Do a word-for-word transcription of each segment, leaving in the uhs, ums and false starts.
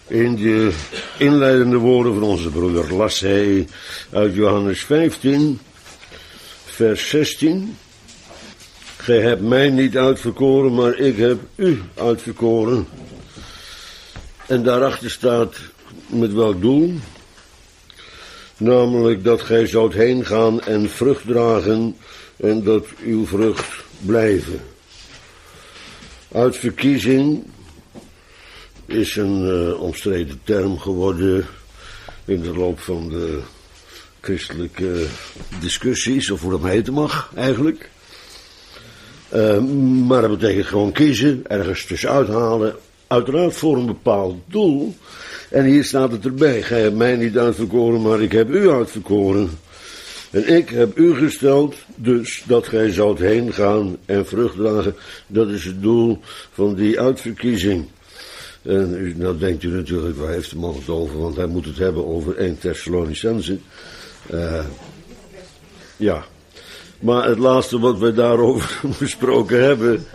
In de inleidende woorden van onze broeder las hij uit Johannes vijftien, vers zestien. Gij hebt mij niet uitverkoren, maar ik heb u uitverkoren. En daarachter staat met welk doel? Namelijk dat gij zoudt heen gaan en vrucht dragen en dat uw vrucht blijven. Uitverkiezing is een uh, omstreden term geworden in de loop van de christelijke discussies, of hoe dat maar heten mag eigenlijk. Uh, maar dat betekent gewoon kiezen, ergens tussenuit halen, uiteraard voor een bepaald doel. En hier staat het erbij, gij hebt mij niet uitverkoren, maar ik heb u uitverkoren. En ik heb u gesteld, dus dat gij zoudt heen gaan en vrucht dragen. Dat is het doel van die uitverkiezing. En u, nou denkt u natuurlijk, waar heeft de man het over? Want hij moet het hebben over Eerste Thessalonicenzen. Uh, ja. Maar het laatste wat wij daarover besproken hebben,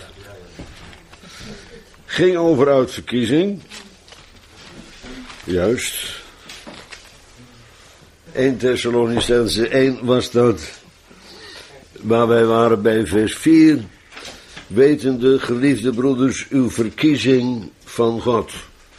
ging over uitverkiezing. Juist. Eerste Thessalonicenzen één was dat, waar wij waren bij vers vier. Wetende, geliefde broeders, uw verkiezing van God.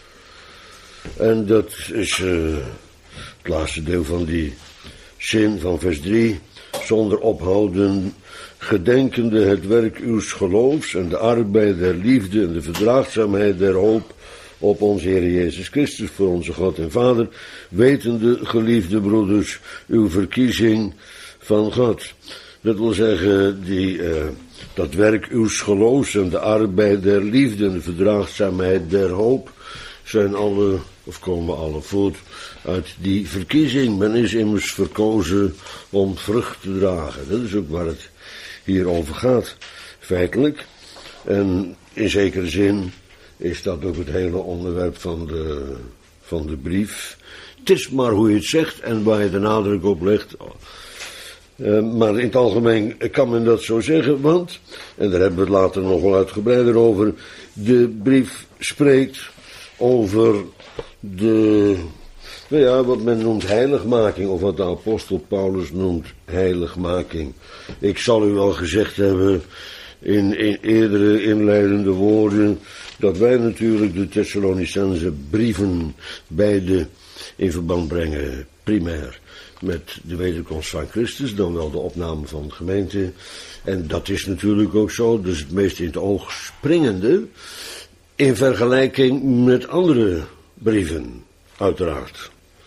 En dat is uh, het laatste deel van die zin van vers drie. Zonder ophouden, gedenkende het werk uws geloofs en de arbeid der liefde en de verdraagzaamheid der hoop op onze Heer Jezus Christus voor onze God en Vader. Wetende, geliefde broeders, uw verkiezing van God. Dat wil zeggen, die, uh, dat werk uws geloofs en de arbeid der liefde en de verdraagzaamheid der hoop zijn alle, of komen alle voort uit die verkiezing. Men is immers verkozen om vrucht te dragen. Dat is ook waar het hier over gaat, feitelijk. En in zekere zin is dat ook het hele onderwerp van de, van de brief. Het is maar hoe je het zegt en waar je de nadruk op legt. Uh, maar in het algemeen kan men dat zo zeggen, want, en daar hebben we het later nog wel uitgebreider over, de brief spreekt over de, nou ja, wat men noemt heiligmaking, of wat de apostel Paulus noemt heiligmaking. Ik zal u al gezegd hebben in, in eerdere inleidende woorden, dat wij natuurlijk de Thessalonicense brieven beide in verband brengen, primair met de wederkomst van Christus, dan wel de opname van de gemeente. En dat is natuurlijk ook zo, dus het meest in het oog springende, in vergelijking met andere brieven, uiteraard.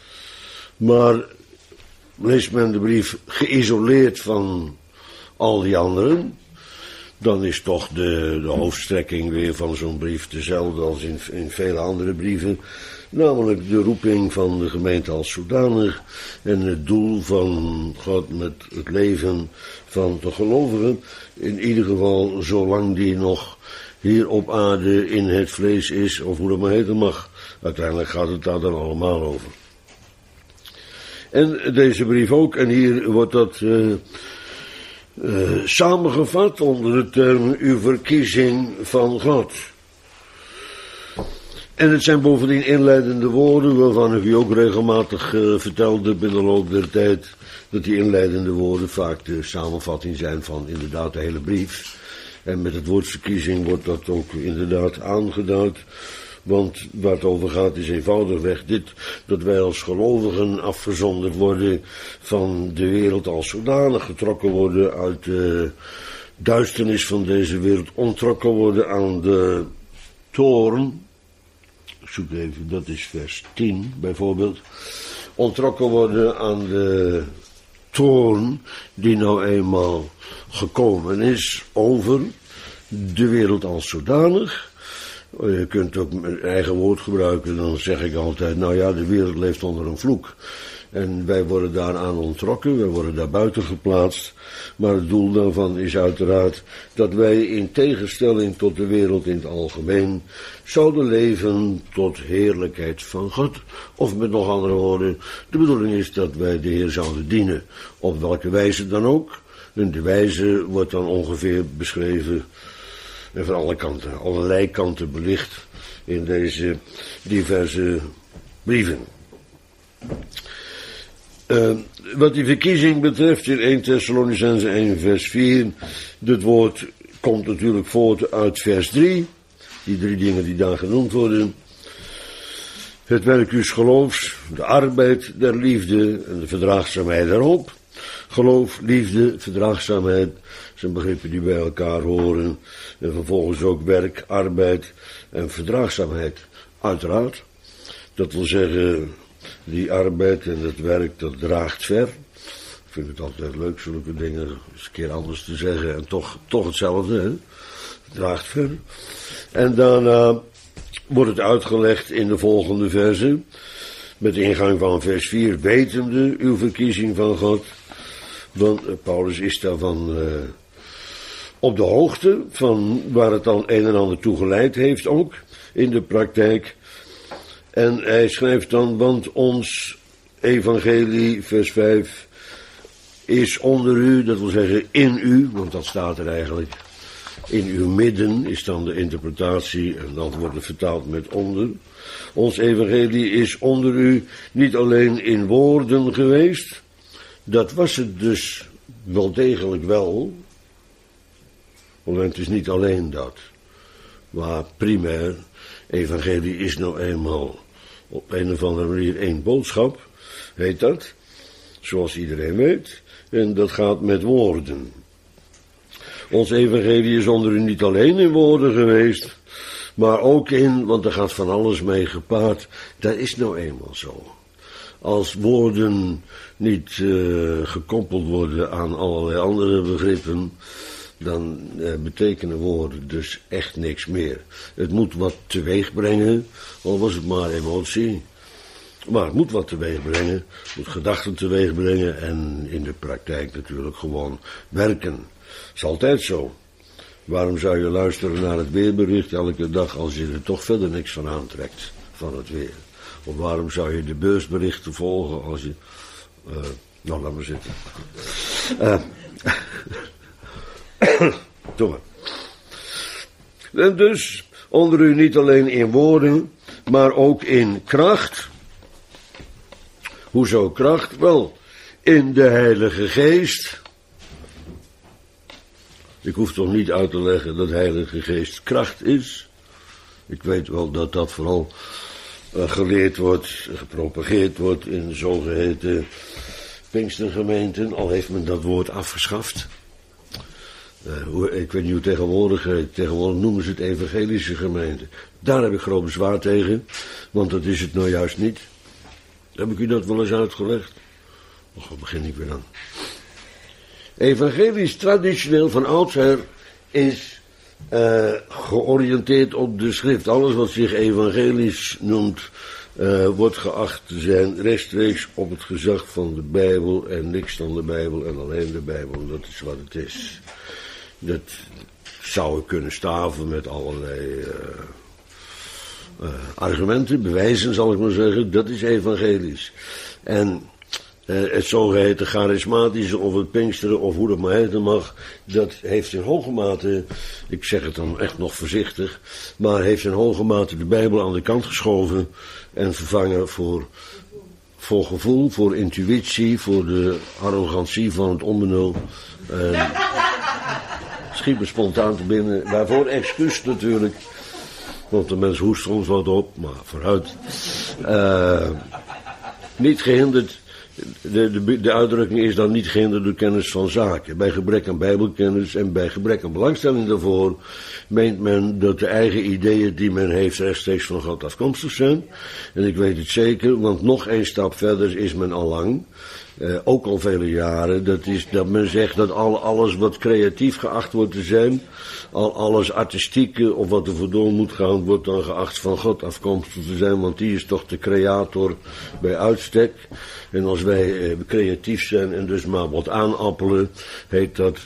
Maar leest men de brief geïsoleerd van al die anderen, dan is toch de, de hoofdstrekking weer van zo'n brief dezelfde als in, in vele andere brieven. Namelijk de roeping van de gemeente als zodanig en het doel van God met het leven van de gelovigen. In ieder geval zolang die nog hier op aarde in het vlees is, of hoe dat maar heten mag. Uiteindelijk gaat het daar dan allemaal over. En deze brief ook, en hier wordt dat uh, uh, samengevat onder de term uw verkiezing van God. En het zijn bovendien inleidende woorden, waarvan ik u ook regelmatig uh, vertelde binnen de loop der tijd, dat die inleidende woorden vaak de samenvatting zijn van inderdaad de hele brief. En met het woord verkiezing wordt dat ook inderdaad aangeduid, want waar het over gaat is eenvoudigweg dit, dat wij als gelovigen afgezonderd worden van de wereld als zodanig, getrokken worden uit de duisternis van deze wereld, onttrokken worden aan de toorn. Ik zoek even, dat is vers tien bijvoorbeeld. Ontrokken worden aan de toorn die nou eenmaal gekomen is over de wereld als zodanig. Je kunt ook mijn eigen woord gebruiken, dan zeg ik altijd, nou ja, de wereld leeft onder een vloek. En wij worden daaraan onttrokken, wij worden daar buiten geplaatst. Maar het doel daarvan is uiteraard dat wij in tegenstelling tot de wereld in het algemeen zouden leven tot heerlijkheid van God. Of met nog andere woorden, de bedoeling is dat wij de Heer zouden dienen. Op welke wijze dan ook. En de wijze wordt dan ongeveer beschreven en van alle kanten, allerlei kanten belicht in deze diverse brieven. Uh, wat die verkiezing betreft in eerste Thessalonicenzen één vers vier, dit woord komt natuurlijk voort uit vers drie, die drie dingen die daar genoemd worden. Het werk uws geloofs, de arbeid der liefde en de verdraagzaamheid daarop. Geloof, liefde, verdraagzaamheid zijn begrippen die bij elkaar horen. En vervolgens ook werk, arbeid en verdraagzaamheid. Uiteraard. Dat wil zeggen, die arbeid en het werk, dat draagt ver. Ik vind het altijd leuk zulke dingen eens een keer anders te zeggen. En toch, toch hetzelfde, hè. Het draagt ver. En daarna wordt het uitgelegd in de volgende versen. Met de ingang van vers vier, wetende uw verkiezing van God. Want uh, Paulus is daarvan uh, op de hoogte van waar het dan een en ander toe geleid heeft ook in de praktijk. En hij schrijft dan, want ons evangelie, vers vijf, is onder u, dat wil zeggen in u, want dat staat er eigenlijk. In uw midden is dan de interpretatie en dan wordt het vertaald met onder. Ons evangelie is onder u niet alleen in woorden geweest. Dat was het dus wel degelijk wel. Want het is niet alleen dat. Maar primair, evangelie is nou eenmaal op een of andere manier één boodschap. Heet dat. Zoals iedereen weet. En dat gaat met woorden. Ons evangelie is onder u niet alleen in woorden geweest, maar ook in, want er gaat van alles mee gepaard. Dat is nou eenmaal zo. Als woorden niet uh, gekoppeld worden aan allerlei andere begrippen, dan uh, betekenen woorden dus echt niks meer. Het moet wat teweeg brengen, al was het maar emotie. Maar het moet wat teweeg brengen, het moet gedachten teweeg brengen en in de praktijk natuurlijk gewoon werken. Dat is altijd zo. Waarom zou je luisteren naar het weerbericht elke dag als je er toch verder niks van aantrekt, van het weer? Of waarom zou je de beursberichten volgen als je... Uh, nou, laat maar zitten. Uh, Doe maar. En dus, onder u niet alleen in woorden, maar ook in kracht. Hoezo kracht? Wel, in de Heilige Geest. Ik hoef toch niet uit te leggen dat Heilige Geest kracht is. Ik weet wel dat dat vooral uh, geleerd wordt, gepropageerd wordt in de zogeheten Pinkstergemeenten, al heeft men dat woord afgeschaft. Uh, hoe, ik weet niet hoe tegenwoordig heet. Tegenwoordig noemen ze het evangelische gemeente. Daar heb ik groot bezwaar tegen, want dat is het nou juist niet. Heb ik u dat wel eens uitgelegd? Och, waar begin ik weer aan? Evangelisch traditioneel van oudsher is uh, georiënteerd op de schrift. Alles wat zich evangelisch noemt, uh, wordt geacht te zijn rechtstreeks op het gezag van de Bijbel en niks dan de Bijbel en alleen de Bijbel. Dat is wat het is. Dat zou ik kunnen staven met allerlei uh, uh, argumenten, bewijzen zal ik maar zeggen. Dat is evangelisch. En Uh, het zogeheten charismatische of het pinksteren of hoe dat maar heten mag, dat heeft in hoge mate, ik zeg het dan echt nog voorzichtig, maar heeft in hoge mate de Bijbel aan de kant geschoven en vervangen voor, voor gevoel, voor intuïtie, voor de arrogantie van het onbenul. Uh, schiet me spontaan te binnen, waarvoor excuus natuurlijk, want de mens hoest soms wat op, maar vooruit. Uh, niet gehinderd. De, de, de uitdrukking is dan niet gehinderd door kennis van zaken. Bij gebrek aan bijbelkennis en bij gebrek aan belangstelling daarvoor meent men dat de eigen ideeën die men heeft rechtstreeks van God afkomstig zijn. En ik weet het zeker, want nog één stap verder is men al lang, uh, ook al vele jaren, dat is dat men zegt dat al, alles wat creatief geacht wordt te zijn, al alles artistieke of wat er voor door moet gaan, wordt dan geacht van God afkomstig te zijn, want die is toch de creator bij uitstek. En als wij eh, creatief zijn en dus maar wat aanappelen, heet dat,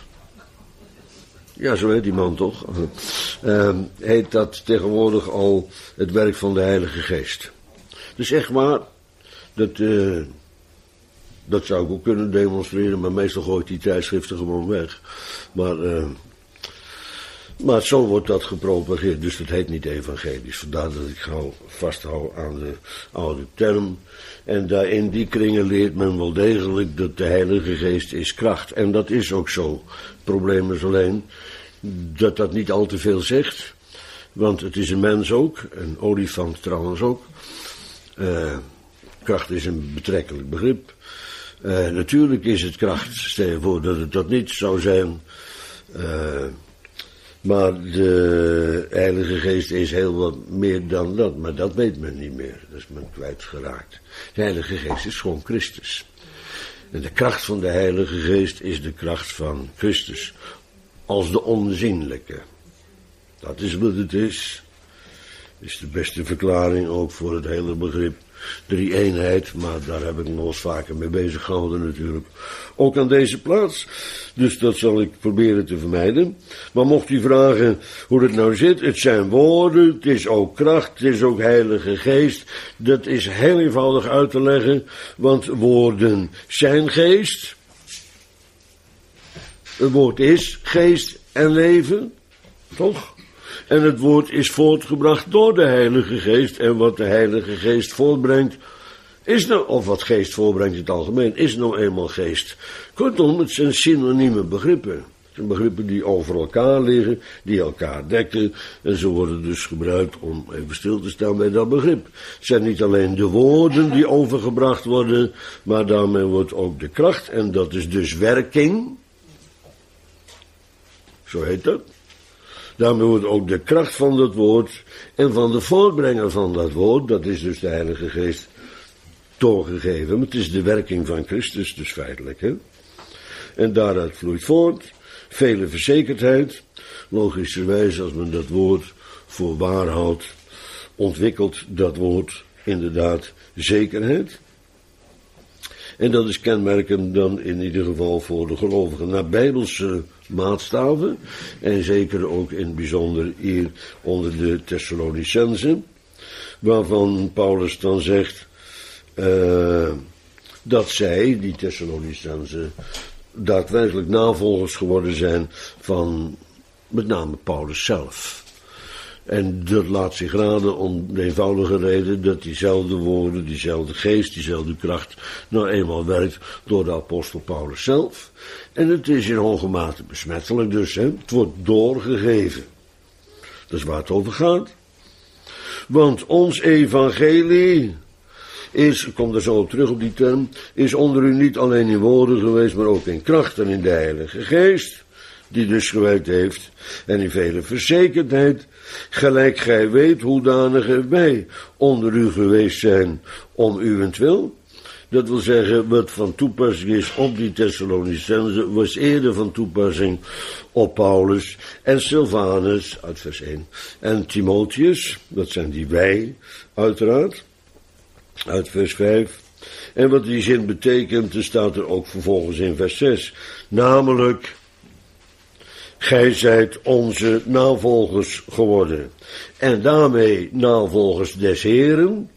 ja zo heet die man toch, uh, heet dat tegenwoordig al het werk van de Heilige Geest. Dus echt waar, dat, uh, dat zou ik ook kunnen demonstreren, maar meestal gooi ik die tijdschriften gewoon weg. Maar uh, Maar zo wordt dat gepropageerd, dus dat heet niet evangelisch. Vandaar dat ik gauw vasthoud aan de oude term. En daar in die kringen leert men wel degelijk dat de Heilige Geest is kracht. En dat is ook zo. Het probleem is alleen dat dat niet al te veel zegt. Want het is een mens ook, een olifant trouwens ook. Uh, kracht is een betrekkelijk begrip. Uh, natuurlijk is het kracht, stel je voor dat het dat niet zou zijn. Uh, maar de Heilige Geest is heel wat meer dan dat, maar dat weet men niet meer. Dat is men kwijtgeraakt. De Heilige Geest is gewoon Christus. En de kracht van de Heilige Geest is de kracht van Christus. Als de onzienlijke. Dat is wat het is. Is de beste verklaring ook voor het hele begrip drie-eenheid, maar daar heb ik nog eens vaker mee bezig gehouden natuurlijk. Ook aan deze plaats. Dus dat zal ik proberen te vermijden. Maar mocht u vragen hoe het nou zit, het zijn woorden, het is ook kracht, het is ook Heilige Geest. Dat is heel eenvoudig uit te leggen, want woorden zijn geest. Het woord is geest en leven, toch? En het woord is voortgebracht door de Heilige Geest. En wat de Heilige Geest voortbrengt, is nou, of wat geest voortbrengt in het algemeen, is nou eenmaal geest. Kortom, het zijn synonieme begrippen. Het zijn begrippen die over elkaar liggen, die elkaar dekken. En ze worden dus gebruikt om even stil te staan bij dat begrip. Het zijn niet alleen de woorden die overgebracht worden, maar daarmee wordt ook de kracht. En dat is dus werking. Zo heet dat. Daarmee wordt ook de kracht van dat woord en van de voortbrenger van dat woord, dat is dus de Heilige Geest, doorgegeven. Maar het is de werking van Christus dus feitelijk. Hè? En daaruit vloeit voort vele verzekerdheid. Logischerwijs, als men dat woord voor waar houdt, ontwikkelt dat woord inderdaad zekerheid. En dat is kenmerkend dan in ieder geval voor de gelovigen naar bijbelse maatstaven. En zeker ook in het bijzonder hier onder de Thessalonicenzen. Waarvan Paulus dan zegt uh, dat zij, die Thessalonicenzen, daadwerkelijk navolgers geworden zijn van met name Paulus zelf. En dat laat zich raden om de eenvoudige reden dat diezelfde woorden, diezelfde geest, diezelfde kracht nou eenmaal werkt door de apostel Paulus zelf. En het is in hoge mate besmettelijk dus, hè. Het wordt doorgegeven. Dat is waar het over gaat. Want ons evangelie is, ik kom er zo op terug op die term, is onder u niet alleen in woorden geweest, maar ook in kracht en in de Heilige Geest, die dus gewerkt heeft, en in vele verzekerdheid, gelijk gij weet hoedanige wij onder u geweest zijn om uwentwil. Dat wil zeggen, wat van toepassing is op die Thessalonicenzen, was eerder van toepassing op Paulus en Silvanus, uit vers één, en Timotheus, dat zijn die wij, uiteraard, uit vers vijf. En wat die zin betekent, er staat er ook vervolgens in vers zes, namelijk, gij zijt onze navolgers geworden. En daarmee navolgers des Heeren.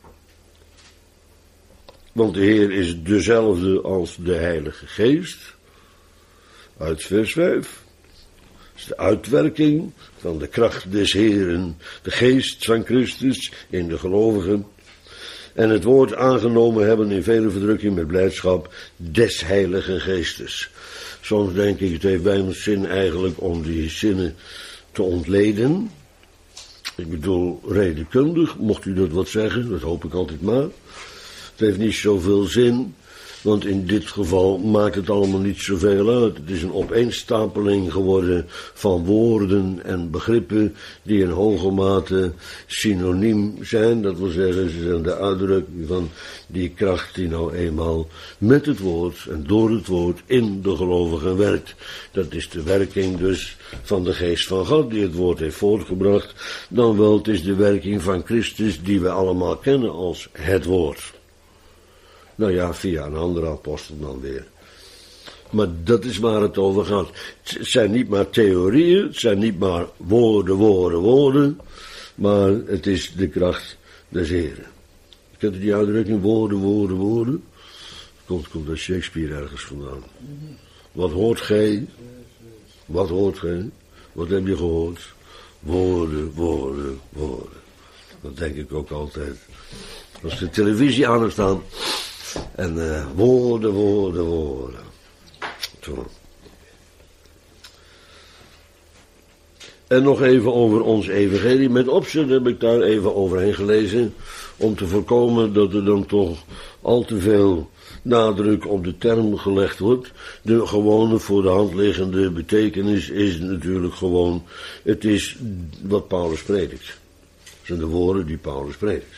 Want de Heer is dezelfde als de Heilige Geest. Uit vers vijf. Dat is de uitwerking van de kracht des Heeren. De Geest van Christus in de gelovigen. En het woord aangenomen hebben in vele verdrukkingen met blijdschap des Heilige Geestes. Soms denk ik, het heeft weinig zin eigenlijk om die zinnen te ontleden. Ik bedoel, redenkundig, mocht u dat wat zeggen, dat hoop ik altijd maar. Het heeft niet zoveel zin, want in dit geval maakt het allemaal niet zoveel uit. Het is een opeenstapeling geworden van woorden en begrippen die in hoge mate synoniem zijn. Dat wil zeggen, ze zijn de uitdrukking van die kracht die nou eenmaal met het woord en door het woord in de gelovigen werkt. Dat is de werking dus van de geest van God die het woord heeft voortgebracht. Dan wel, het is de werking van Christus die we allemaal kennen als het woord. Nou ja, via een andere apostel dan weer. Maar dat is waar het over gaat. Het zijn niet maar theorieën, het zijn niet maar woorden, woorden, woorden, maar het is de kracht des Heren. Kent u die uitdrukking, woorden, woorden, woorden? Komt, komt uit Shakespeare ergens vandaan. Wat hoort gij? Wat hoort gij? Wat heb je gehoord? Woorden, woorden, woorden. Dat denk ik ook altijd. Als de televisie aan heeft staan. En uh, woorden, woorden, woorden. Zo. En nog even over ons evangelie. Met opzet heb ik daar even overheen gelezen. Om te voorkomen dat er dan toch al te veel nadruk op de term gelegd wordt. De gewone voor de hand liggende betekenis is natuurlijk gewoon, het is wat Paulus predikt. Dat zijn de woorden die Paulus predikt.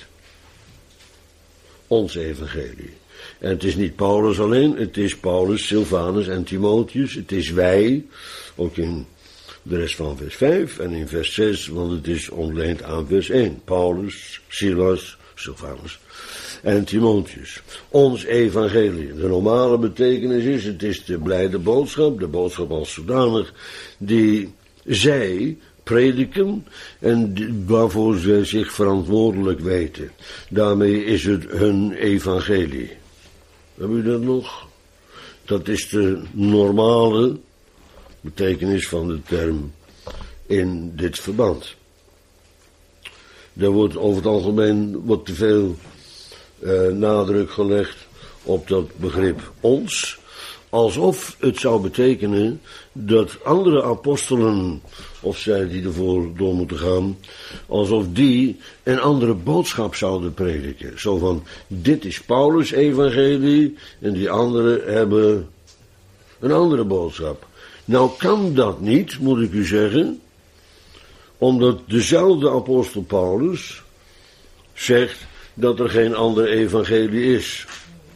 Ons evangelie. En het is niet Paulus alleen, het is Paulus, Silvanus en Timotheus. Het is wij, ook in de rest van vers vijf en in vers zes, want het is ontleend aan vers één. Paulus, Silas, Silvanus en Timotheus. Ons evangelie. De normale betekenis is, het is de blijde boodschap, de boodschap als zodanig, die zij prediken en waarvoor zij zich verantwoordelijk weten. Daarmee is het hun evangelie. Hebben u dat nog? Dat is de normale betekenis van de term in dit verband. Er wordt over het algemeen wat te veel uh, nadruk gelegd op dat begrip ons, alsof het zou betekenen dat andere apostelen, of zij die ervoor door moeten gaan, alsof die een andere boodschap zouden prediken. Zo van, dit is Paulus' evangelie en die anderen hebben een andere boodschap. Nou kan dat niet, moet ik u zeggen, omdat dezelfde apostel Paulus zegt dat er geen ander evangelie is.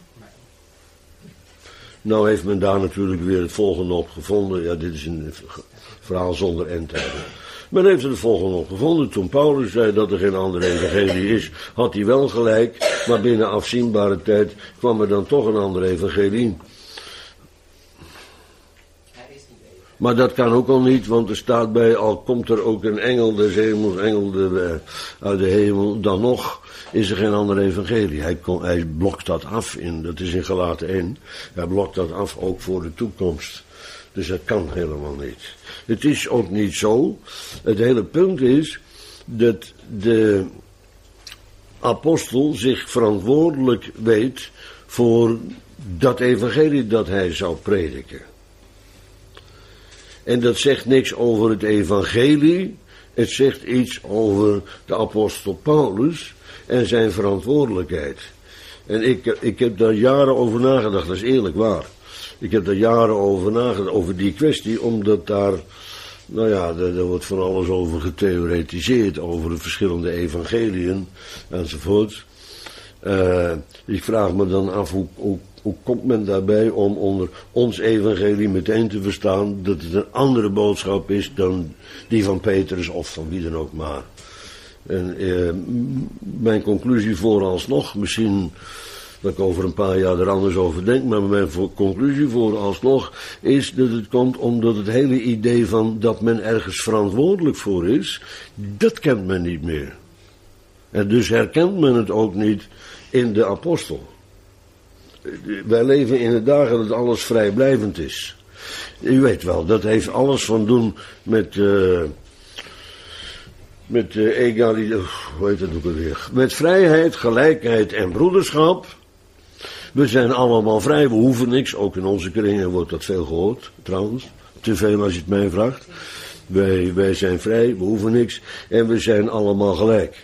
Nou heeft men daar natuurlijk weer het volgende op gevonden. Ja, dit is een verhaal zonder eindtijden. Men heeft er het volgende op gevonden. Toen Paulus zei dat er geen ander evangelie is, had hij wel gelijk. Maar binnen afzienbare tijd kwam er dan toch een ander evangelie. Maar dat kan ook al niet, want er staat bij, al komt er ook een engel des hemels, engel de, uit de hemel, dan nog is er geen ander evangelie. Hij, kon, hij blokt dat af, in, dat is in Galaten één, hij blokt dat af ook voor de toekomst. Dus dat kan helemaal niet. Het is ook niet zo, het hele punt is dat de apostel zich verantwoordelijk weet voor dat evangelie dat hij zou prediken. En dat zegt niks over het evangelie, het zegt iets over de apostel Paulus en zijn verantwoordelijkheid. En ik, ik heb daar jaren over nagedacht, dat is eerlijk waar. Ik heb daar jaren over nagedacht, over die kwestie, omdat daar, nou ja, er, er wordt van alles over getheoretiseerd, over de verschillende evangeliën enzovoort. Uh, ik vraag me dan af, hoe, hoe, hoe komt men daarbij om onder ons evangelie meteen te verstaan dat het een andere boodschap is dan die van Petrus of van wie dan ook maar. En uh, mijn conclusie vooralsnog, misschien dat ik over een paar jaar er anders over denk, maar mijn conclusie vooralsnog is dat het komt omdat het hele idee van dat men ergens verantwoordelijk voor is, dat kent men niet meer. En dus herkent men het ook niet in de apostel. Wij leven in de dagen dat alles vrijblijvend is. U weet wel, dat heeft alles van doen met uh, met uh, egaliteit, hoe heet dat ook alweer? Met vrijheid, gelijkheid en broederschap. We zijn allemaal vrij, we hoeven niks. Ook in onze kringen wordt dat veel gehoord, trouwens. Te veel als je het mij vraagt. Wij, wij zijn vrij, we hoeven niks. En we zijn allemaal gelijk.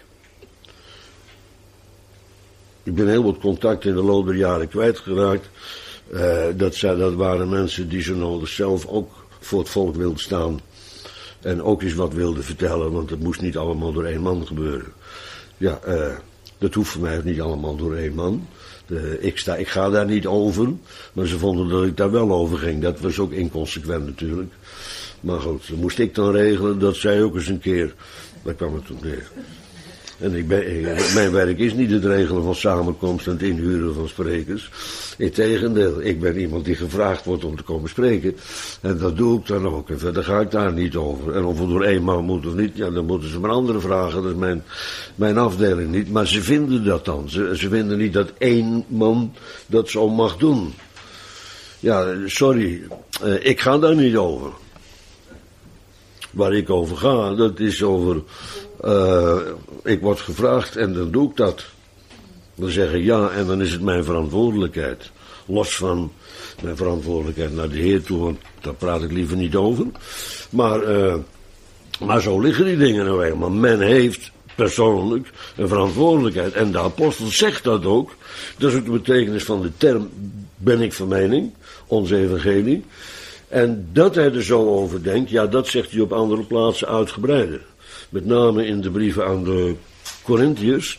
Ik ben heel wat contact in de loop der jaren kwijtgeraakt. Uh, dat, zijn, dat waren mensen die zo nodig zelf ook voor het volk wilden staan. En ook eens wat wilden vertellen, want het moest niet allemaal door één man gebeuren. Ja, uh, dat hoeft voor mij niet allemaal door één man. De, ik, sta, ik ga daar niet over, maar ze vonden dat ik daar wel over ging. Dat was ook inconsequent natuurlijk. Maar goed, dat moest ik dan regelen, dat zij ook eens een keer. Daar kwam het toen neer. En ik ben, mijn werk is niet het regelen van samenkomst en het inhuren van sprekers. Integendeel, ik ben iemand die gevraagd wordt om te komen spreken. En dat doe ik dan ook. En verder ga ik daar niet over. En of het door één man moet of niet, ja, dan moeten ze maar anderen vragen. Dat is mijn, mijn afdeling niet. Maar ze vinden dat dan. Ze, ze vinden niet dat één man dat zo mag doen. Ja, sorry. Uh, ik ga daar niet over. waar ik over ga, dat is over, uh, ik word gevraagd en dan doe ik dat. Dan zeg ik ja en dan is het mijn verantwoordelijkheid. Los van mijn verantwoordelijkheid naar de Heer toe, want daar praat ik liever niet over. Maar, uh, maar zo liggen die dingen nou eenmaal. Men heeft persoonlijk een verantwoordelijkheid. En de apostel zegt dat ook. Dat is ook de betekenis van de term, ben ik van mening, ons evangelie. En dat hij er zo over denkt, ja, dat zegt hij op andere plaatsen uitgebreider. Met name in de brieven aan de Korintiërs.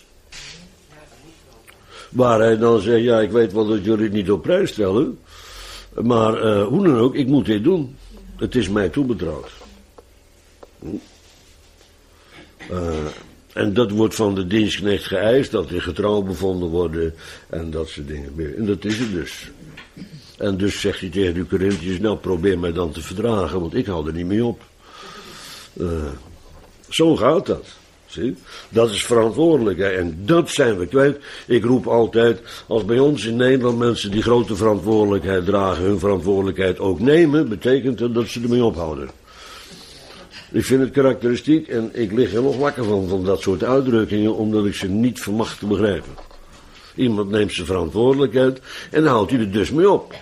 Waar hij dan zegt, ja, ik weet wel dat jullie het niet op prijs stellen. Maar uh, hoe dan ook, ik moet dit doen. Het is mij toebetrouwd. Uh, en dat wordt van de dienstknecht geëist, dat die getrouw bevonden worden en dat soort dingen meer. En dat is het dus. En dus zegt hij tegen de Korintiërs, nou probeer mij dan te verdragen, want ik hou er niet mee op. Uh, zo gaat dat. Zie? Dat is verantwoordelijk. Hè? En dat zijn we kwijt. Ik roep altijd, als bij ons in Nederland mensen die grote verantwoordelijkheid dragen, hun verantwoordelijkheid ook nemen, betekent dat dat ze ermee ophouden. Ik vind het karakteristiek en ik lig er nog wakker van, van dat soort uitdrukkingen, omdat ik ze niet vermag te begrijpen. Iemand neemt zijn verantwoordelijkheid en dan houdt hij er dus mee op.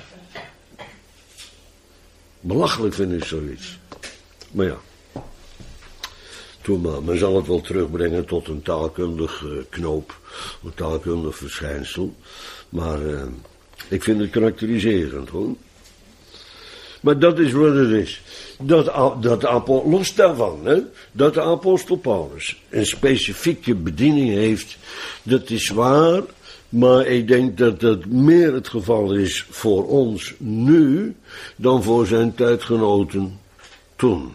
Belachelijk vind ik zoiets. Maar ja. Toen maar, men zal het wel terugbrengen tot een taalkundig uh, knoop, een taalkundig verschijnsel. Maar uh, ik vind het karakteriserend hoor. Maar dat is wat het is. Dat, dat de apostel, los daarvan, hè, dat de apostel Paulus een specifieke bediening heeft, dat is waar. Maar ik denk dat dat meer het geval is voor ons nu dan voor zijn tijdgenoten toen.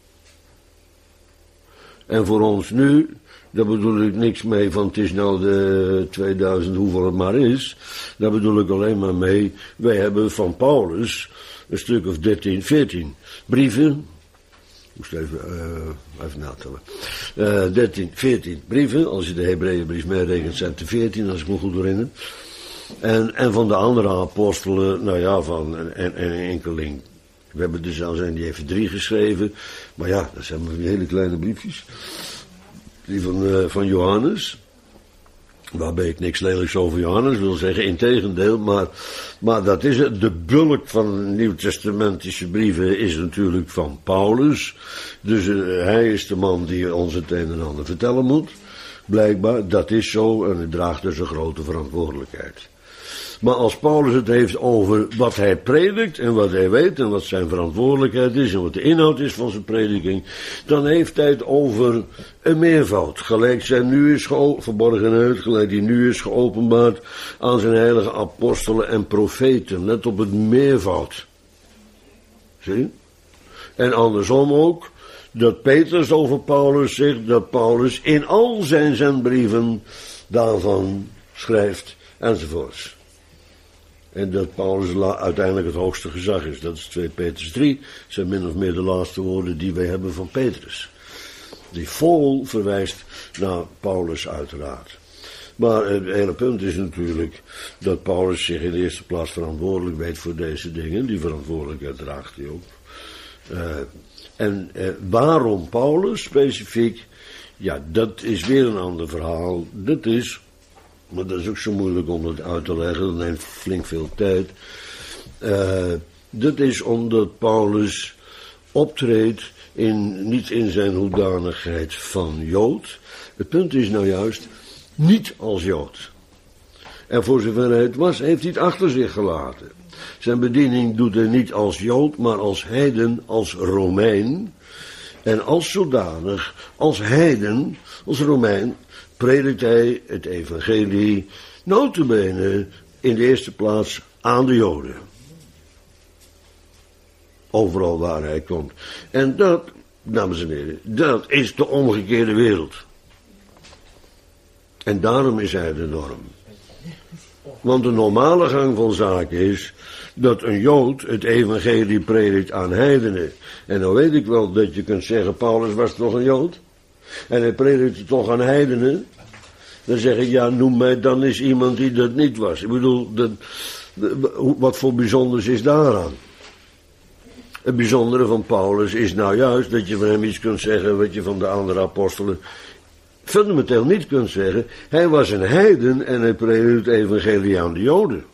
En voor ons nu, daar bedoel ik niks mee van het is nou de tweeduizend hoeveel het maar is. Daar bedoel ik alleen maar mee, wij hebben van Paulus een stuk of dertien, veertien brieven. Ik moest even, uh, even natellen. Uh, dertien, veertien brieven, als je de Hebreeënbrief meerekent zijn het er veertien, als ik me goed herinner. En, en van de andere apostelen, nou ja, van een, een, een enkeling. We hebben er zelfs een die heeft drie geschreven. Maar ja, dat zijn maar hele kleine briefjes. Die van, uh, van Johannes. Waarbij ik niks lelijks over Johannes wil zeggen, integendeel. Maar, maar dat is het. De bulk van de nieuwtestamentische brieven is natuurlijk van Paulus. Dus uh, hij is de man die ons het een en ander vertellen moet. Blijkbaar, dat is zo en hij draagt dus een grote verantwoordelijkheid. Maar als Paulus het heeft over wat hij predikt en wat hij weet en wat zijn verantwoordelijkheid is en wat de inhoud is van zijn prediking, dan heeft hij het over een meervoud. Gelijk zijn nu is verborgenheid, gelijk die nu is geopenbaard aan zijn heilige apostelen en profeten. Let op het meervoud. Zie? En andersom ook, dat Petrus over Paulus zegt, dat Paulus in al zijn zendbrieven daarvan schrijft enzovoorts. En dat Paulus uiteindelijk het hoogste gezag is. Dat is twee Petrus drie. Dat zijn min of meer de laatste woorden die wij hebben van Petrus. Die vol verwijst naar Paulus uiteraard. Maar het hele punt is natuurlijk dat Paulus zich in de eerste plaats verantwoordelijk weet voor deze dingen. Die verantwoordelijkheid draagt hij ook. Uh, en uh, waarom Paulus specifiek? Ja, dat is weer een ander verhaal. Dat is... Maar dat is ook zo moeilijk om het uit te leggen, dat neemt flink veel tijd. Uh, dat is omdat Paulus optreedt in, niet in zijn hoedanigheid van Jood. Het punt is nou juist, niet als Jood. En voor zover hij het was, heeft hij het achter zich gelaten. Zijn bediening doet hij niet als Jood, maar als heiden, als Romein. En als zodanig, als heiden, als Romein, predikt hij het evangelie, nota bene, in de eerste plaats aan de Joden. Overal waar hij komt. En dat, dames en heren, dat is de omgekeerde wereld. En daarom is hij de norm. Want de normale gang van zaken is dat een Jood het evangelie predikt aan heidenen. En dan weet ik wel dat je kunt zeggen, Paulus was toch een Jood? En hij predikte toch aan heidenen? Dan zeg ik, ja, noem mij dan eens iemand die dat niet was. Ik bedoel, dat, wat voor bijzonders is daaraan? Het bijzondere van Paulus is nou juist dat je van hem iets kunt zeggen wat je van de andere apostelen fundamenteel niet kunt zeggen. Hij was een heiden en hij predikte het evangelie aan de Joden.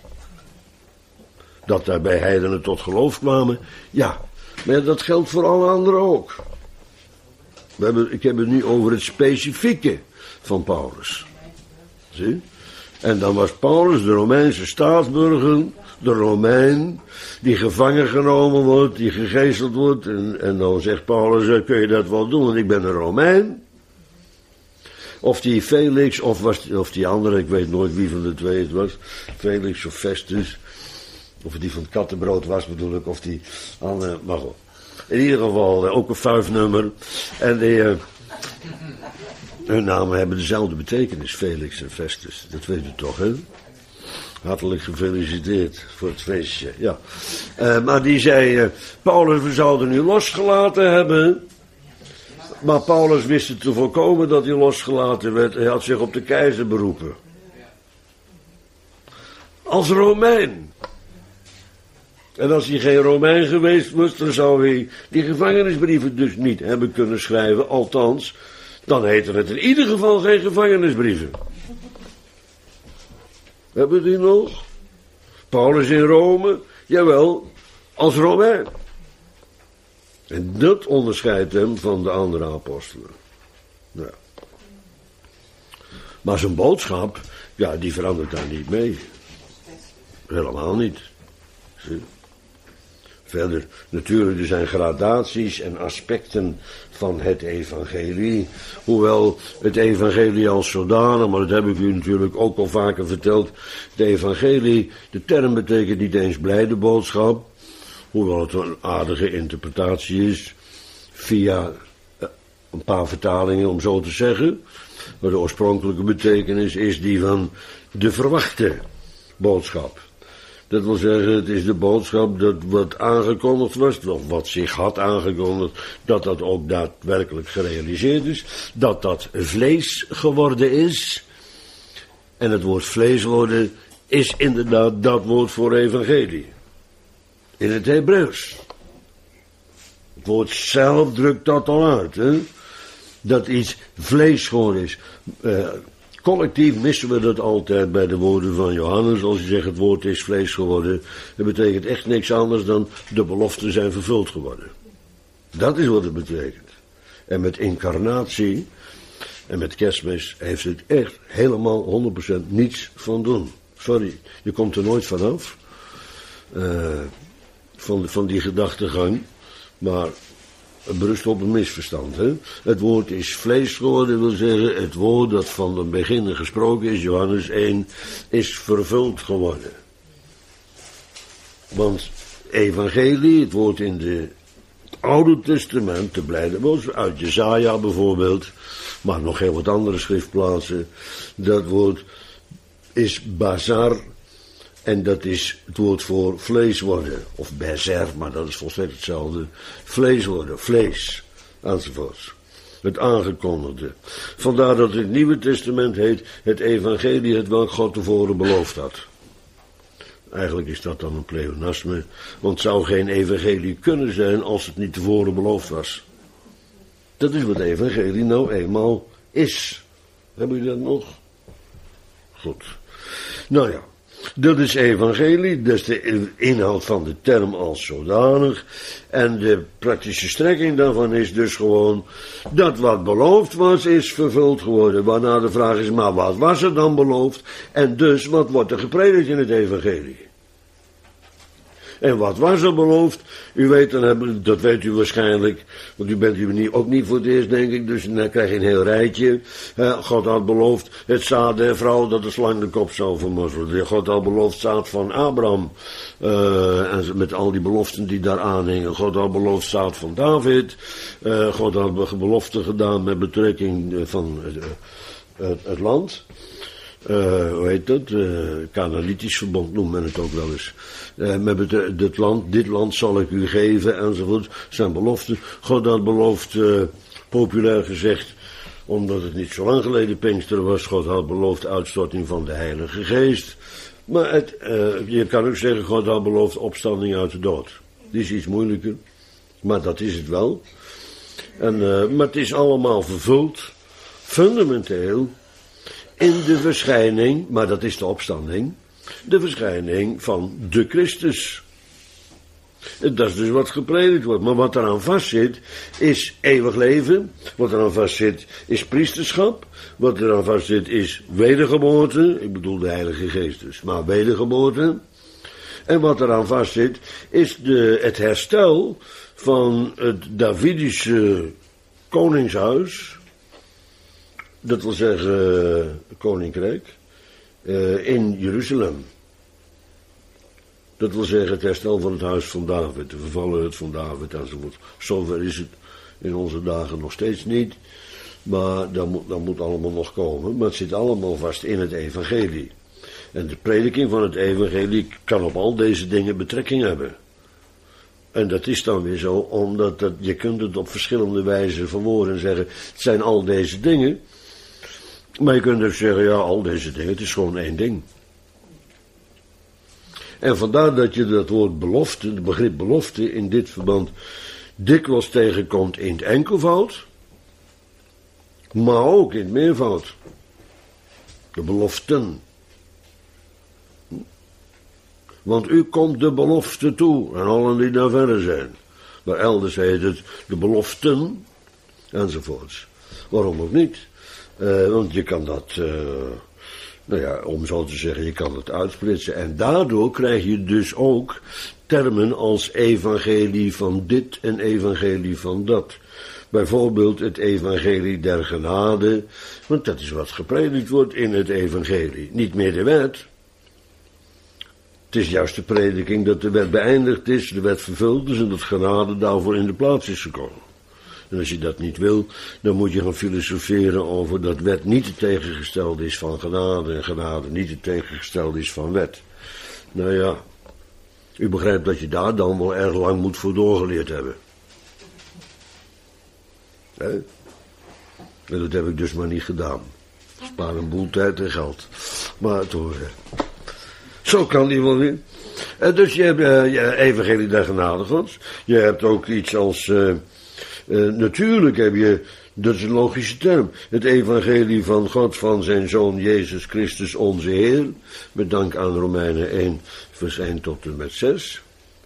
Dat daarbij heidenen tot geloof kwamen, ja, maar dat geldt voor alle anderen ook. We hebben, ik heb het nu over het specifieke van Paulus. Zie? En dan was Paulus de Romeinse staatsburger, de Romein, die gevangen genomen wordt, die gegezeld wordt. En, en dan zegt Paulus, kun je dat wel doen, want ik ben een Romein. Of die Felix, of, was, of die andere, ik weet nooit wie van de twee het was, Felix of Festus, of die van het kattenbrood was bedoel ik, of die andere, maar goed. In ieder geval ook een vuifnummer. En die, uh, hun namen hebben dezelfde betekenis, Felix en Festus. Dat weet u toch, hè? Hartelijk gefeliciteerd voor het feestje, ja. Uh, maar die zei, uh, Paulus, we zouden u losgelaten hebben. Maar Paulus wist het te voorkomen dat hij losgelaten werd. Hij had zich op de keizer beroepen. Als Romein. En als hij geen Romein geweest was, dan zou hij die gevangenisbrieven dus niet hebben kunnen schrijven. Althans, dan heette het in ieder geval geen gevangenisbrieven. Hebben we die nog? Paulus in Rome, jawel, als Romein. En dat onderscheidt hem van de andere apostelen. Ja. Maar zijn boodschap, ja, die verandert daar niet mee. Helemaal niet. Zie? Verder, natuurlijk, er zijn gradaties en aspecten van het evangelie. Hoewel het evangelie als zodanig, maar dat heb ik u natuurlijk ook al vaker verteld. De evangelie, de term betekent niet eens blijde boodschap. Hoewel het een aardige interpretatie is. Via een paar vertalingen, om zo te zeggen. Maar de oorspronkelijke betekenis is die van de verwachte boodschap. Dat wil zeggen, het is de boodschap dat wat aangekondigd was, of wat zich had aangekondigd, dat dat ook daadwerkelijk gerealiseerd is. Dat dat vlees geworden is. En het woord vlees worden is inderdaad dat woord voor evangelie. In het Hebreeuws. Het woord zelf drukt dat al uit, hè? Dat iets vlees geworden is. Uh, Collectief missen we dat altijd bij de woorden van Johannes. Als hij zegt het woord is vlees geworden. Dat betekent echt niks anders dan de beloften zijn vervuld geworden. Dat is wat het betekent. En met incarnatie en met kerstmis heeft het echt helemaal honderd procent niets van doen. Sorry, je komt er nooit vanaf. Uh, van, van die gedachtegang. Maar het berust op een misverstand, hè? Het woord is vlees geworden, wil zeggen, het woord dat van het begin gesproken is, Johannes één, is vervuld geworden. Want evangelie, het woord in de, het Oude Testament, de blijde boodschap, uit Jesaja bijvoorbeeld, maar nog heel wat andere schriftplaatsen, dat woord is bazar. En dat is het woord voor vlees worden. Of bezer, maar dat is volstrekt hetzelfde. Vlees worden, vlees, enzovoorts. Het aangekondigde. Vandaar dat het Nieuwe Testament heet het evangelie, het welk God tevoren beloofd had. Eigenlijk is dat dan een pleonasme, want het zou geen evangelie kunnen zijn als het niet tevoren beloofd was. Dat is wat evangelie nou eenmaal is. Hebben jullie dat nog? Goed. Nou ja. Dat is evangelie, dat is de inhoud van de term als zodanig. En de praktische strekking daarvan is dus gewoon dat wat beloofd was, is vervuld geworden. Waarna de vraag is, maar wat was er dan beloofd? En dus, wat wordt er gepredikt in het evangelie? En wat was er beloofd? U weet, dan hebben, dat weet u waarschijnlijk, want u bent hier ook niet voor het eerst, denk ik, dus dan krijg je een heel rijtje. Uh, God had beloofd het zaad der vrouw dat de slang de kop zou vermorzelen. God had beloofd zaad van Abraham, uh, en met al die beloften die daar aanhingen. God had beloofd zaad van David. Uh, God had beloften gedaan met betrekking van uh, het, het land. Uh, hoe heet dat? Uh, Canaanitisch verbond noemt men het ook wel eens. Uh, met het, dit land, dit land zal ik u geven, enzovoort. Zijn beloften. God had beloofd, uh, populair gezegd, omdat het niet zo lang geleden Pinksteren was. God had beloofd uitstorting van de Heilige Geest. Maar het, uh, je kan ook zeggen, God had beloofd opstanding uit de dood. Die is iets moeilijker. Maar dat is het wel. En, uh, maar het is allemaal vervuld, fundamenteel, in de verschijning, maar dat is de opstanding, de verschijning van de Christus. En dat is dus wat gepredikt wordt. Maar wat eraan vastzit, is eeuwig leven. Wat eraan vastzit, is priesterschap. Wat eraan vastzit, is wedergeboorte. Ik bedoel de Heilige Geest dus, maar wedergeboorte. En wat eraan vastzit, is de, het herstel van het Davidische koningshuis. Dat wil zeggen, koninkrijk, uh, in Jeruzalem. Dat wil zeggen het herstel van het huis van David, de vervallenheid van David enzovoort. Zover is het in onze dagen nog steeds niet, maar dat moet, dat moet allemaal nog komen. Maar het zit allemaal vast in het evangelie. En de prediking van het evangelie kan op al deze dingen betrekking hebben. En dat is dan weer zo, omdat dat, je kunt het op verschillende wijzen verwoorden en zeggen, het zijn al deze dingen. Maar je kunt ook zeggen, ja, al deze dingen, het is gewoon één ding. En vandaar dat je dat woord belofte, het begrip belofte in dit verband dikwijls tegenkomt in het enkelvoud, maar ook in het meervoud. De beloften. Want u komt de belofte toe, en allen die daar verder zijn. Maar elders heet het de beloften, enzovoorts. Waarom ook niet? Uh, want je kan dat, uh, nou ja, om zo te zeggen, je kan het uitsplitsen. En daardoor krijg je dus ook termen als evangelie van dit en evangelie van dat. Bijvoorbeeld het evangelie der genade, want dat is wat gepredikt wordt in het evangelie. Niet meer de wet. Het is juist de prediking dat de wet beëindigd is, de wet vervuld is en dat genade daarvoor in de plaats is gekomen. En als je dat niet wil, dan moet je gaan filosoferen over dat wet niet het tegengestelde is van genade en genade niet het tegengestelde is van wet. Nou ja, u begrijpt dat je daar dan wel erg lang moet voor doorgeleerd hebben. Hè? En dat heb ik dus maar niet gedaan. Spaar een boel tijd en geld. Maar toch, zo kan die wel weer. En dus je hebt uh, je evangelie der genade gods. Je hebt ook iets als, uh, uh, natuurlijk heb je, dat is een logische term, het evangelie van God, van zijn Zoon Jezus Christus onze Heer, met dank aan Romeinen één, vers één tot en met zes.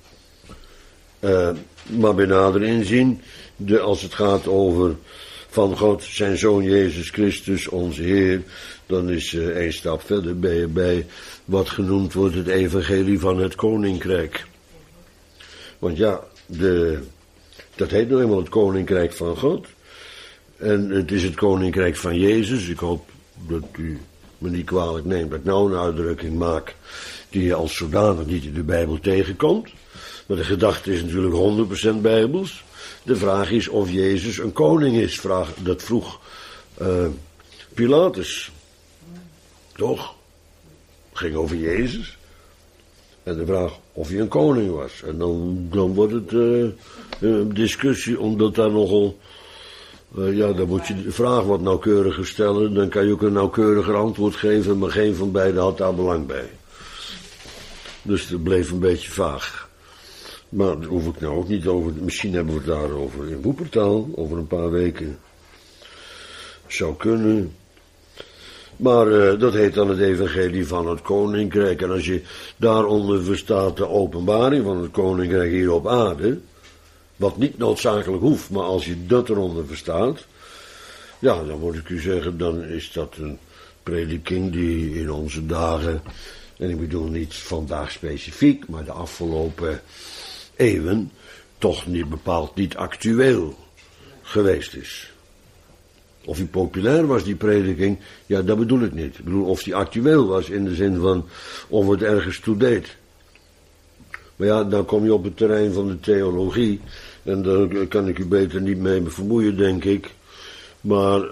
Uh, maar bij nader inzien, de, als het gaat over van God, zijn Zoon Jezus Christus onze Heer, dan is uh, één stap verder ben je bij wat genoemd wordt het evangelie van het koninkrijk. Want ja, de, dat heet nou eenmaal het koninkrijk van God. En het is het koninkrijk van Jezus. Ik hoop dat u me niet kwalijk neemt dat ik nou een uitdrukking maak die je als zodanig niet in de Bijbel tegenkomt. Maar de gedachte is natuurlijk honderd procent Bijbels. De vraag is of Jezus een koning is. Vraag, dat vroeg uh, Pilatus. Toch? Het ging over Jezus. En de vraag of hij een koning was. En dan, dan wordt het uh, een discussie, omdat daar nogal... Uh, ja, dan moet je de vraag wat nauwkeuriger stellen. Dan kan je ook een nauwkeuriger antwoord geven, maar geen van beiden had daar belang bij. Dus het bleef een beetje vaag. Maar daar hoef ik nou ook niet over. Misschien hebben we het daarover in Woepertaal, over een paar weken. Zou kunnen. Maar uh, dat heet dan het evangelie van het koninkrijk. En als je daaronder verstaat de openbaring van het koninkrijk hier op aarde, wat niet noodzakelijk hoeft, maar als je dat eronder verstaat, ja, dan moet ik u zeggen, dan is dat een prediking die in onze dagen, en ik bedoel niet vandaag specifiek, maar de afgelopen eeuwen, toch niet bepaald niet actueel geweest is. Of die populair was, die prediking, ja, dat bedoel ik niet. Ik bedoel, of die actueel was in de zin van, of het ergens toe deed. Maar ja, dan kom je op het terrein van de theologie, en daar kan ik u beter niet mee vermoeien, denk ik. Maar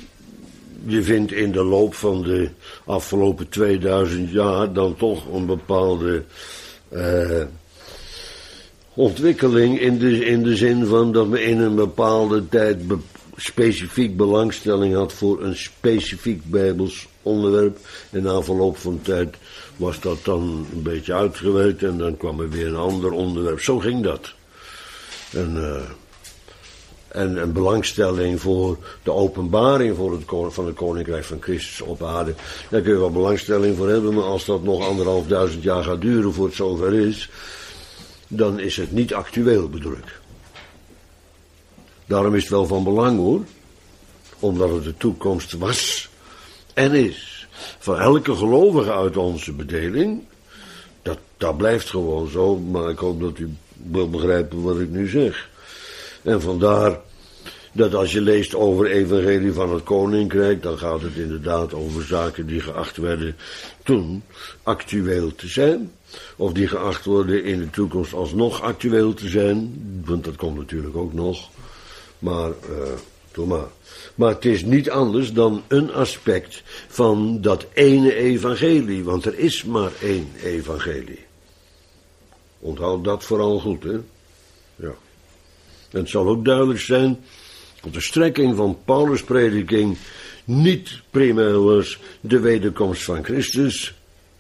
je vindt in de loop van de afgelopen tweeduizend jaar dan toch een bepaalde uh, ontwikkeling in de, in de zin van dat we in een bepaalde tijd be- specifiek belangstelling had voor een specifiek Bijbels onderwerp. En na verloop van tijd was dat dan een beetje uitgewerkt en dan kwam er weer een ander onderwerp. Zo ging dat. En, uh, en een belangstelling voor de openbaring voor het, van het Koninkrijk van Christus op aarde. Daar kun je wel belangstelling voor hebben, maar als dat nog anderhalf duizend jaar gaat duren voor het zover is, dan is het niet actueel, bedoel ik. Daarom is het wel van belang, hoor. Omdat het de toekomst was en is. Voor elke gelovige uit onze bedeling. Dat, dat blijft gewoon zo, maar ik hoop dat u wil begrijpen wat ik nu zeg. En vandaar dat als je leest over evangelie van het Koninkrijk, dan gaat het inderdaad over zaken die geacht werden toen actueel te zijn. Of die geacht worden in de toekomst alsnog actueel te zijn. Want dat komt natuurlijk ook nog. Maar, uh, doe maar. Maar het is niet anders dan een aspect van dat ene evangelie. Want er is maar één evangelie. Onthoud dat vooral goed, hè. Ja. En het zal ook duidelijk zijn dat de strekking van Paulus' prediking niet primair was de wederkomst van Christus,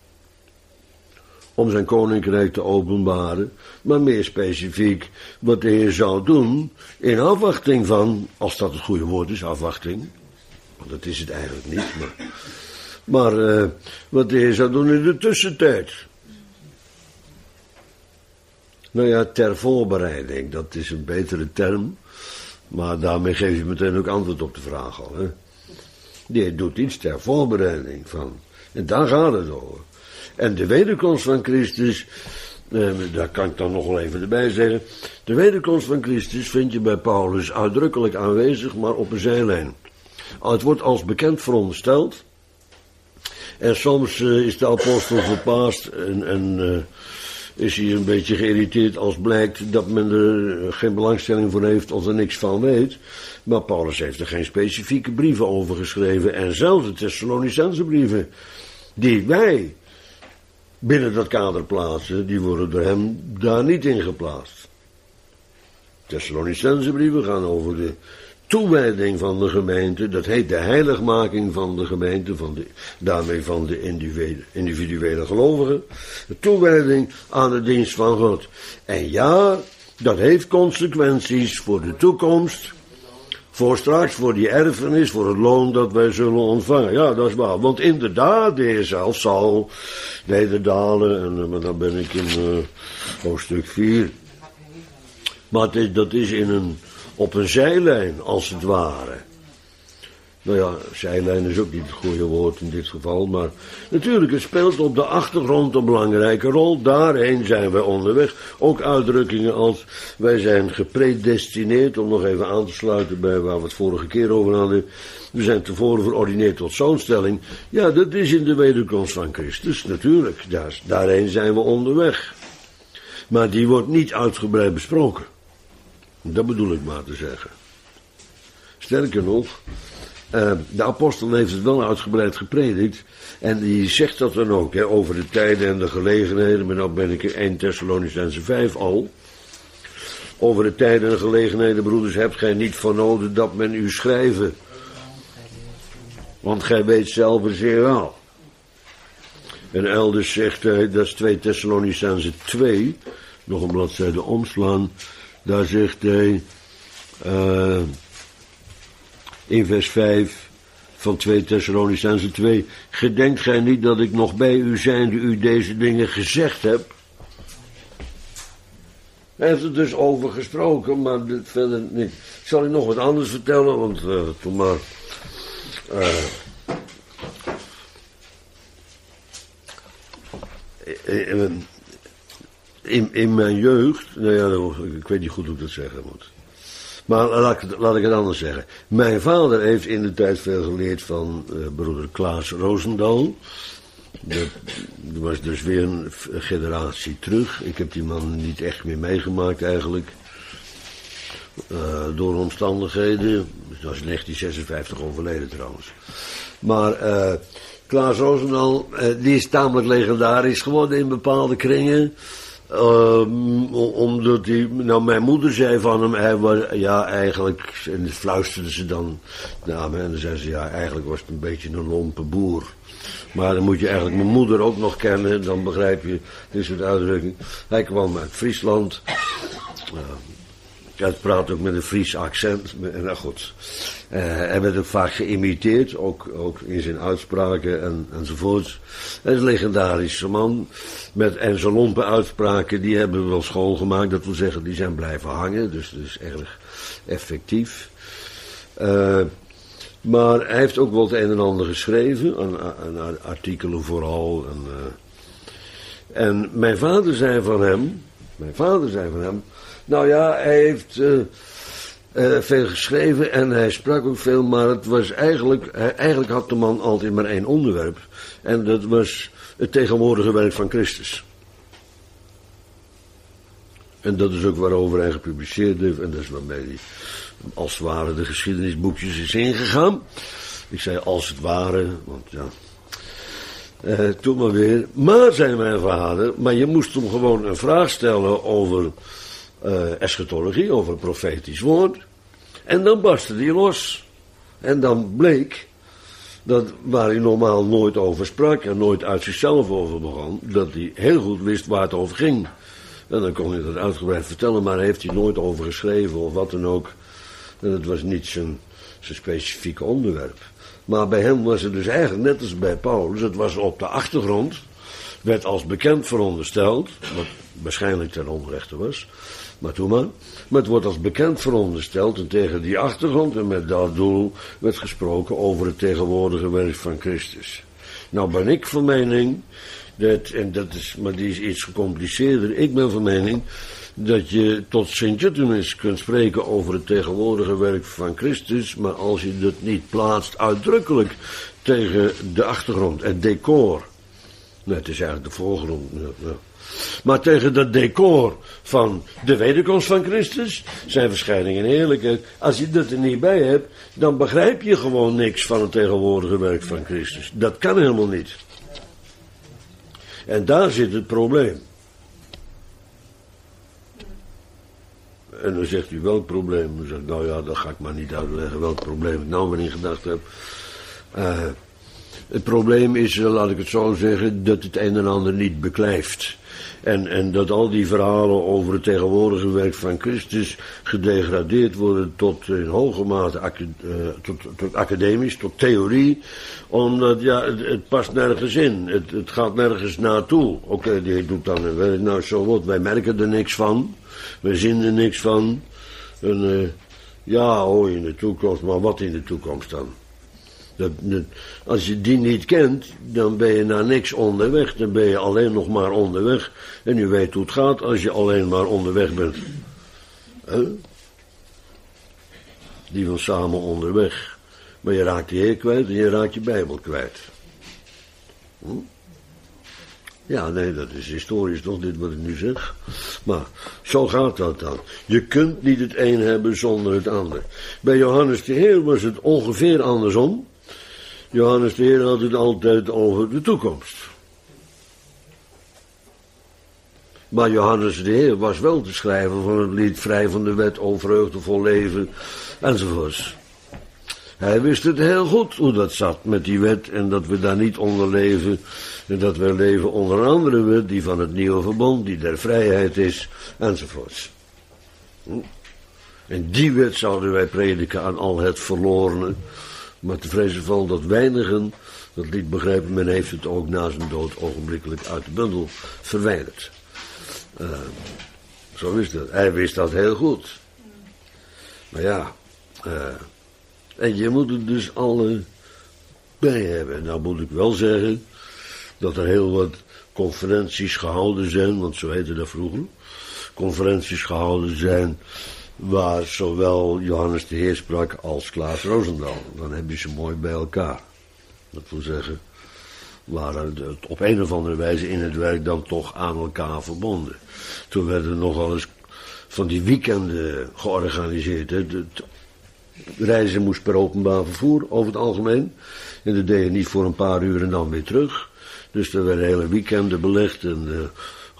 om zijn koninkrijk te openbaren, maar meer specifiek wat de Heer zou doen in afwachting van, als dat het goede woord is, afwachting, want dat is het eigenlijk niet, maar, maar uh, wat de Heer zou doen in de tussentijd. Nou ja, ter voorbereiding, dat is een betere term, maar daarmee geef je meteen ook antwoord op de vraag al, hè. Die Heer doet iets ter voorbereiding van, en daar gaat het over. En de wederkomst van Christus, eh, daar kan ik dan nog wel even erbij zeggen. De wederkomst van Christus vind je bij Paulus uitdrukkelijk aanwezig, maar op een zijlijn. Het wordt als bekend verondersteld. En soms uh, is de apostel verbaasd en, en uh, is hij een beetje geïrriteerd als blijkt dat men er geen belangstelling voor heeft of er niks van weet. Maar Paulus heeft er geen specifieke brieven over geschreven. En zelfs de Thessalonicense brieven, die wij binnen dat kader plaatsen, die worden door hem daar niet in geplaatst. Thessalonicense brieven gaan over de toewijding van de gemeente, dat heet de heiligmaking van de gemeente, van de, daarmee van de individuele, individuele gelovigen, de toewijding aan de dienst van God. En ja, dat heeft consequenties voor de toekomst, voor straks, voor die erfenis, voor het loon dat wij zullen ontvangen. Ja, dat is waar. Want inderdaad, de Heer zelf zal nederdalen. En maar dan ben ik in uh, hoofdstuk vier. Maar het is, dat is in een, op een zijlijn, als het ware. Nou ja, zijlijn is ook niet het goede woord in dit geval. Maar natuurlijk, het speelt op de achtergrond een belangrijke rol. Daarheen zijn wij onderweg. Ook uitdrukkingen als wij zijn gepredestineerd, om nog even aan te sluiten bij waar we het vorige keer over hadden. We zijn tevoren verordineerd tot zoonstelling. Ja, dat is in de wederkomst van Christus, natuurlijk. Daar, daarheen zijn we onderweg. Maar die wordt niet uitgebreid besproken. Dat bedoel ik maar te zeggen. Sterker nog, Uh, de apostel heeft het wel uitgebreid gepredikt. En die zegt dat dan ook, hè, over de tijden en de gelegenheden. Maar nou ben ik in eerste Thessalonicense vijf al. Over de tijden en de gelegenheden, broeders, hebt gij niet van nodig dat men u schrijven. Want gij weet zelf zeer wel. En elders zegt hij, dat is tweede Thessalonicense twee. Nog een bladzijde omslaan. Daar zegt hij, Uh, in vers vijf van tweede Thessalonicense twee. Gedenkt gij niet dat ik nog bij u zijnde u deze dingen gezegd heb? Hij heeft er dus over gesproken, maar dit verder niet. Ik zal u nog wat anders vertellen, want uh, toen maar. Uh, in, in mijn jeugd, nou ja, ik weet niet goed hoe ik dat zeggen moet. Maar laat ik, laat ik het anders zeggen. Mijn vader heeft in de tijd veel geleerd van uh, broeder Klaas Roosendal. Dat was dus weer een generatie terug. Ik heb die man niet echt meer meegemaakt eigenlijk. Uh, door omstandigheden. Dat is in negentien zesenvijftig overleden trouwens. Maar uh, Klaas Roosendal, uh, die is tamelijk legendarisch geworden in bepaalde kringen. Um, omdat hij, nou mijn moeder zei van hem, hij was, ja eigenlijk, en dat fluisterde ze dan naar me en dan zei ze, ja eigenlijk was het een beetje een lompe boer. Maar dan moet je eigenlijk mijn moeder ook nog kennen, dan begrijp je dit soort uitdrukking. Hij kwam uit Friesland. Uh, hij praat ook met een Fries accent. Nou goed. Uh, hij werd ook vaak geïmiteerd, ook, ook in zijn uitspraken en, enzovoorts. Hij is een legendarische man. Met, en zijn lompe uitspraken, die hebben we wel schoongemaakt. Dat wil zeggen, die zijn blijven hangen. Dus dat is erg effectief. Uh, maar hij heeft ook wel het een en ander geschreven. Aan, aan artikelen vooral. En, uh, en mijn vader zei van hem. Mijn vader zei van hem. Nou ja, hij heeft uh, uh, veel geschreven en hij sprak ook veel, maar het was eigenlijk, hij, eigenlijk had de man altijd maar één onderwerp. En dat was het tegenwoordige werk van Christus. En dat is ook waarover hij gepubliceerd heeft en dat is waarmee hij als het ware de geschiedenisboekjes is ingegaan. Ik zei als het ware, want ja... Uh, toen maar weer. Maar, zei mijn vader, maar je moest hem gewoon een vraag stellen over uh, eschatologie, over profetisch woord. En dan barstte hij los. En dan bleek, dat waar hij normaal nooit over sprak en nooit uit zichzelf over begon, dat hij heel goed wist waar het over ging. En dan kon hij dat uitgebreid vertellen, maar daar heeft hij nooit over geschreven of wat dan ook. En het was niet zijn, zijn specifieke onderwerp. Maar bij hem was het dus eigenlijk net als bij Paulus, het was op de achtergrond, werd als bekend verondersteld, wat waarschijnlijk ten onrechte was, maar toen maar, maar het wordt als bekend verondersteld en tegen die achtergrond en met dat doel werd gesproken over het tegenwoordige werk van Christus. Nou ben ik van mening, dat, en dat is, maar die is iets gecompliceerder, ik ben van mening dat je tot Sint-Jutemus kunt spreken over het tegenwoordige werk van Christus, maar als je dat niet plaatst uitdrukkelijk tegen de achtergrond, het decor. Nee, het is eigenlijk de voorgrond. Ja, ja. Maar tegen dat decor van de wederkomst van Christus, zijn verschijning en heerlijkheid, als je dat er niet bij hebt, dan begrijp je gewoon niks van het tegenwoordige werk van Christus. Dat kan helemaal niet. En daar zit het probleem. En dan zegt u, welk probleem? Dan zeg ik, nou ja, dat ga ik maar niet uitleggen welk probleem ik nou weer in gedachten heb. Uh, het probleem is, laat ik het zo zeggen, dat het een en ander niet beklijft. En, en dat al die verhalen over het tegenwoordige werk van Christus gedegradeerd worden tot in hoge mate uh, tot, tot academisch, tot theorie. Omdat, ja, het, het past nergens in. Het, het gaat nergens naartoe. Oké, okay, die doet dan een werk, nou zo wat, wij merken er niks van. Wij zien er niks van. En, uh, ja, oh, in de toekomst, maar wat in de toekomst dan? Dat, dat, als je die niet kent, dan ben je naar niks onderweg. Dan ben je alleen nog maar onderweg. En u weet hoe het gaat als je alleen maar onderweg bent. Huh? Die van samen onderweg. Maar je raakt je Heer kwijt en je raakt je Bijbel kwijt. Hm? Ja, nee, dat is historisch toch, dit wat ik nu zeg. Maar zo gaat dat dan. Je kunt niet het een hebben zonder het ander. Bij Johannes de Heer was het ongeveer andersom. Johannes de Heer had het altijd over de toekomst. Maar Johannes de Heer was wel de schrijver van het lied vrij van de wet, o vreugdevol leven, enzovoorts. Hij wist het heel goed hoe dat zat met die wet en dat we daar niet onder leven. En dat we leven onder een andere wet, die van het nieuwe verbond, die der vrijheid is, enzovoorts. Hm? En die wet zouden wij prediken aan al het verlorene. Maar te vrezen van dat weinigen dat liet begrijpen, men heeft het ook na zijn dood ogenblikkelijk uit de bundel verwijderd. Uh, zo is dat. Hij wist dat heel goed. Maar ja, uh, en je moet er dus alle bij hebben. Nou moet ik wel zeggen dat er heel wat conferenties gehouden zijn, want zo heette dat vroeger. Conferenties gehouden zijn waar zowel Johannes de Heer sprak als Klaas Roosendaal. Dan heb je ze mooi bij elkaar. Dat wil zeggen, waren het op een of andere wijze in het werk dan toch aan elkaar verbonden. Toen werden er nogal eens van die weekenden georganiseerd. Hè. De, de reizen moest per openbaar vervoer over het algemeen. En dat deed je niet voor een paar uur en dan weer terug. Dus er werden hele weekenden belegd en uh,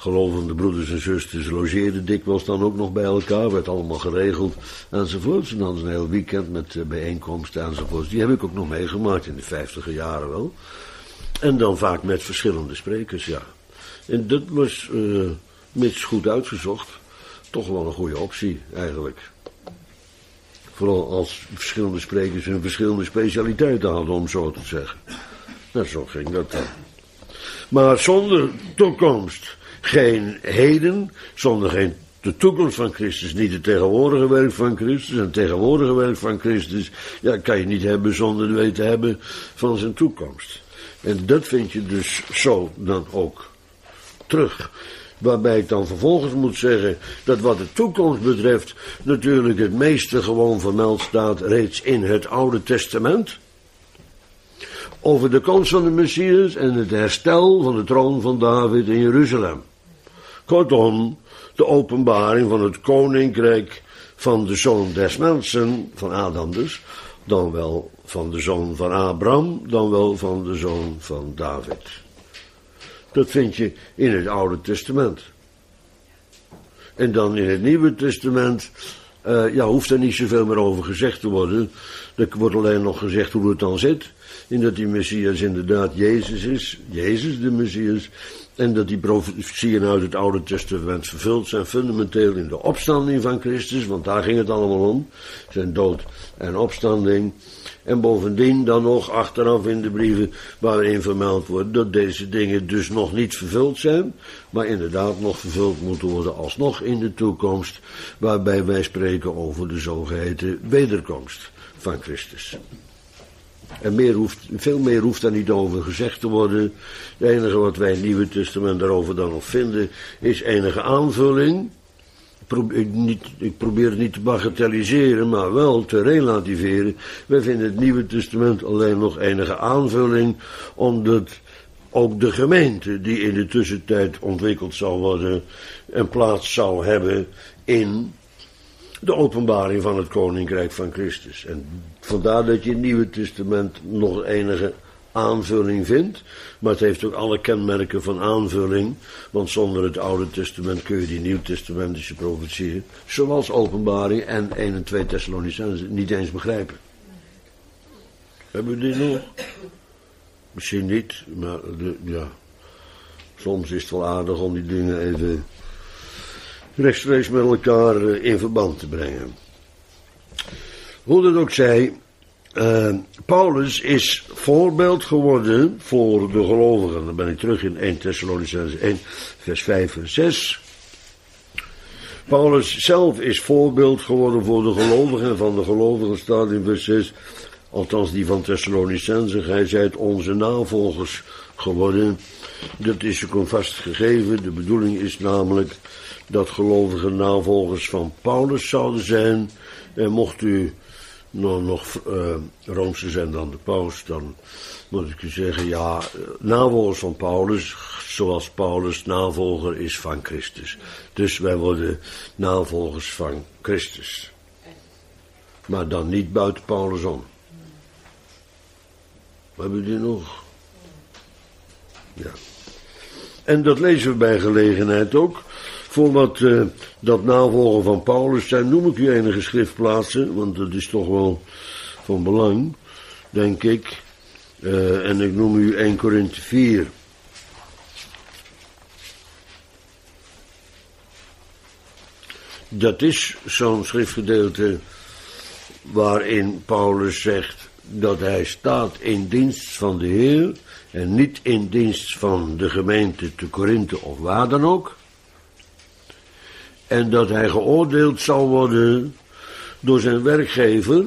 gelovende broeders en zusters logeerden dikwijls dan ook nog bij elkaar, werd allemaal geregeld enzovoorts. En dan een heel weekend met uh, bijeenkomsten enzovoorts. Die heb ik ook nog meegemaakt in de vijftiger jaren wel. En dan vaak met verschillende sprekers, ja. En dat was, uh, mits goed uitgezocht, toch wel een goede optie eigenlijk. Vooral als verschillende sprekers hun verschillende specialiteiten hadden, om zo te zeggen. Nou, zo ging dat dan. Maar zonder toekomst geen heden, zonder geen de toekomst van Christus, niet het tegenwoordige werk van Christus. En het tegenwoordige werk van Christus, ja, kan je niet hebben zonder de weten hebben van zijn toekomst. En dat vind je dus zo dan ook terug. Waarbij ik dan vervolgens moet zeggen dat wat de toekomst betreft natuurlijk het meeste gewoon vermeld staat reeds in het Oude Testament. Over de komst van de Messias en het herstel van de troon van David in Jeruzalem. Kortom, de openbaring van het koninkrijk van de zoon des mensen, van Adam dus, dan wel van de zoon van Abraham, dan wel van de zoon van David. Dat vind je in het Oude Testament. En dan in het Nieuwe Testament, uh, ja, hoeft er niet zoveel meer over gezegd te worden. Er wordt alleen nog gezegd hoe het dan zit. In dat die Messias inderdaad Jezus is, Jezus de Messias. En dat die profetieën uit het Oude Testament vervuld zijn, fundamenteel in de opstanding van Christus, want daar ging het allemaal om. Zijn dood en opstanding. En bovendien dan nog achteraf in de brieven waarin vermeld wordt dat deze dingen dus nog niet vervuld zijn, maar inderdaad nog vervuld moeten worden alsnog in de toekomst, waarbij wij spreken over de zogeheten wederkomst van Christus. En meer hoeft, veel meer hoeft daar niet over gezegd te worden. Het enige wat wij in het Nieuwe Testament daarover dan nog vinden, is enige aanvulling. Ik probeer, niet, ik probeer het niet te bagatelliseren, maar wel te relativeren. Wij vinden het Nieuwe Testament alleen nog enige aanvulling, omdat ook de gemeente die in de tussentijd ontwikkeld zal worden, een plaats zal hebben in de openbaring van het koninkrijk van Christus. En vandaar dat je in het Nieuwe Testament nog enige aanvulling vindt, maar het heeft ook alle kenmerken van aanvulling, want zonder het Oude Testament kun je die Nieuwtestamentische profetieën, zoals openbaring en één en twee Thessalonicenzen, niet eens begrijpen. Hebben we die nog? Misschien niet, maar de, ja, soms is het wel aardig om die dingen even rechtstreeks met elkaar in verband te brengen. Hoe dat ook zij, uh, Paulus is voorbeeld geworden voor de gelovigen. Dan ben ik terug in één Thessalonicenzen één, vers vijf en zes. Paulus zelf is voorbeeld geworden voor de gelovigen, en van de gelovigen staat in vers zes, althans die van Thessalonicenzen, gij zijt onze navolgers geworden. Dat is ook een vastgegeven. De bedoeling is namelijk dat gelovige navolgers van Paulus zouden zijn. En mocht u nou nog uh, Roomser zijn dan de paus, dan moet ik u zeggen, ja, navolgers van Paulus, zoals Paulus navolger is van Christus. Dus wij worden navolgers van Christus. Maar dan niet buiten Paulus om. Wat hebben we die nog? Ja. En dat lezen we bij gelegenheid ook. Voor wat uh, dat navolgen van Paulus zijn, noem ik u enige schriftplaatsen, want dat is toch wel van belang, denk ik. Uh, en ik noem u één Korinthe vier. Dat is zo'n schriftgedeelte waarin Paulus zegt dat hij staat in dienst van de Heer en niet in dienst van de gemeente te Korinthe of waar dan ook. En dat hij geoordeeld zal worden door zijn werkgever,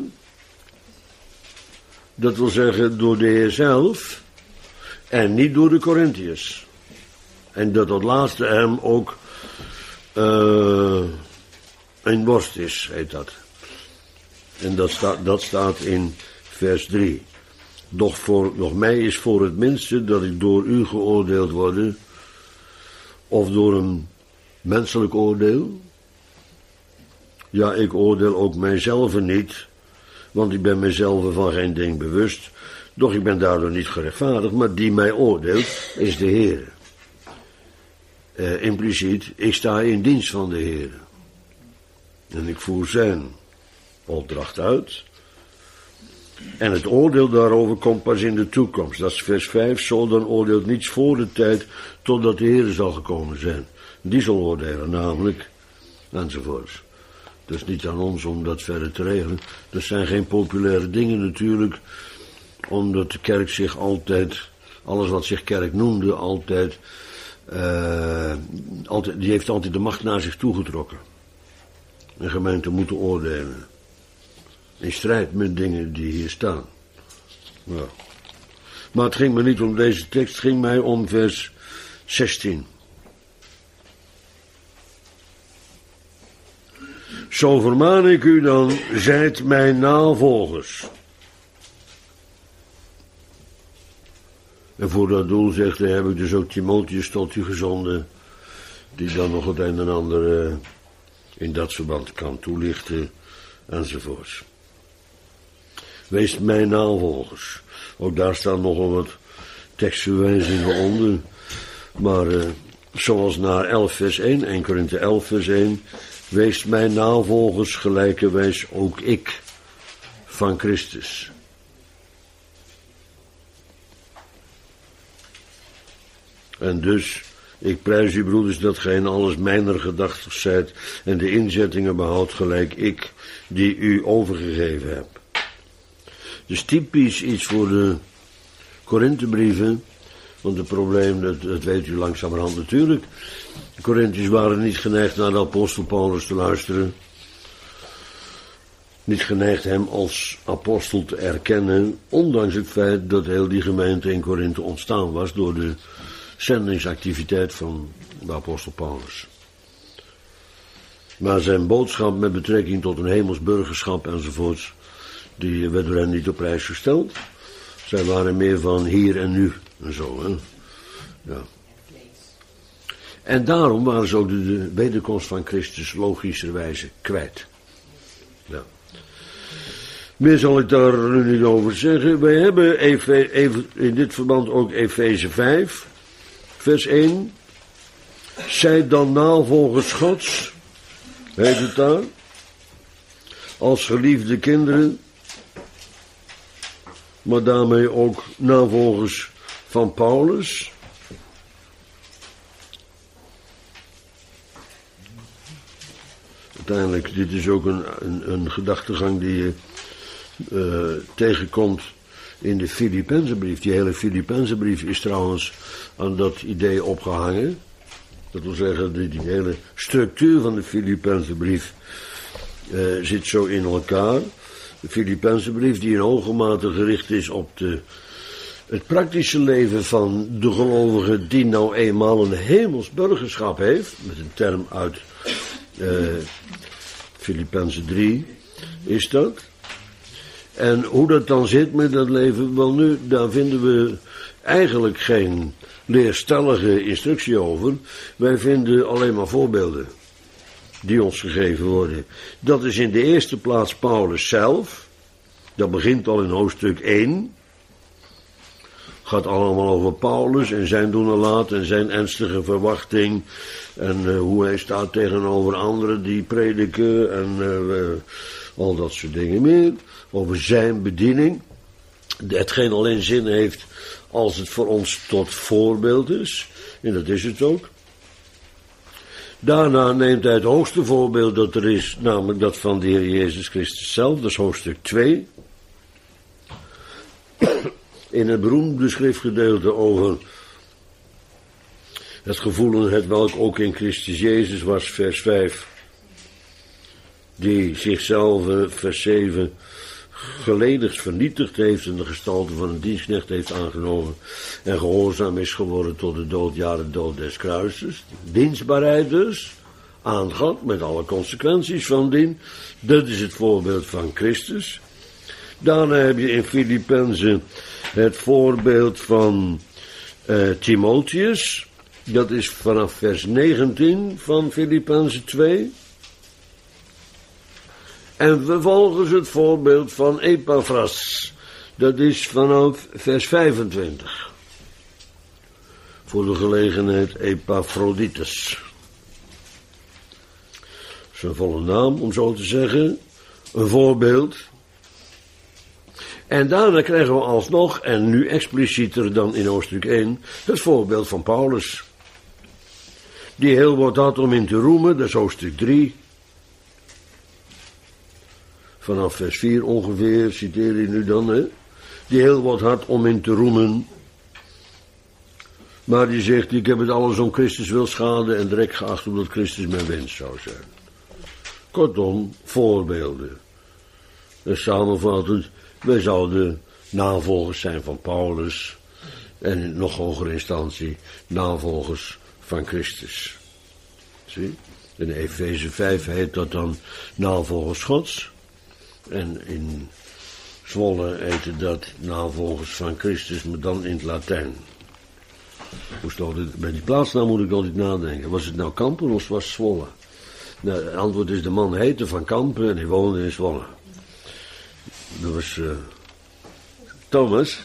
dat wil zeggen door de Heer zelf, en niet door de Corinthiërs. En dat dat laatste hem ook uh, een borst is, heet dat. En dat, sta, dat staat in vers drie. Doch, voor, doch mij is voor het minste dat ik door u geoordeeld word, of door een menselijk oordeel. Ja, ik oordeel ook mijzelf niet, want ik ben mijzelf van geen ding bewust, doch ik ben daardoor niet gerechtvaardigd, maar die mij oordeelt is de Heer. Uh, impliciet, ik sta in dienst van de Heer. En ik voer zijn opdracht uit. En het oordeel daarover komt pas in de toekomst. Dat is vers vijf. Zo dan oordeelt niets voor de tijd, totdat de Heer zal gekomen zijn. Die zal oordelen, namelijk, enzovoorts. Het is niet aan ons om dat verder te regelen. Dat zijn geen populaire dingen natuurlijk, omdat de kerk zich altijd, alles wat zich kerk noemde, altijd, uh, altijd die heeft altijd de macht naar zich toegetrokken. Een gemeente moet oordelen. In strijd met dingen die hier staan. Ja. Maar het ging me niet om deze tekst, het ging mij om vers zestien. Zo vermaan ik u dan, zijt mijn navolgers. En voor dat doel, zegt hij, heb ik dus ook Timotheus tot u gezonden, die dan nog het een en ander uh, in dat verband kan toelichten, enzovoorts. Wees mijn navolgers. Ook daar staan nogal wat tekstverwijzingen onder. Maar uh, zoals naar elf vers één, Eerste Korinthe elf vers één. Wees mijn navolgers, gelijkerwijs ook ik van Christus. En dus, ik prijs u broeders dat gij in alles mijner gedachtig zijt en de inzettingen behoudt gelijk ik die u overgegeven heb. Dus typisch iets voor de Korinthebrieven, want het probleem, dat, dat weet u langzamerhand natuurlijk. De Korinthiërs waren niet geneigd naar de apostel Paulus te luisteren. Niet geneigd hem als apostel te erkennen, ondanks het feit dat heel die gemeente in Korinthe ontstaan was door de zendingsactiviteit van de apostel Paulus. Maar zijn boodschap met betrekking tot een hemels burgerschap enzovoorts, die werd door hen niet op prijs gesteld. Zij waren meer van hier en nu en zo, hè. Ja. En daarom waren ze ook de, de wederkomst van Christus logischerwijze kwijt. Ja. Meer zal ik daar nu niet over zeggen. Wij hebben Efe, even, in dit verband ook Efeze vijf, vers één. Zij dan navolgers Gods, heet het daar, als geliefde kinderen, maar daarmee ook navolgers van Paulus. Uiteindelijk, dit is ook een, een, een gedachtegang die je uh, tegenkomt in de Filippenzenbrief. Die hele Filippenzenbrief is trouwens aan dat idee opgehangen. Dat wil zeggen, die, die hele structuur van de Filippenzenbrief uh, zit zo in elkaar. De Filippenzenbrief die in hoge mate gericht is op de, het praktische leven van de gelovige die nou eenmaal een hemels burgerschap heeft, met een term uit uh, Filippenzen drie is dat. En hoe dat dan zit met dat leven, wel nu, daar vinden we eigenlijk geen leerstellige instructie over. Wij vinden alleen maar voorbeelden die ons gegeven worden. Dat is in de eerste plaats Paulus zelf. Dat begint al in hoofdstuk één. Gaat allemaal over Paulus en zijn doen en laten en zijn ernstige verwachting. En uh, hoe hij staat tegenover anderen die prediken en uh, uh, al dat soort dingen meer. Over zijn bediening. Hetgeen alleen zin heeft als het voor ons tot voorbeeld is. En dat is het ook. Daarna neemt hij het hoogste voorbeeld dat er is, namelijk dat van de Heer Jezus Christus zelf. Dat is hoofdstuk twee. In het beroemde schriftgedeelte over het gevoelen, het welk ook in Christus Jezus was, vers vijf. Die zichzelf, vers zeven, geledigd vernietigd heeft en de gestalte van een dienstknecht heeft aangenomen en gehoorzaam is geworden tot de dood, ja, de dood des kruises. Dienstbaarheid dus aan God met alle consequenties van dien. Dat is het voorbeeld van Christus. Daarna heb je in Filippenzen het voorbeeld van uh, Timotheus. Dat is vanaf vers negentien van Filippenzen twee. En vervolgens het voorbeeld van Epaphras. Dat is vanaf vers vijfentwintig. voor de gelegenheid Epaphroditus. Zijn volle naam, om zo te zeggen, een voorbeeld. En daarna krijgen we alsnog, en nu explicieter dan in hoofdstuk één, het voorbeeld van Paulus. Die heel wat had om in te roemen, dat is hoofdstuk drie. Vanaf vers vier ongeveer, citeer hij nu dan, hè. Die heel wat had om in te roemen. Maar die zegt, ik heb het alles om Christus wil schaden en drek geacht omdat Christus mijn winst zou zijn. Kortom, voorbeelden. En samenvattend, wij zouden navolgers zijn van Paulus en in nog hogere instantie navolgers van Christus. Zie? In Efeze vijf heet dat dan navolgers Gods. En in Zwolle heette dat navolgers van Christus, maar dan in het Latijn. Moest altijd, bij die plaatsnaam moet ik altijd nadenken. Was het nou Kampen of was het Zwolle? Nou, het antwoord is, de man heette Van Kampen en hij woonde in Zwolle. Dat was uh, Thomas.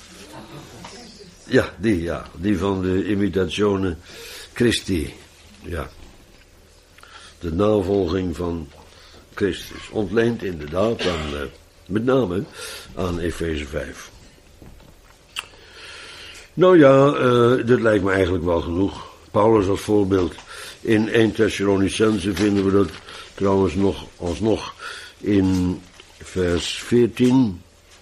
Ja, die, ja. Die van de Imitatione Christi. Ja. De navolging van Christus. Ontleend inderdaad aan, uh, met name aan Efeze vijf. Nou ja, uh, dit lijkt me eigenlijk wel genoeg. Paulus als voorbeeld. In Eerste Thessalonicenzen vinden we dat trouwens nog, alsnog in vers veertien.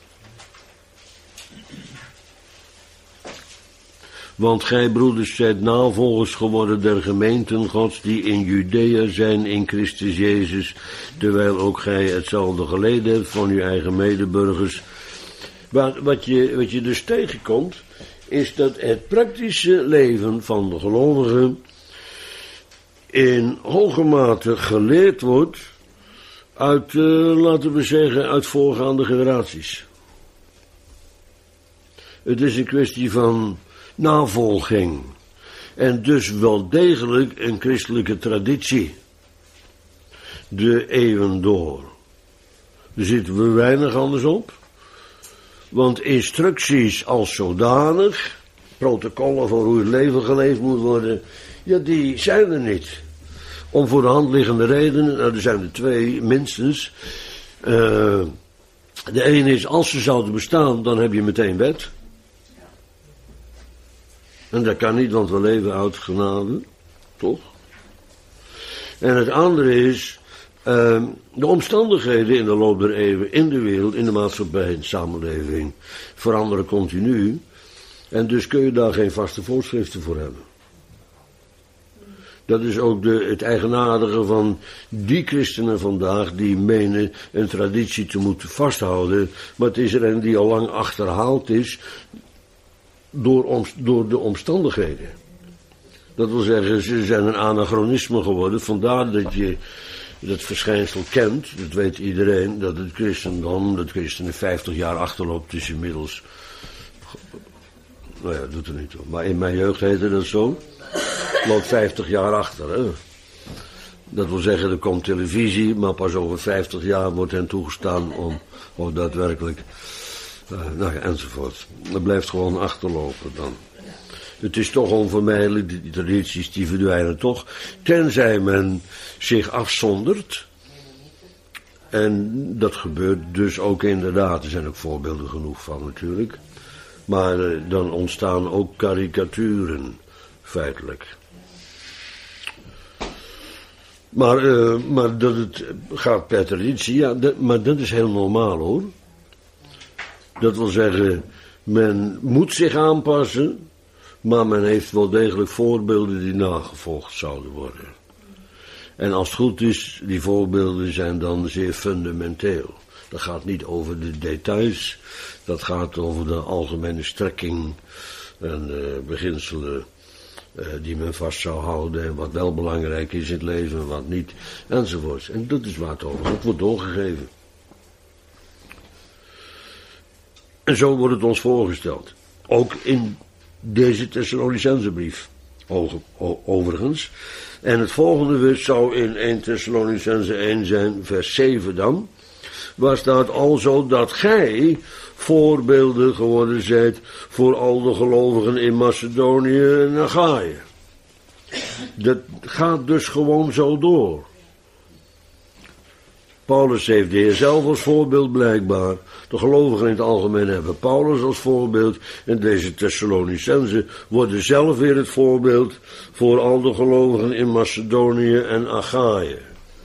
Want gij, broeders, zijt navolgers geworden der gemeenten Gods die in Judea zijn in Christus Jezus, terwijl ook gij hetzelfde geleden hebt van uw eigen medeburgers. Maar wat je, wat je dus tegenkomt, is dat het praktische leven van de gelovigen in hoge mate geleerd wordt uit, uh, laten we zeggen, uit voorgaande generaties. Het is een kwestie van navolging. En dus wel degelijk een christelijke traditie. De eeuwen door. Daar zitten we weinig anders op. Want instructies als zodanig, protocollen voor hoe het leven geleefd moet worden, ja, die zijn er niet. Om voor de hand liggende redenen, nou, er zijn er twee minstens. Uh, de ene is, als ze zouden bestaan, dan heb je meteen wet. En dat kan niet, want we leven uit genade, toch? En het andere is, uh, de omstandigheden in de loop der eeuwen, in de wereld, in de maatschappij, in de samenleving, veranderen continu. En dus kun je daar geen vaste voorschriften voor hebben. Dat is ook de, het eigenaardige van die christenen vandaag die menen een traditie te moeten vasthouden. Maar het is er een die al lang achterhaald is door, om, door de omstandigheden. Dat wil zeggen, ze zijn een anachronisme geworden. Vandaar dat je dat verschijnsel kent, dat weet iedereen, dat het christendom, dat christenen vijftig jaar achterloopt is inmiddels. Nou ja, dat doet er niet toe. Maar in mijn jeugd heette dat zo. Loopt vijftig jaar achter, hè. Dat wil zeggen, er komt televisie, maar pas over vijftig jaar wordt hen toegestaan om, om daadwerkelijk, uh, nou ja, enzovoort. Dat blijft gewoon achterlopen dan. Het is toch onvermijdelijk, die tradities die verdwijnen toch, tenzij men zich afzondert. En dat gebeurt dus ook inderdaad, er zijn ook voorbeelden genoeg van natuurlijk. Maar uh, dan ontstaan ook karikaturen, feitelijk. Maar, uh, maar dat het gaat per traditie, ja, dat, maar dat is heel normaal hoor. Dat wil zeggen, men moet zich aanpassen, maar men heeft wel degelijk voorbeelden die nagevolgd zouden worden. En als het goed is, die voorbeelden zijn dan zeer fundamenteel. Dat gaat niet over de details, dat gaat over de algemene strekking en de beginselen uh, die men vast zou houden en wat wel belangrijk is in het leven en wat niet, enzovoorts. En dat is waar het over gaat, wordt doorgegeven. En zo wordt het ons voorgesteld. Ook in deze Thessalonicenzenbrief, overigens. En het volgende vers zou in Eerste Thessalonicenzen één zijn, vers zeven dan. waar staat alzo dat gij voorbeelden geworden zijt voor al de gelovigen in Macedonië en Achaïe. Dat gaat dus gewoon zo door. Paulus heeft de Heer zelf als voorbeeld blijkbaar. De gelovigen in het algemeen hebben Paulus als voorbeeld. En deze Thessalonicenzen worden zelf weer het voorbeeld voor al de gelovigen in Macedonië en Achaïe.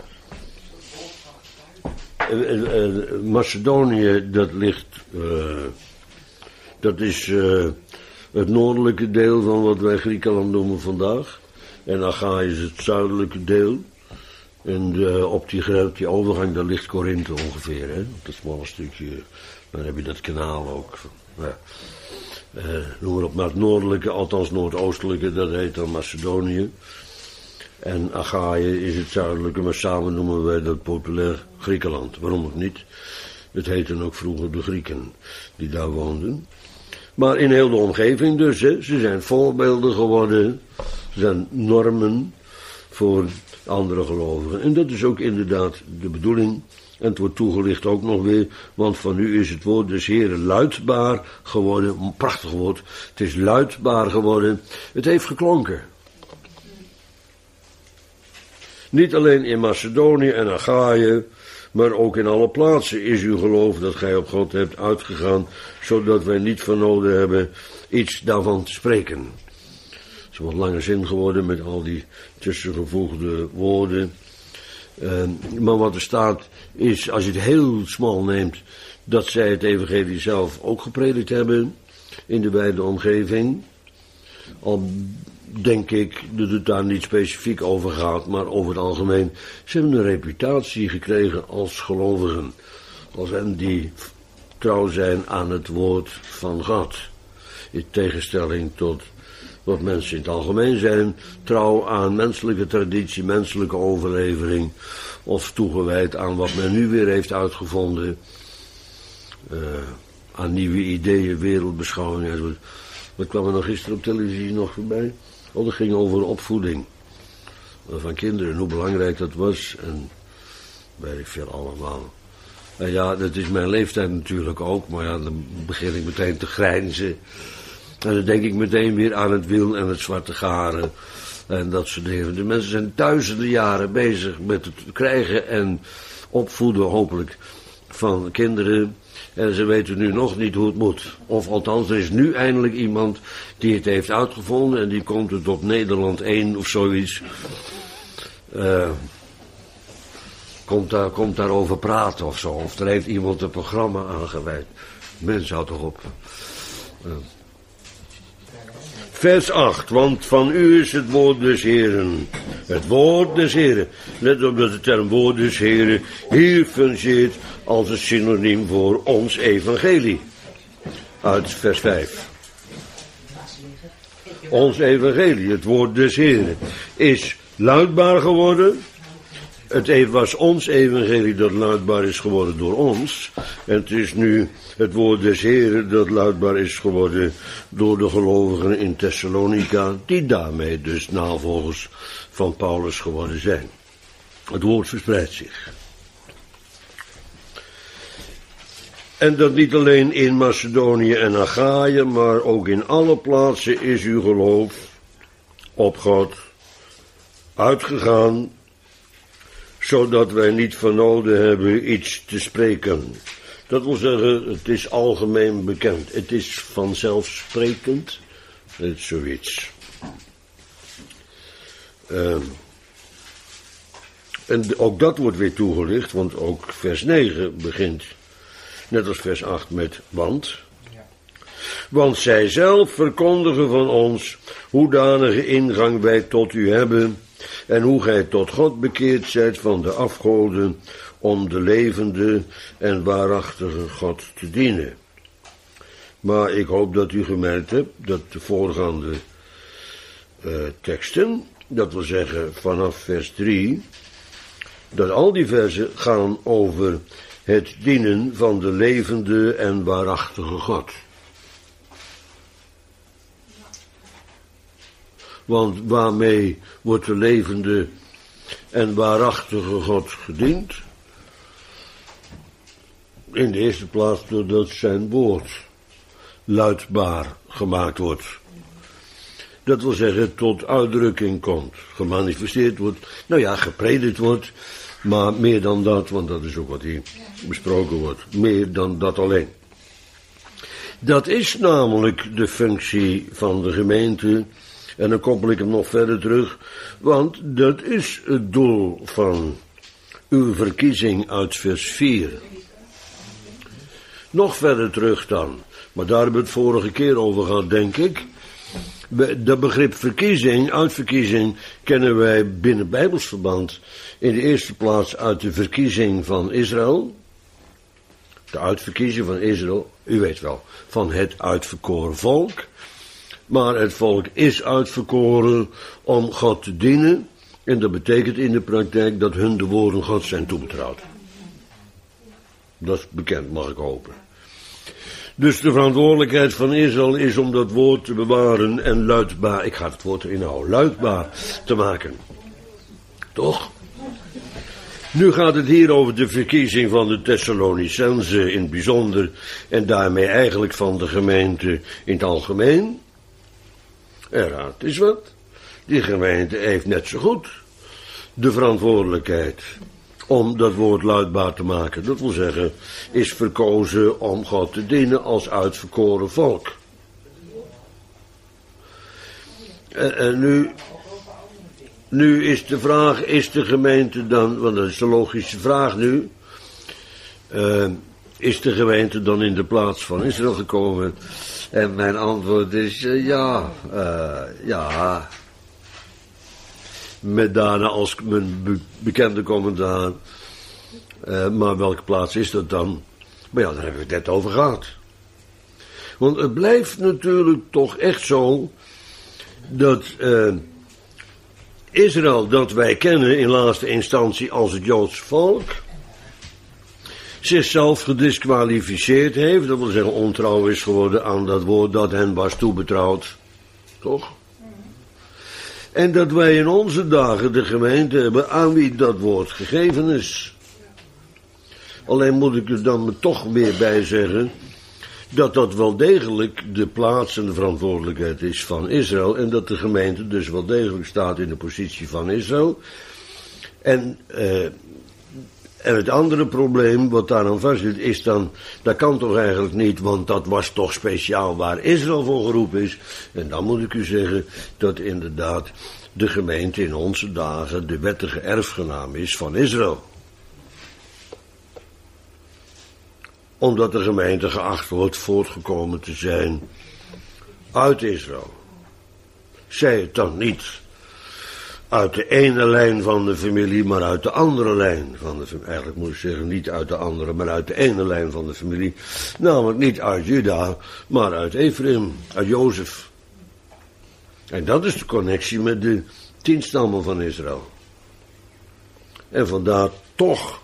Macedonië, dat ligt, uh, dat is uh, het noordelijke deel van wat wij Griekenland noemen vandaag. En Achaïe is het zuidelijke deel. En uh, op die, op die overgang, daar ligt Korinthe ongeveer, hè. Dat smalle stukje, dan heb je dat kanaal ook. Ja. Uh, noem maar op, maar het noordelijke, althans noordoostelijke, dat heet dan Macedonië. En Achaïe is het zuidelijke, maar samen noemen wij dat populair Griekenland. Waarom ook niet? Het heette ook vroeger de Grieken die daar woonden. Maar in heel de omgeving dus, hè. Ze zijn voorbeelden geworden, ze zijn normen voor andere gelovigen. En dat is ook inderdaad de bedoeling. En het wordt toegelicht ook nog weer, want van u is het woord des Heren luidbaar geworden. Een prachtig woord. Het is luidbaar geworden. Het heeft geklonken. Niet alleen in Macedonië en Achaïe, maar ook in alle plaatsen is uw geloof dat gij op God hebt uitgegaan, zodat wij niet van nodig hebben iets daarvan te spreken. Het is wat lange zin geworden met al die tussengevoegde woorden. Uh, maar wat er staat is, als je het heel smal neemt, dat zij het evangelie zelf ook gepredikt hebben in de wijde omgeving. Al denk ik dat het daar niet specifiek over gaat, maar over het algemeen. Ze hebben een reputatie gekregen als gelovigen, als hen die trouw zijn aan het woord van God. In tegenstelling tot wat mensen in het algemeen zijn, trouw aan menselijke traditie, menselijke overlevering, of toegewijd aan wat men nu weer heeft uitgevonden, uh, aan nieuwe ideeën, wereldbeschouwingen. Wat kwam er nog gisteren op televisie nog voorbij? Oh, dat ging over opvoeding van kinderen, hoe belangrijk dat was, en weet ik veel allemaal. En ja, dat is mijn leeftijd natuurlijk ook, maar ja, dan begin ik meteen te grijnzen. En dan denk ik meteen weer aan het wiel en het zwarte garen en dat soort dingen. De mensen zijn duizenden jaren bezig met het krijgen en opvoeden, hopelijk, van kinderen. En ze weten nu nog niet hoe het moet. Of althans, er is nu eindelijk iemand die het heeft uitgevonden en die komt het op Nederland één of zoiets. Uh, komt, daar, komt daarover praten of zo. Of er heeft iemand een programma aangeweid. Mensen, houd toch op. Uh. Vers acht, want van u is het woord des Heren. Het woord des Heren. Net omdat de term woord des Heren hier fungeert als een synoniem voor ons evangelie. Uit vers vijf. Ons evangelie, het woord des Heren, is luidbaar geworden. Het was ons evangelie dat luidbaar is geworden door ons. En het is nu het woord des Heren dat luidbaar is geworden door de gelovigen in Thessalonica, die daarmee dus navolgers van Paulus geworden zijn. Het woord verspreidt zich. En dat niet alleen in Macedonië en Achaïe, maar ook in alle plaatsen is uw geloof op God uitgegaan, zodat wij niet van nodig hebben iets te spreken. Dat wil zeggen, het is algemeen bekend. Het is vanzelfsprekend. Het is zoiets. Uh, en ook dat wordt weer toegelicht, want ook vers negen begint, net als vers acht, met want. Want zij zelf verkondigen van ons hoedanige ingang wij tot u hebben, en hoe gij tot God bekeerd zijt van de afgoden, om de levende en waarachtige God te dienen. Maar ik hoop dat u gemerkt hebt dat de voorgaande uh, teksten, dat wil zeggen vanaf vers drie, dat al die versen gaan over het dienen van de levende en waarachtige God. Want waarmee wordt de levende en waarachtige God gediend? In de eerste plaats doordat zijn woord luidbaar gemaakt wordt. Dat wil zeggen, tot uitdrukking komt, gemanifesteerd wordt, nou ja, gepredikt wordt, maar meer dan dat, want dat is ook wat hier besproken wordt, meer dan dat alleen. Dat is namelijk de functie van de gemeente, en dan koppel ik hem nog verder terug, want dat is het doel van uw verkiezing uit vers vier. Nog verder terug dan, maar daar hebben we het vorige keer over gehad, denk ik. Dat begrip verkiezing, uitverkiezing, kennen wij binnen Bijbelsverband in de eerste plaats uit de verkiezing van Israël. De uitverkiezing van Israël, u weet wel, van het uitverkoren volk. Maar het volk is uitverkoren om God te dienen. En dat betekent in de praktijk dat hun de woorden Gods zijn toebetrouwd. Dat is bekend, mag ik hopen. Dus de verantwoordelijkheid van Israël is om dat woord te bewaren en luidbaar, ik ga het woord erin houden, luidbaar te maken. Toch? Nu gaat het hier over de verkiezing van de Thessalonicenzen in het bijzonder en daarmee eigenlijk van de gemeente in het algemeen. En raad is wat. Die gemeente heeft net zo goed de verantwoordelijkheid om dat woord luidbaar te maken. Dat wil zeggen, is verkozen om God te dienen als uitverkoren volk. En, en nu, nu is de vraag, is de gemeente dan, want dat is de logische vraag nu, uh, is de gemeente dan in de plaats van Israël gekomen? En mijn antwoord is uh, ja, uh, ja. Met daarna als mijn be- bekende commentaar. Uh, maar welke plaats is dat dan? Maar ja, daar hebben we het net over gehad. Want het blijft natuurlijk toch echt zo dat uh, Israël, dat wij kennen in laatste instantie als het Joodse volk, zichzelf gediskwalificeerd heeft, dat wil zeggen ontrouw is geworden aan dat woord dat hen was toebetrouwd. Toch? En dat wij in onze dagen de gemeente hebben aan wie dat woord gegeven is. Alleen moet ik er dan toch weer bij zeggen dat dat wel degelijk de plaats en de verantwoordelijkheid is van Israël. En dat de gemeente dus wel degelijk staat in de positie van Israël. En, eh, en het andere probleem wat daar aan vast zit is dan, dat kan toch eigenlijk niet, want dat was toch speciaal waar Israël voor geroepen is. En dan moet ik u zeggen dat inderdaad de gemeente in onze dagen de wettige erfgenaam is van Israël. Omdat de gemeente geacht wordt voortgekomen te zijn uit Israël. Zij het dan niet uit de ene lijn van de familie, maar uit de andere lijn van de familie. Eigenlijk moet ik zeggen, niet uit de andere, maar uit de ene lijn van de familie. Namelijk niet uit Juda, maar uit Ephraim, uit Jozef. En dat is de connectie met de tien stammen van Israël. En vandaar toch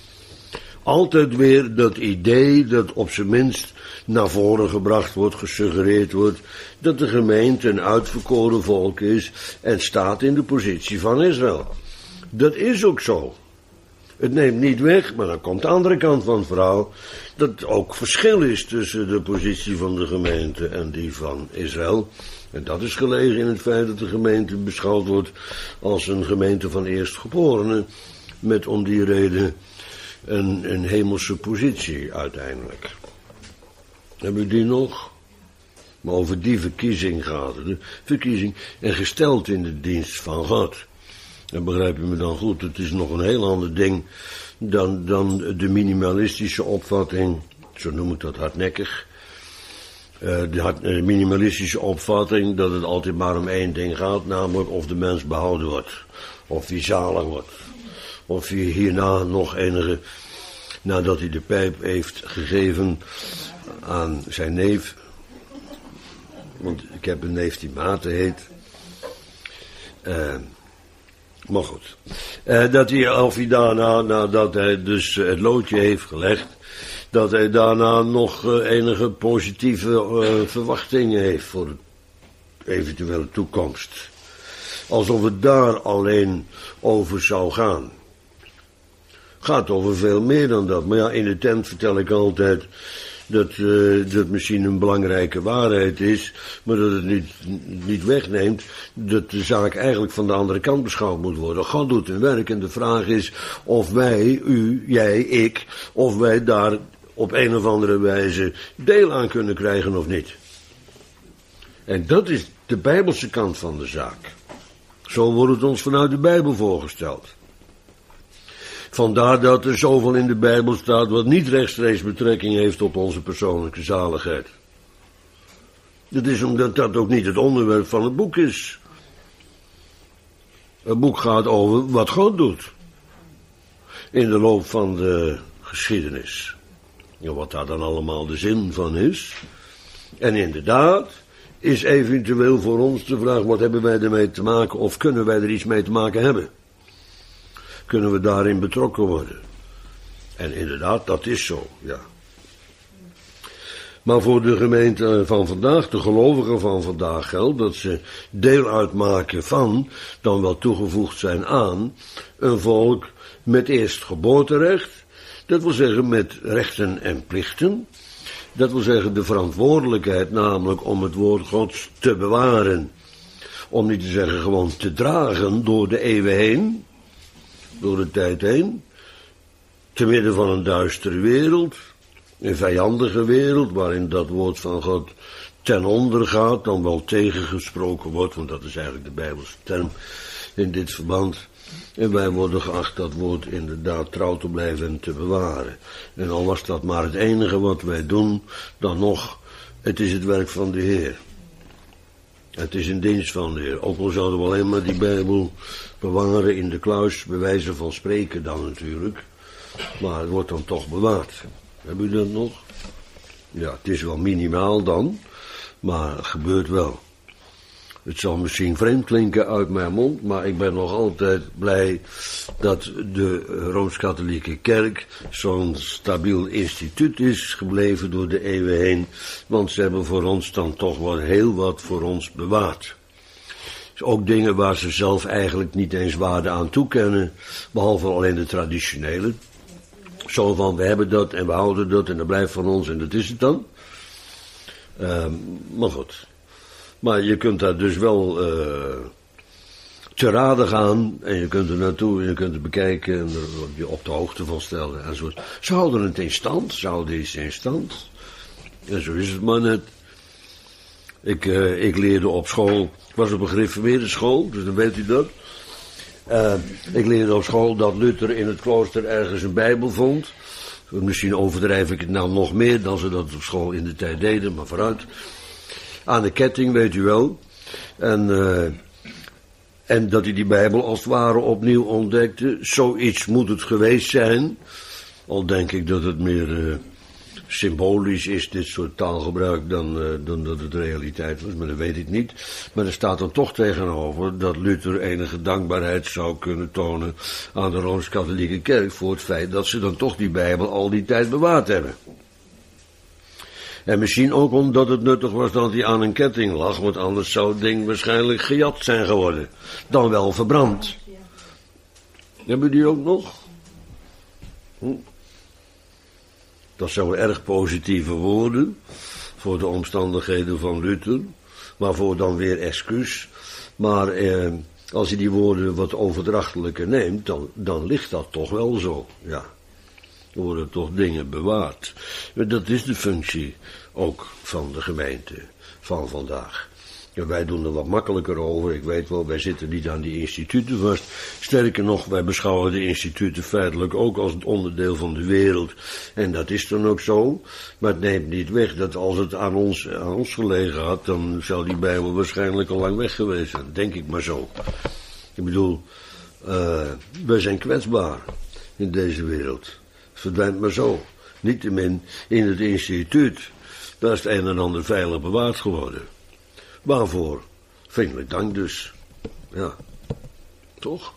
altijd weer dat idee dat op zijn minst naar voren gebracht wordt, gesuggereerd wordt, dat de gemeente een uitverkoren volk is en staat in de positie van Israël. Dat is ook zo. Het neemt niet weg, maar dan komt de andere kant van het verhaal, dat er ook verschil is tussen de positie van de gemeente en die van Israël. En dat is gelegen in het feit dat de gemeente beschouwd wordt als een gemeente van eerstgeborenen, met om die reden een, een hemelse positie uiteindelijk. Hebben we die nog? Maar over die verkiezing gaat het. De verkiezing en gesteld in de dienst van God. En begrijp je me dan goed, het is nog een heel ander ding dan, dan de minimalistische opvatting, zo noem ik dat hardnekkig, uh, de, hard, de minimalistische opvatting dat het altijd maar om één ding gaat, namelijk of de mens behouden wordt, of hij zalig wordt, of hij hierna nog enige, nadat hij de pijp heeft gegeven aan zijn neef, want ik heb een neef die Maarten heet, uh, maar goed, uh, dat hij, of hij daarna, nadat hij dus uh, het loodje heeft gelegd, dat hij daarna nog uh, enige positieve uh, verwachtingen heeft voor de eventuele toekomst. Alsof het daar alleen over zou gaan. Gaat over veel meer dan dat. Maar ja, in de tent vertel ik altijd dat uh, dat misschien een belangrijke waarheid is, maar dat het niet, niet wegneemt dat de zaak eigenlijk van de andere kant beschouwd moet worden. God doet een werk en de vraag is of wij, u, jij, ik, of wij daar op een of andere wijze deel aan kunnen krijgen of niet. En dat is de Bijbelse kant van de zaak. Zo wordt het ons vanuit de Bijbel voorgesteld. Vandaar dat er zoveel in de Bijbel staat wat niet rechtstreeks betrekking heeft tot onze persoonlijke zaligheid. Dat is omdat dat ook niet het onderwerp van het boek is. Het boek gaat over wat God doet. In de loop van de geschiedenis. En wat daar dan allemaal de zin van is. En inderdaad is eventueel voor ons de vraag, wat hebben wij ermee te maken of kunnen wij er iets mee te maken hebben? Kunnen we daarin betrokken worden? En inderdaad, dat is zo, ja. Maar voor de gemeente van vandaag, de gelovigen van vandaag, geldt dat ze deel uitmaken van, dan wel toegevoegd zijn aan, een volk met eerstgeboorterecht. Dat wil zeggen met rechten en plichten. Dat wil zeggen de verantwoordelijkheid, namelijk om het woord Gods te bewaren. Om niet te zeggen gewoon te dragen door de eeuwen heen. Door de tijd heen, te midden van een duistere wereld, een vijandige wereld, waarin dat woord van God ten onder gaat, dan wel tegengesproken wordt, want dat is eigenlijk de Bijbelse term in dit verband. En wij worden geacht dat woord inderdaad trouw te blijven en te bewaren. En al was dat maar het enige wat wij doen, dan nog, het is het werk van de Heer. Het is een dienst van de Heer. Ook al zouden we alleen maar die Bijbel bewaren in de kluis, bij wijze van spreken dan natuurlijk. Maar het wordt dan toch bewaard. Hebben u dat nog? Ja, het is wel minimaal dan, maar het gebeurt wel. Het zal misschien vreemd klinken uit mijn mond, maar ik ben nog altijd blij dat de Rooms-Katholieke Kerk zo'n stabiel instituut is gebleven door de eeuwen heen, want ze hebben voor ons dan toch wel heel wat voor ons bewaard. Dus ook dingen waar ze zelf eigenlijk niet eens waarde aan toekennen, behalve alleen de traditionele. Zo van, we hebben dat en we houden dat en dat blijft van ons en dat is het dan. Uh, maar goed. Maar je kunt daar dus wel uh, te raden gaan en je kunt er naartoe en je kunt het bekijken en er je op de hoogte van stellen en zo. Ze houden het in stand, ze houden iets in stand. En zo is het maar net. Ik, uh, ik leerde op school, ik was op een gereformeerde school, dus dan weet u dat. Uh, ik leerde op school dat Luther in het klooster ergens een Bijbel vond. Misschien overdrijf ik het nou nog meer dan ze dat op school in de tijd deden, maar vooruit. Aan de ketting, weet u wel. En, uh, en dat hij die Bijbel als het ware opnieuw ontdekte. Zoiets moet het geweest zijn. Al denk ik dat het meer uh, symbolisch is, dit soort taalgebruik, dan, uh, dan dat het realiteit was. Maar dat weet ik niet. Maar er staat er toch tegenover dat Luther enige dankbaarheid zou kunnen tonen aan de Rooms-Katholieke Kerk voor het feit dat ze dan toch die Bijbel al die tijd bewaard hebben. En misschien ook omdat het nuttig was dat hij aan een ketting lag, want anders zou het ding waarschijnlijk gejat zijn geworden. Dan wel verbrand. Hebben die ook nog? Hm? Dat zou erg positieve woorden voor de omstandigheden van Luther, maar voor dan weer excuus. Maar eh, als je die woorden wat overdrachtelijker neemt, dan, dan ligt dat toch wel zo, ja. Er worden toch dingen bewaard. Dat is de functie ook van de gemeente van vandaag. En wij doen er wat makkelijker over. Ik weet wel, wij zitten niet aan die instituten vast. Sterker nog, wij beschouwen de instituten feitelijk ook als het onderdeel van de wereld. En dat is dan ook zo. Maar het neemt niet weg dat als het aan ons, aan ons gelegen had, dan zou die Bijbel waarschijnlijk al lang weg geweest zijn. Denk ik maar zo. Ik bedoel, uh, wij zijn kwetsbaar in deze wereld. Verdwijnt maar zo. Niettemin in het instituut, daar is het een en ander veilig bewaard geworden. Waarvoor? Vriendelijk dank dus. Ja. Toch?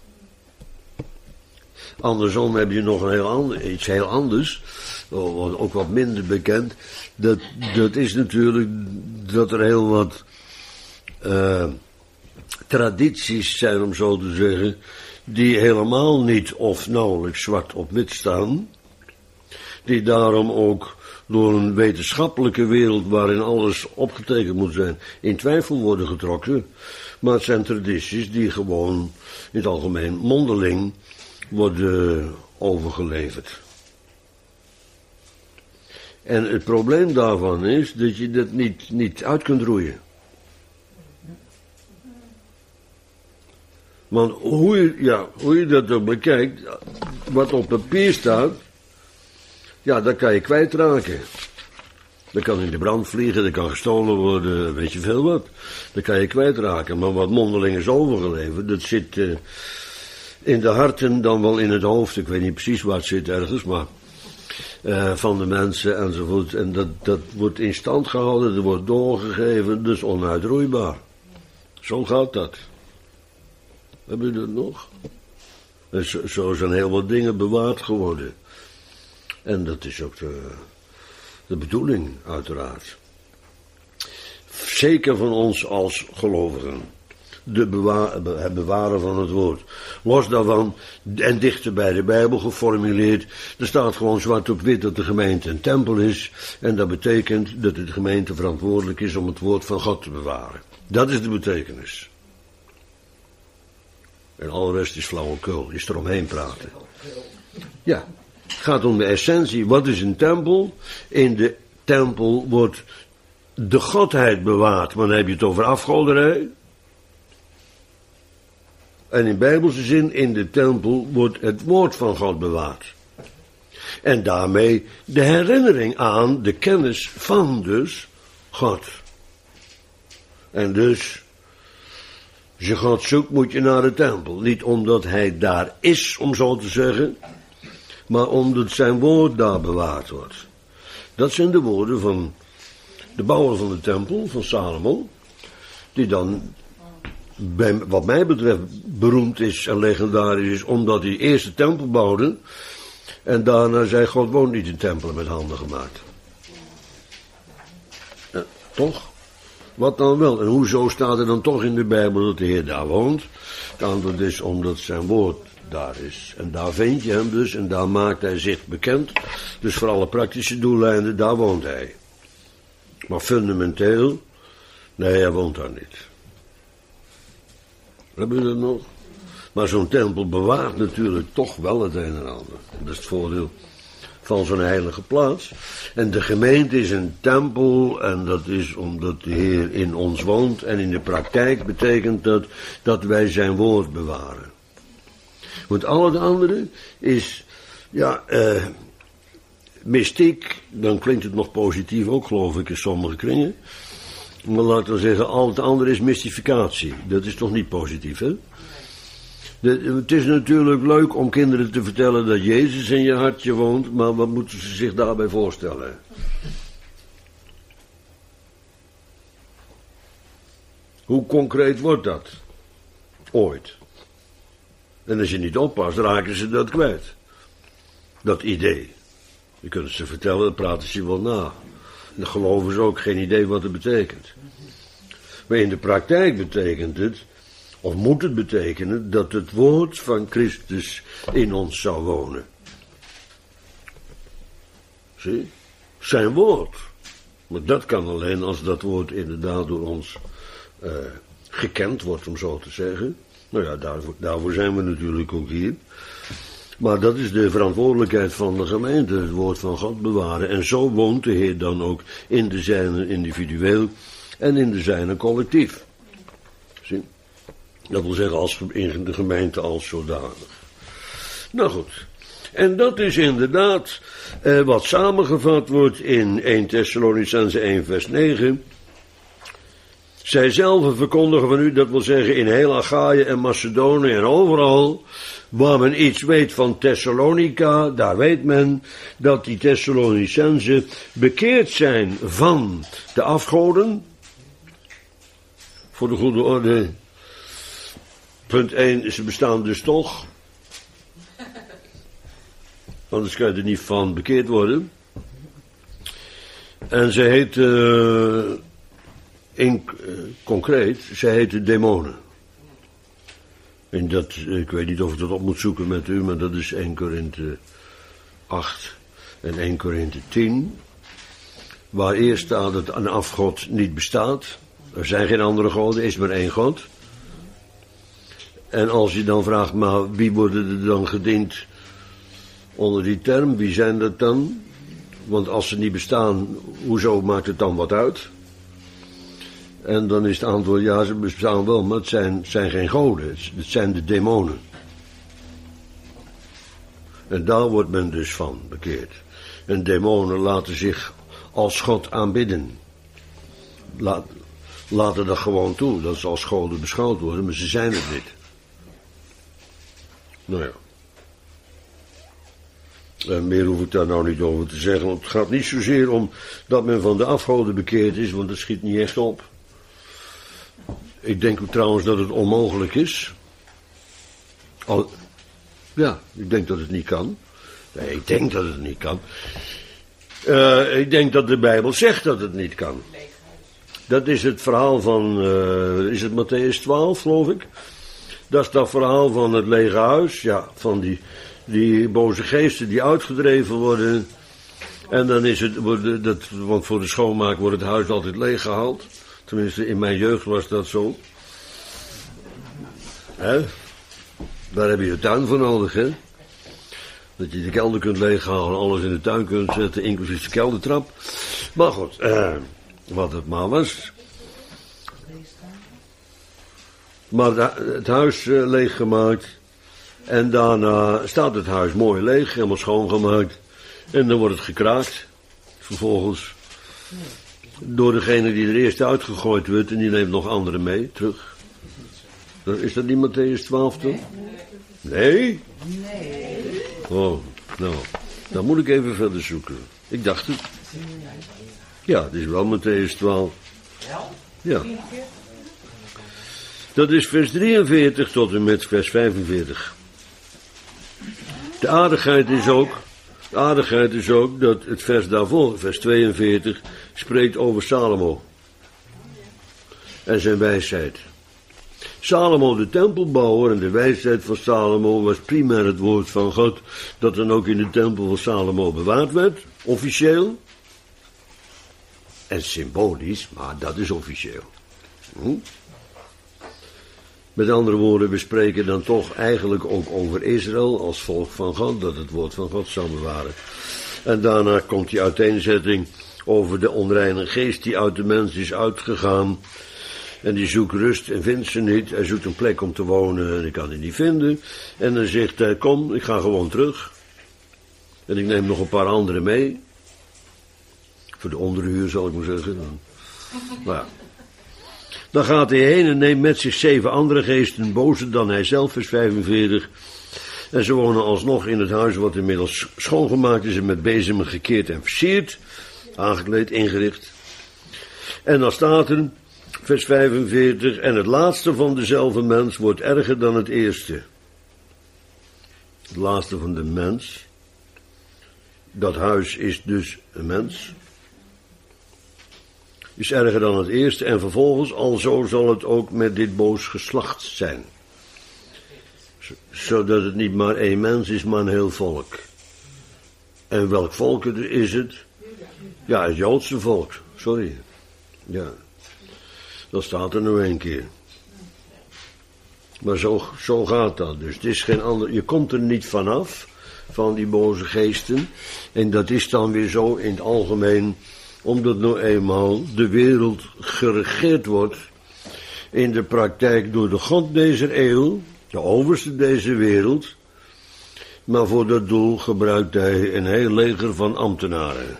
Andersom heb je nog een heel ander, iets heel anders, ook wat minder bekend. Dat, dat is natuurlijk dat er heel wat uh, tradities zijn, om zo te zeggen, die helemaal niet of nauwelijks zwart op wit staan, die daarom ook door een wetenschappelijke wereld waarin alles opgetekend moet zijn, in twijfel worden getrokken. Maar het zijn tradities die gewoon in het algemeen mondeling worden overgeleverd. En het probleem daarvan is dat je dat niet, niet uit kunt roeien. Want hoe je, ja, hoe je dat ook bekijkt, wat op papier staat, ja, dat kan je kwijtraken. Dat kan in de brand vliegen, dat kan gestolen worden, weet je veel wat. Dat kan je kwijtraken. Maar wat mondeling is overgeleverd, dat zit uh, in de harten, dan wel in het hoofd. Ik weet niet precies waar het zit ergens, maar uh, van de mensen enzovoort. En dat, dat wordt in stand gehouden, dat wordt doorgegeven, dus onuitroeibaar. Zo gaat dat. Heb je dat nog? En zo, zo zijn heel wat dingen bewaard geworden. En dat is ook de, de bedoeling, uiteraard. Zeker van ons als gelovigen. De bewa- het bewaren van het woord. Los daarvan, en dichter bij de Bijbel geformuleerd, er staat gewoon zwart op wit dat de gemeente een tempel is. En dat betekent dat de gemeente verantwoordelijk is om het woord van God te bewaren. Dat is de betekenis. En al de rest is flauwekul, is eromheen praten. Ja, het gaat om de essentie. Wat is een tempel? In de tempel wordt de godheid bewaard. Maar dan heb je het over afgoderij. En in bijbelse zin, in de tempel wordt het woord van God bewaard. En daarmee de herinnering aan de kennis van dus God. En dus, als je God zoekt, moet je naar de tempel. Niet omdat hij daar is, om zo te zeggen, maar omdat zijn woord daar bewaard wordt. Dat zijn de woorden van de bouwer van de tempel, van Salomo, die dan, bij, wat mij betreft, beroemd is en legendarisch is, omdat hij eerst de tempel bouwde, en daarna zei God woont niet in tempelen met handen gemaakt. Ja, toch? Wat dan wel? En hoezo staat er dan toch in de Bijbel dat de Heer daar woont? Het antwoord is omdat zijn woord daar is. En daar vind je hem dus en daar maakt hij zich bekend. Dus voor alle praktische doeleinden, daar woont hij. Maar fundamenteel, nee, hij woont daar niet. Hebben we dat nog? Maar zo'n tempel bewaart natuurlijk toch wel het een en ander. Dat is het voordeel van zo'n heilige plaats. En de gemeente is een tempel en dat is omdat de Heer in ons woont. En in de praktijk betekent dat dat wij zijn woord bewaren. Want al het andere is, ja, eh, mystiek, dan klinkt het nog positief ook, geloof ik, in sommige kringen. Maar laten we zeggen, al het andere is mystificatie. Dat is toch niet positief, hè? De, het is natuurlijk leuk om kinderen te vertellen dat Jezus in je hartje woont, maar wat moeten ze zich daarbij voorstellen? Hoe concreet wordt dat? Ooit. En als je niet oppast, raken ze dat kwijt. Dat idee. Je kunt het ze vertellen, dan praten ze wel na. En dan geloven ze ook geen idee wat het betekent. Maar in de praktijk betekent het, of moet het betekenen, dat het woord van Christus in ons zou wonen. Zie? Zijn woord. Maar dat kan alleen als dat woord inderdaad door ons uh, gekend wordt, om zo te zeggen. Nou ja, daarvoor, daarvoor zijn we natuurlijk ook hier. Maar dat is de verantwoordelijkheid van de gemeente, het woord van God bewaren. En zo woont de Heer dan ook in de zijne individueel en in de zijne collectief. Zie? Dat wil zeggen als in de gemeente als zodanig. Nou goed. En dat is inderdaad eh, wat samengevat wordt in eerste Thessalonicenzen één vers negen. Zij zelf verkondigen van u, dat wil zeggen in heel Achaïe en Macedonië en overal, waar men iets weet van Thessalonica, daar weet men dat die Thessalonicenzen bekeerd zijn van de afgoden. Voor de goede orde, punt één, ze bestaan dus toch. Anders kan je er niet van bekeerd worden. En ze heet, uh, in, uh, concreet, ze heten demonen. En dat, ik weet niet of ik dat op moet zoeken met u, maar dat is Eerste Korinthe acht en Eerste Korinthe tien. Waar eerst staat dat een afgod niet bestaat. Er zijn geen andere goden, er is maar één God. En als je dan vraagt, maar wie worden er dan gediend onder die term? Wie zijn dat dan? Want als ze niet bestaan, hoezo maakt het dan wat uit? En dan is het antwoord, ja, ze bestaan wel, maar het zijn, het zijn geen goden. Het zijn de demonen. En daar wordt men dus van bekeerd. En demonen laten zich als God aanbidden. Laat, laten dat gewoon toe, dat ze als goden beschouwd worden, maar ze zijn het niet. Nou ja. En meer hoef ik daar nou niet over te zeggen, want het gaat niet zozeer om dat men van de afgoden bekeerd is, want dat schiet niet echt op. Ik denk ook trouwens dat het onmogelijk is. Al, ja, ik denk dat het niet kan. Nee, ik denk dat het niet kan. Uh, ik denk dat de Bijbel zegt dat het niet kan. Dat is het verhaal van, uh, is het Mattheüs twaalf, geloof ik? Dat is dat verhaal van het lege huis, ja, van die, die boze geesten die uitgedreven worden. En dan is het, dat, want voor de schoonmaak wordt het huis altijd leeg gehaald. Tenminste, in mijn jeugd was dat zo. Hè? Daar heb je de tuin voor nodig, hè? Dat je de kelder kunt leeghalen, alles in de tuin kunt zetten, inclusief de keldertrap. Maar goed, eh, wat het maar was. Maar de, het huis uh, leeggemaakt. En daarna staat het huis mooi leeg, helemaal schoongemaakt. En dan wordt het gekraakt. Vervolgens door degene die er eerst uitgegooid wordt. En die neemt nog anderen mee, terug. Is dat niet Mattheüs twaalf toch? Nee? Nee. Oh, nou. Dan moet ik even verder zoeken. Ik dacht het. Ja, het is wel Mattheüs twaalf. Ja. Dat is vers drieënveertig tot en met vers vijfenveertig. De aardigheid is ook, de aardigheid is ook dat het vers daarvoor, vers tweeënveertig, spreekt over Salomo. En zijn wijsheid. Salomo, de tempelbouwer, en de wijsheid van Salomo was primair het woord van God, dat dan ook in de tempel van Salomo bewaard werd, officieel. En symbolisch, maar dat is officieel. Hm? Met andere woorden, we spreken dan toch eigenlijk ook over Israël als volk van God, dat het woord van God zou bewaren. En daarna komt die uiteenzetting over de onreine geest die uit de mens is uitgegaan. En die zoekt rust en vindt ze niet. Hij zoekt een plek om te wonen en ik kan die niet vinden. En dan zegt hij, kom, ik ga gewoon terug. En ik neem nog een paar anderen mee. Voor de onderhuur zal ik maar zeggen. Maar ja. Dan gaat hij heen en neemt met zich zeven andere geesten, bozer dan hij zelf, vers vijfenveertig. En ze wonen alsnog in het huis wat inmiddels schoongemaakt is en met bezemen gekeerd en versierd. Aangekleed, ingericht. En dan staat er, vers vijfenveertig, en het laatste van dezelfde mens wordt erger dan het eerste. Het laatste van de mens. Dat huis is dus een mens. Is erger dan het eerste en vervolgens, alzo zal het ook met dit boos geslacht zijn. Zodat het niet maar één mens is, maar een heel volk. En welk volk is het? Ja, het Joodse volk, sorry. Ja, dat staat er nu een keer. Maar zo, zo gaat dat dus. Het is geen ander, je komt er niet vanaf, van die boze geesten. En dat is dan weer zo in het algemeen, omdat nou eenmaal de wereld geregeerd wordt in de praktijk door de God deze eeuw, de overste deze wereld, maar voor dat doel gebruikt hij een heel leger van ambtenaren.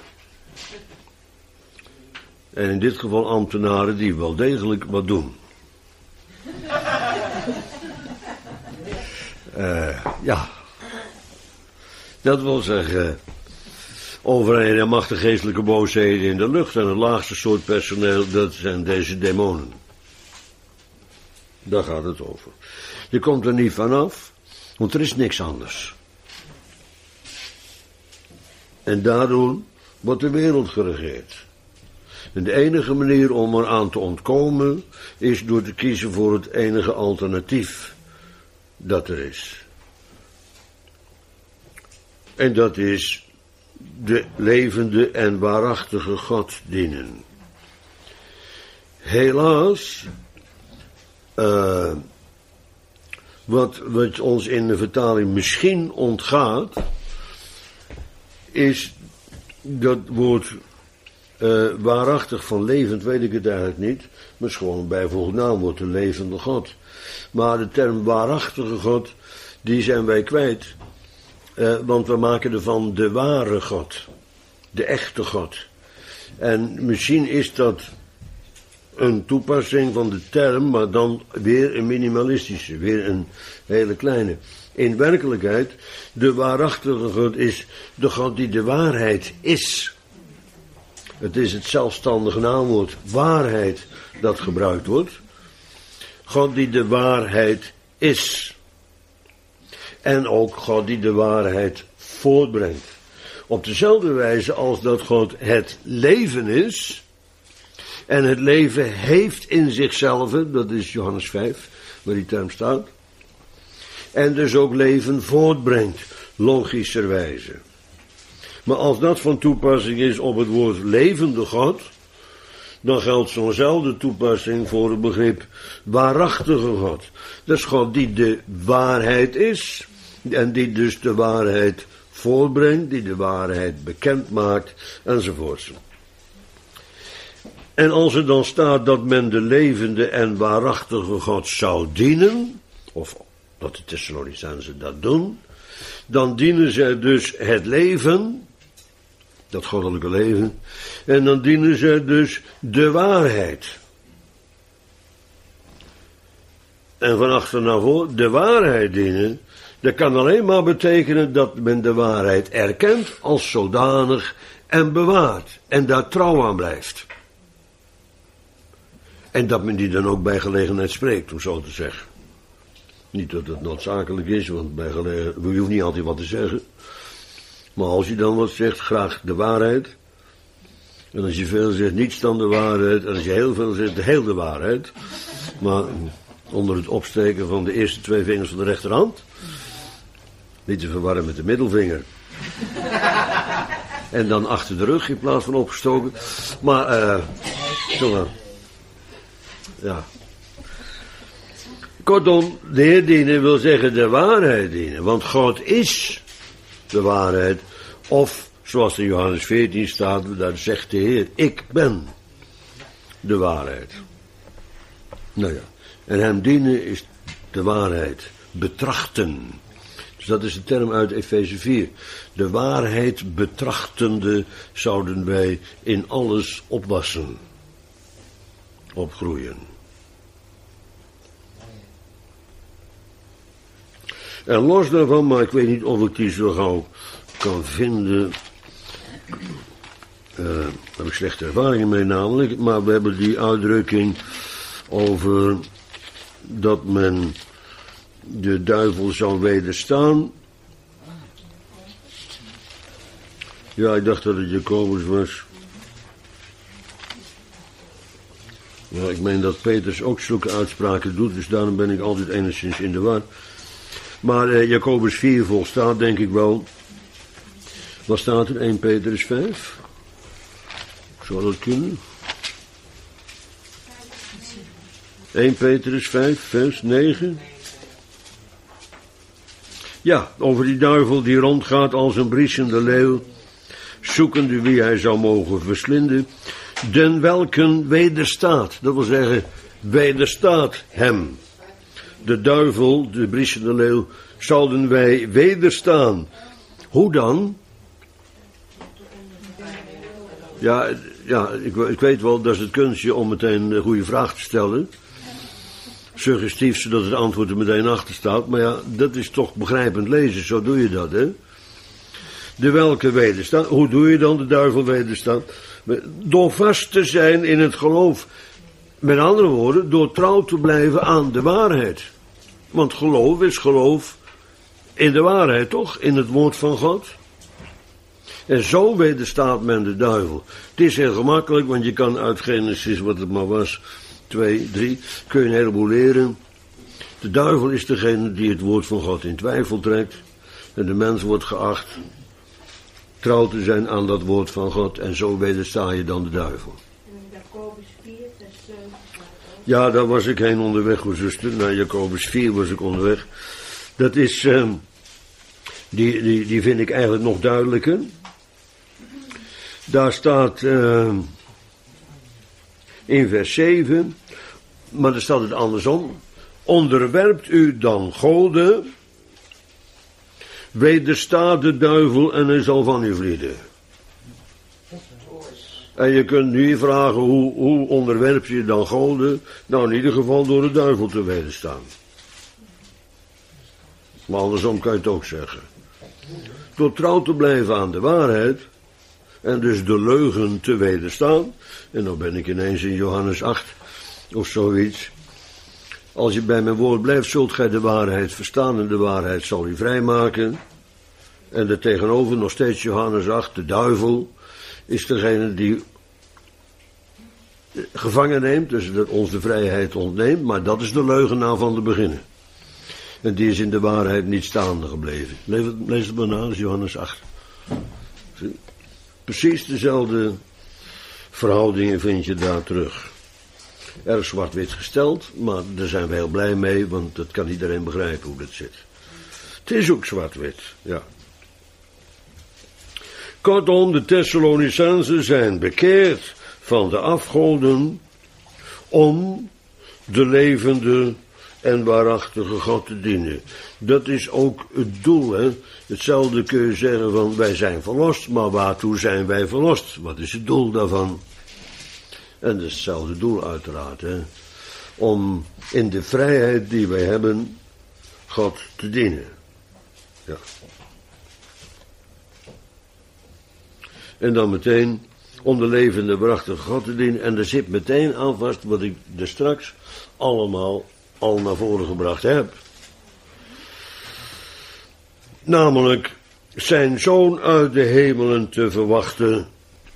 En in dit geval ambtenaren die wel degelijk wat doen. Uh, ja, dat wil zeggen, overheid en macht de geestelijke boosheden in de lucht. En het laagste soort personeel, dat zijn deze demonen. Daar gaat het over. Je komt er niet vanaf, want er is niks anders. En daardoor wordt de wereld geregeerd. En de enige manier om eraan te ontkomen is door te kiezen voor het enige alternatief. dat er is. En dat is de levende en waarachtige God dienen. Helaas, uh, wat, wat ons in de vertaling misschien ontgaat, is dat woord uh, waarachtig van levend, weet ik het eigenlijk niet, maar het is gewoon een bijvoeglijk naamwoord, de levende God. Maar de term waarachtige God, die zijn wij kwijt. Uh, want we maken ervan de ware God. De echte God. En misschien is dat een toepassing van de term, maar dan weer een minimalistische, weer een hele kleine. In werkelijkheid, de waarachtige God is de God die de waarheid is. Het is het zelfstandige naamwoord waarheid dat gebruikt wordt. God die de waarheid is. En ook God die de waarheid voortbrengt. Op dezelfde wijze als dat God het leven is. En het leven heeft in zichzelf, dat is Johannes vijf, waar die term staat. En dus ook leven voortbrengt, logischerwijze. Maar als dat van toepassing is op het woord levende God, dan geldt zo'nzelfde toepassing voor het begrip waarachtige God. Dat is God die de waarheid is, en die dus de waarheid voortbrengt, die de waarheid bekend maakt, enzovoort. En als er dan staat dat men de levende en waarachtige God zou dienen, of dat de Thessalonicenzen dat doen, dan dienen zij dus het leven, dat goddelijke leven, en dan dienen zij dus de waarheid. En van achter naar voor, de waarheid dienen, dat kan alleen maar betekenen dat men de waarheid erkent als zodanig en bewaart en daar trouw aan blijft. En dat men die dan ook bij gelegenheid spreekt, om zo te zeggen. Niet dat het noodzakelijk is, want bij gelegenheid, je hoeft niet altijd wat te zeggen. Maar als je dan wat zegt, graag de waarheid. En als je veel zegt, niets dan de waarheid. En als je heel veel zegt, heel de waarheid. Maar onder het opsteken van de eerste twee vingers van de rechterhand. Niet te verwarren met de middelvinger. En dan achter de rug in plaats van opgestoken. Maar, eh, zo maar. Ja. Kortom, de Heer dienen wil zeggen de waarheid dienen. Want God is de waarheid. Of, zoals in Johannes veertien staat, daar zegt de Heer, ik ben de waarheid. Nou ja, en hem dienen is de waarheid betrachten. Dus dat is een term uit Efeze vier. De waarheid betrachtende zouden wij in alles opwassen. Opgroeien. En los daarvan, maar ik weet niet of ik die zo gauw kan vinden. Uh, daar heb ik slechte ervaringen mee namelijk. Maar we hebben die uitdrukking over dat men de duivel zou wederstaan. Ja, ik dacht dat het Jacobus was. Ja, ik meen dat Petrus ook zulke uitspraken doet, dus daarom ben ik altijd enigszins in de war. Maar eh, Jacobus vier volstaat denk ik wel. Wat staat er? Eerste Petrus vijf? Zou dat kunnen? Eerste Petrus vijf, vers negen. Ja, over die duivel die rondgaat als een briesende leeuw, zoekende wie hij zou mogen verslinden, den welken wederstaat, dat wil zeggen, wederstaat hem. De duivel, de briesende leeuw, zouden wij wederstaan. Hoe dan? Ja, ja ik, ik weet wel, dat is het kunstje om meteen een goede vraag te stellen. Suggestief, zodat het antwoord er meteen achter staat. Maar ja, dat is toch begrijpend lezen, zo doe je dat, hè. De welke wederstaan. Hoe doe je dan de duivel wederstaan? Door vast te zijn in het geloof. Met andere woorden, door trouw te blijven aan de waarheid. Want geloof is geloof in de waarheid, toch? In het woord van God. En zo wederstaat men de duivel. Het is heel gemakkelijk, want je kan uit Genesis, wat het maar was, twee, drie, kun je een heleboel leren. Het De duivel is degene die het woord van God in twijfel trekt. En de mens wordt geacht trouw te zijn aan dat woord van God. En zo wedersta je dan de duivel. En Jacobus vier, vers zeven. Ja, daar was ik heen onderweg, o zuster. Naar Jacobus vier was ik onderweg. Dat is, uh, die, die, die vind ik eigenlijk nog duidelijker. Daar staat uh, in vers zeven, maar daar staat het andersom. Onderwerpt u dan Gode, wedersta de duivel en hij zal van u vlieden. En je kunt nu vragen, hoe, hoe onderwerp je dan Gode? Nou, in ieder geval door de duivel te wederstaan. Maar andersom kan je het ook zeggen. Door trouw te blijven aan de waarheid, en dus de leugen te wederstaan. En dan ben ik ineens in Johannes acht, of zoiets. Als je bij mijn woord blijft, zult gij de waarheid verstaan en de waarheid zal u vrijmaken. En er tegenover nog steeds Johannes acht, de duivel is degene die gevangen neemt, dus dat ons de vrijheid ontneemt, maar dat is de leugenaar van de beginnen. En die is in de waarheid niet staande gebleven. Lees het maar na, dat is Johannes acht. Precies dezelfde verhoudingen vind je daar terug. Erg zwart-wit gesteld, maar daar zijn we heel blij mee, want dat kan iedereen begrijpen hoe dat zit. Het is ook zwart-wit, ja. Kortom, de Thessalonicenzen zijn bekeerd van de afgoden om de levende en waarachtige God te dienen. Dat is ook het doel, hè. Hetzelfde kun je zeggen van wij zijn verlost, maar waartoe zijn wij verlost? Wat is het doel daarvan? En dat is hetzelfde doel uiteraard, hè. Om in de vrijheid die wij hebben, God te dienen. Ja. En dan meteen om de levende, waarachtige God te dienen. En er zit meteen aan vast wat ik er straks allemaal al naar voren gebracht heb. Namelijk zijn zoon uit de hemelen te verwachten.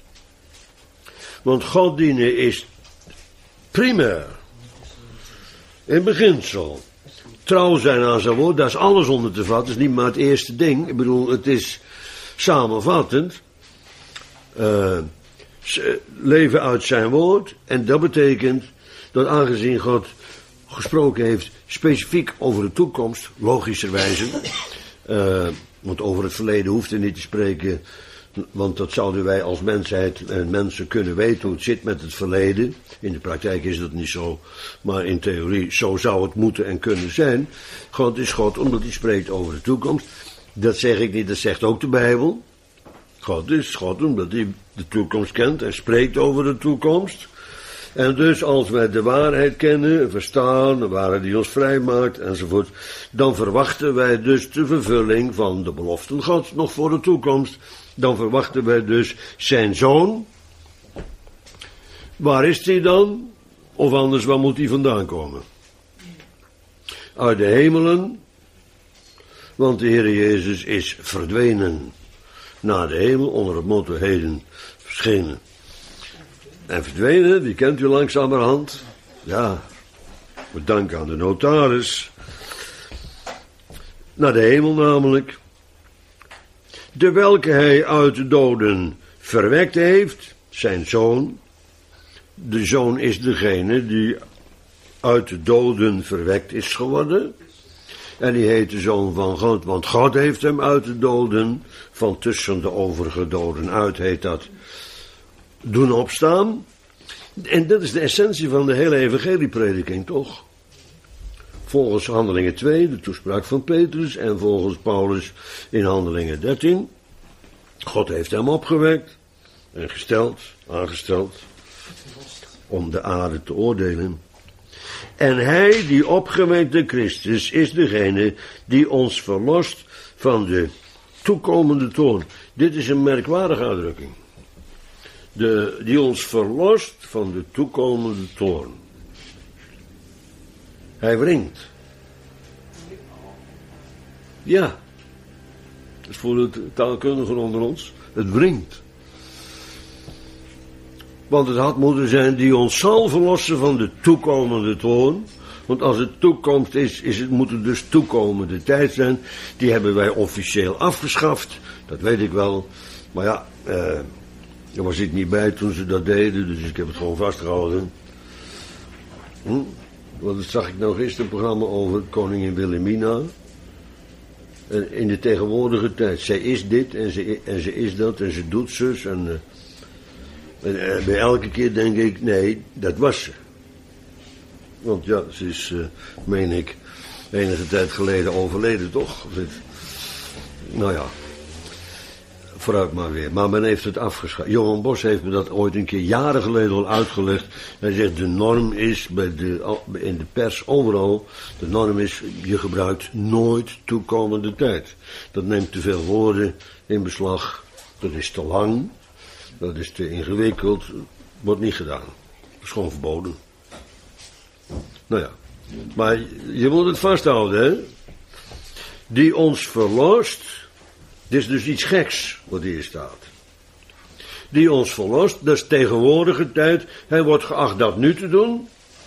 Want God dienen is primair. In beginsel. Trouw zijn aan zijn woord, daar is alles onder te vatten. Het is niet maar het eerste ding. Ik bedoel, het is samenvattend. Uh, leven uit zijn woord. En dat betekent dat aangezien God gesproken heeft specifiek over de toekomst, logischerwijze. Uh, want over het verleden hoeft hij niet te spreken. Want dat zouden wij als mensheid en mensen kunnen weten hoe het zit met het verleden. In de praktijk is dat niet zo. Maar in theorie, zo zou het moeten en kunnen zijn. God is God omdat hij spreekt over de toekomst. Dat zeg ik niet, dat zegt ook de Bijbel. God is God omdat hij de toekomst kent en spreekt over de toekomst. En dus als wij de waarheid kennen, verstaan, de waarheid die ons vrijmaakt enzovoort, dan verwachten wij dus de vervulling van de beloften Gods nog voor de toekomst. Dan verwachten wij dus zijn zoon. Waar is hij dan? Of anders, waar moet hij vandaan komen? Uit de hemelen, want de Heer Jezus is verdwenen naar de hemel, onder het motto heden verschenen. En verdwenen, die kent u langzamerhand. Ja, met dank aan de notaris. Naar de hemel namelijk. De welke hij uit de doden verwekt heeft, zijn zoon. De zoon is degene die uit de doden verwekt is geworden. En die heet de zoon van God, want God heeft hem uit de doden, van tussen de overige doden uit, heet dat, doen opstaan. En dat is de essentie van de hele evangelieprediking, toch? Volgens Handelingen twee, de toespraak van Petrus, en volgens Paulus in Handelingen dertien. God heeft hem opgewekt en gesteld, aangesteld, om de aarde te oordelen. En hij, die opgewekte Christus, is degene die ons verlost van de toekomende toorn. Dit is een merkwaardige uitdrukking. De, die ons verlost van de toekomende toorn. Hij wringt. Ja. Dat is voor de taalkundigen onder ons. Het wringt. Want het had moeten zijn die ons zal verlossen van de toekomende toorn. Want als het toekomst is, is het, moet het dus toekomende tijd zijn. Die hebben wij officieel afgeschaft. Dat weet ik wel. Maar ja, eh, daar was ik niet bij toen ze dat deden. Dus ik heb het gewoon vastgehouden. Hm? Want dat zag ik nou gisteren een programma over koningin Wilhelmina. En in de tegenwoordige tijd. Zij is dit en ze, en ze is dat en ze doet zus. En, uh, en uh, bij elke keer denk ik, nee, dat was ze. Want ja, ze is, uh, meen ik, enige tijd geleden overleden, toch? Nou ja, vooruit maar weer. Maar men heeft het afgeschaft. Johan Bos heeft me dat ooit een keer jaren geleden al uitgelegd. Hij zegt, de norm is bij de, in de pers overal, de norm is, je gebruikt nooit toekomende tijd. Dat neemt te veel woorden in beslag. Dat is te lang. Dat is te ingewikkeld. Wordt niet gedaan. Dat is gewoon verboden. Nou ja, maar je moet het vasthouden, hè. Die ons verlost, dit is dus iets geks wat hier staat. Die ons verlost, dat is tegenwoordige tijd. Hij wordt geacht dat nu te doen.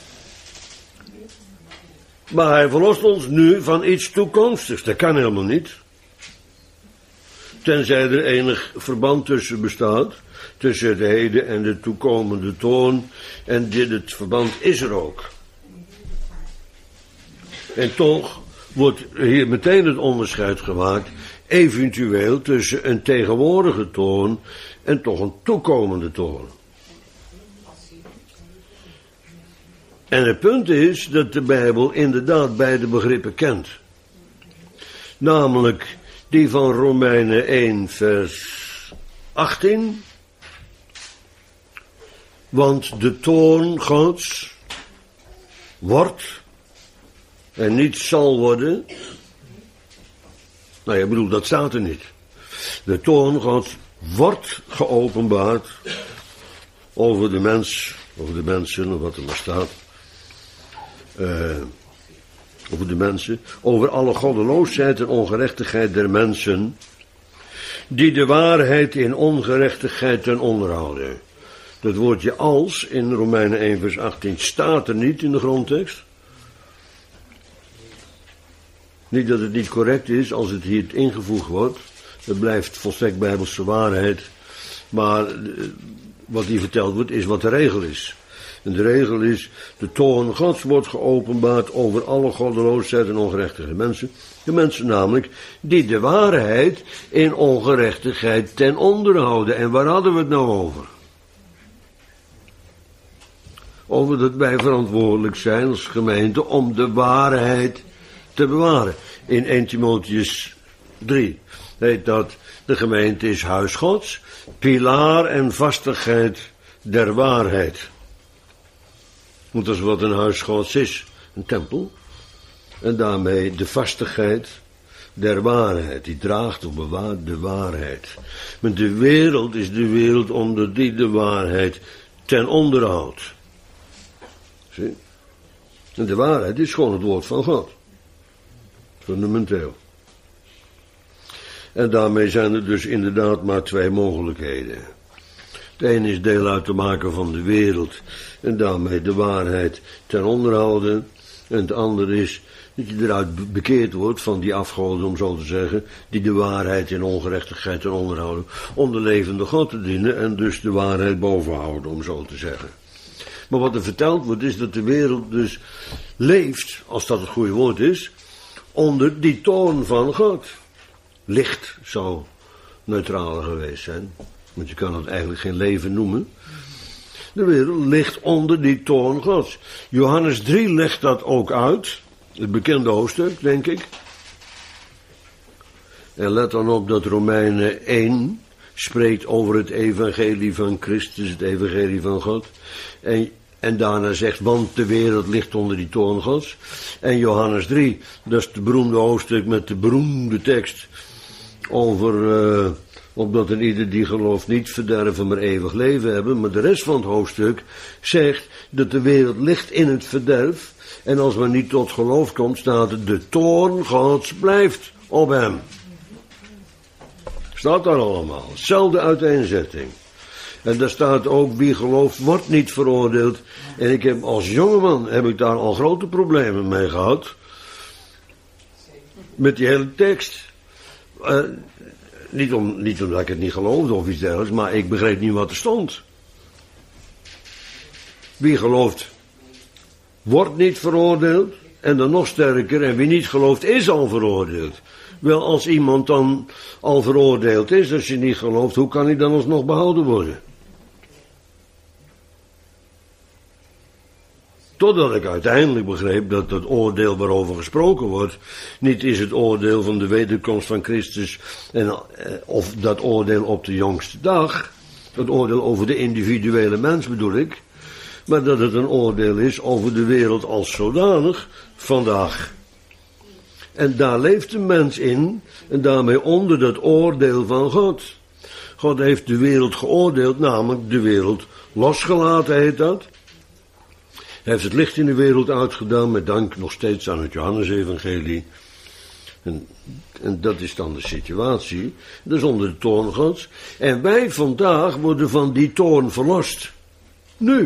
Maar hij verlost ons nu van iets toekomstigs. Dat kan helemaal niet. Tenzij er enig verband tussen bestaat. Tussen het heden en de toekomende toon. En dit, het verband is er ook. En toch wordt hier meteen het onderscheid gemaakt, eventueel tussen een tegenwoordige toon en toch een toekomende toon. En het punt is dat de Bijbel inderdaad beide begrippen kent. Namelijk die van Romeinen één vers achttien. Want de toorn Gods wordt en niet zal worden. Nou, ik bedoel, dat staat er niet. De toorn Gods wordt geopenbaard over de mens, over de mensen, of wat er maar staat. Uh, over de mensen, over alle goddeloosheid en ongerechtigheid der mensen, die de waarheid in ongerechtigheid ten onder houden. Dat woordje als in Romeinen één vers achttien staat er niet in de grondtekst. Niet dat het niet correct is als het hier ingevoegd wordt. Het blijft volstrekt bijbelse waarheid. Maar wat hier verteld wordt is wat de regel is. En de regel is, de toorn Gods wordt geopenbaard over alle goddeloosheid en ongerechtige mensen. De mensen namelijk die de waarheid in ongerechtigheid ten onder houden. En waar hadden we het nou over? Over dat wij verantwoordelijk zijn als gemeente om de waarheid te bewaren. In eerste Timotheüs drie heet dat, de gemeente is huis Gods, pilaar en vastigheid der waarheid. Want dat is wat een huis Gods is, een tempel. En daarmee de vastigheid der waarheid, die draagt of bewaart de waarheid. Maar de wereld is de wereld onder die de waarheid ten onder houdt. Zie? En de waarheid is gewoon het woord van God. Fundamenteel. En daarmee zijn er dus inderdaad maar twee mogelijkheden. Het ene is deel uit te maken van de wereld en daarmee de waarheid ten onder houden. En het andere is dat je eruit bekeerd wordt van die afgoden, om zo te zeggen, die de waarheid in ongerechtigheid ten onder houden, om de levende God te dienen en dus de waarheid boven houden, om zo te zeggen. Maar wat er verteld wordt is dat de wereld dus leeft, als dat het goede woord is, onder die toorn van God. Licht zou neutraler geweest zijn, want je kan het eigenlijk geen leven noemen. De wereld ligt onder die toorn Gods. Johannes drie legt dat ook uit, het bekende hoofdstuk, denk ik. En let dan op dat Romeinen één spreekt over het evangelie van Christus, het evangelie van God. En, en daarna zegt, want de wereld ligt onder die toorn Gods. En Johannes drie, dat is het beroemde hoofdstuk met de beroemde tekst over, uh, opdat een ieder die gelooft niet verderven, maar eeuwig leven hebben. Maar de rest van het hoofdstuk zegt dat de wereld ligt in het verderf. En als men niet tot geloof komt, staat het, de toorn Gods blijft op hem. Staat daar allemaal. Zelfde uiteenzetting. En daar staat ook, wie gelooft wordt niet veroordeeld. En ik heb als jongeman, heb ik daar al grote problemen mee gehad. Met die hele tekst. Uh, niet, om, niet omdat ik het niet geloofde of iets dergelijks, maar ik begreep niet wat er stond. Wie gelooft wordt niet veroordeeld. En dan nog sterker, en wie niet gelooft is al veroordeeld. Wel, als iemand dan al veroordeeld is, als je niet gelooft, hoe kan hij dan alsnog behouden worden? Totdat ik uiteindelijk begreep dat het oordeel waarover gesproken wordt, niet is het oordeel van de wederkomst van Christus, en, of dat oordeel op de jongste dag, het oordeel over de individuele mens bedoel ik, maar dat het een oordeel is over de wereld als zodanig vandaag. En daar leeft de mens in, en daarmee onder dat oordeel van God. God heeft de wereld geoordeeld, namelijk de wereld losgelaten heet dat. Hij heeft het licht in de wereld uitgedaan, met dank nog steeds aan het Johannesevangelie. En, en dat is dan de situatie, dat is onder de toorn Gods. En wij vandaag worden van die toorn verlost. Nu.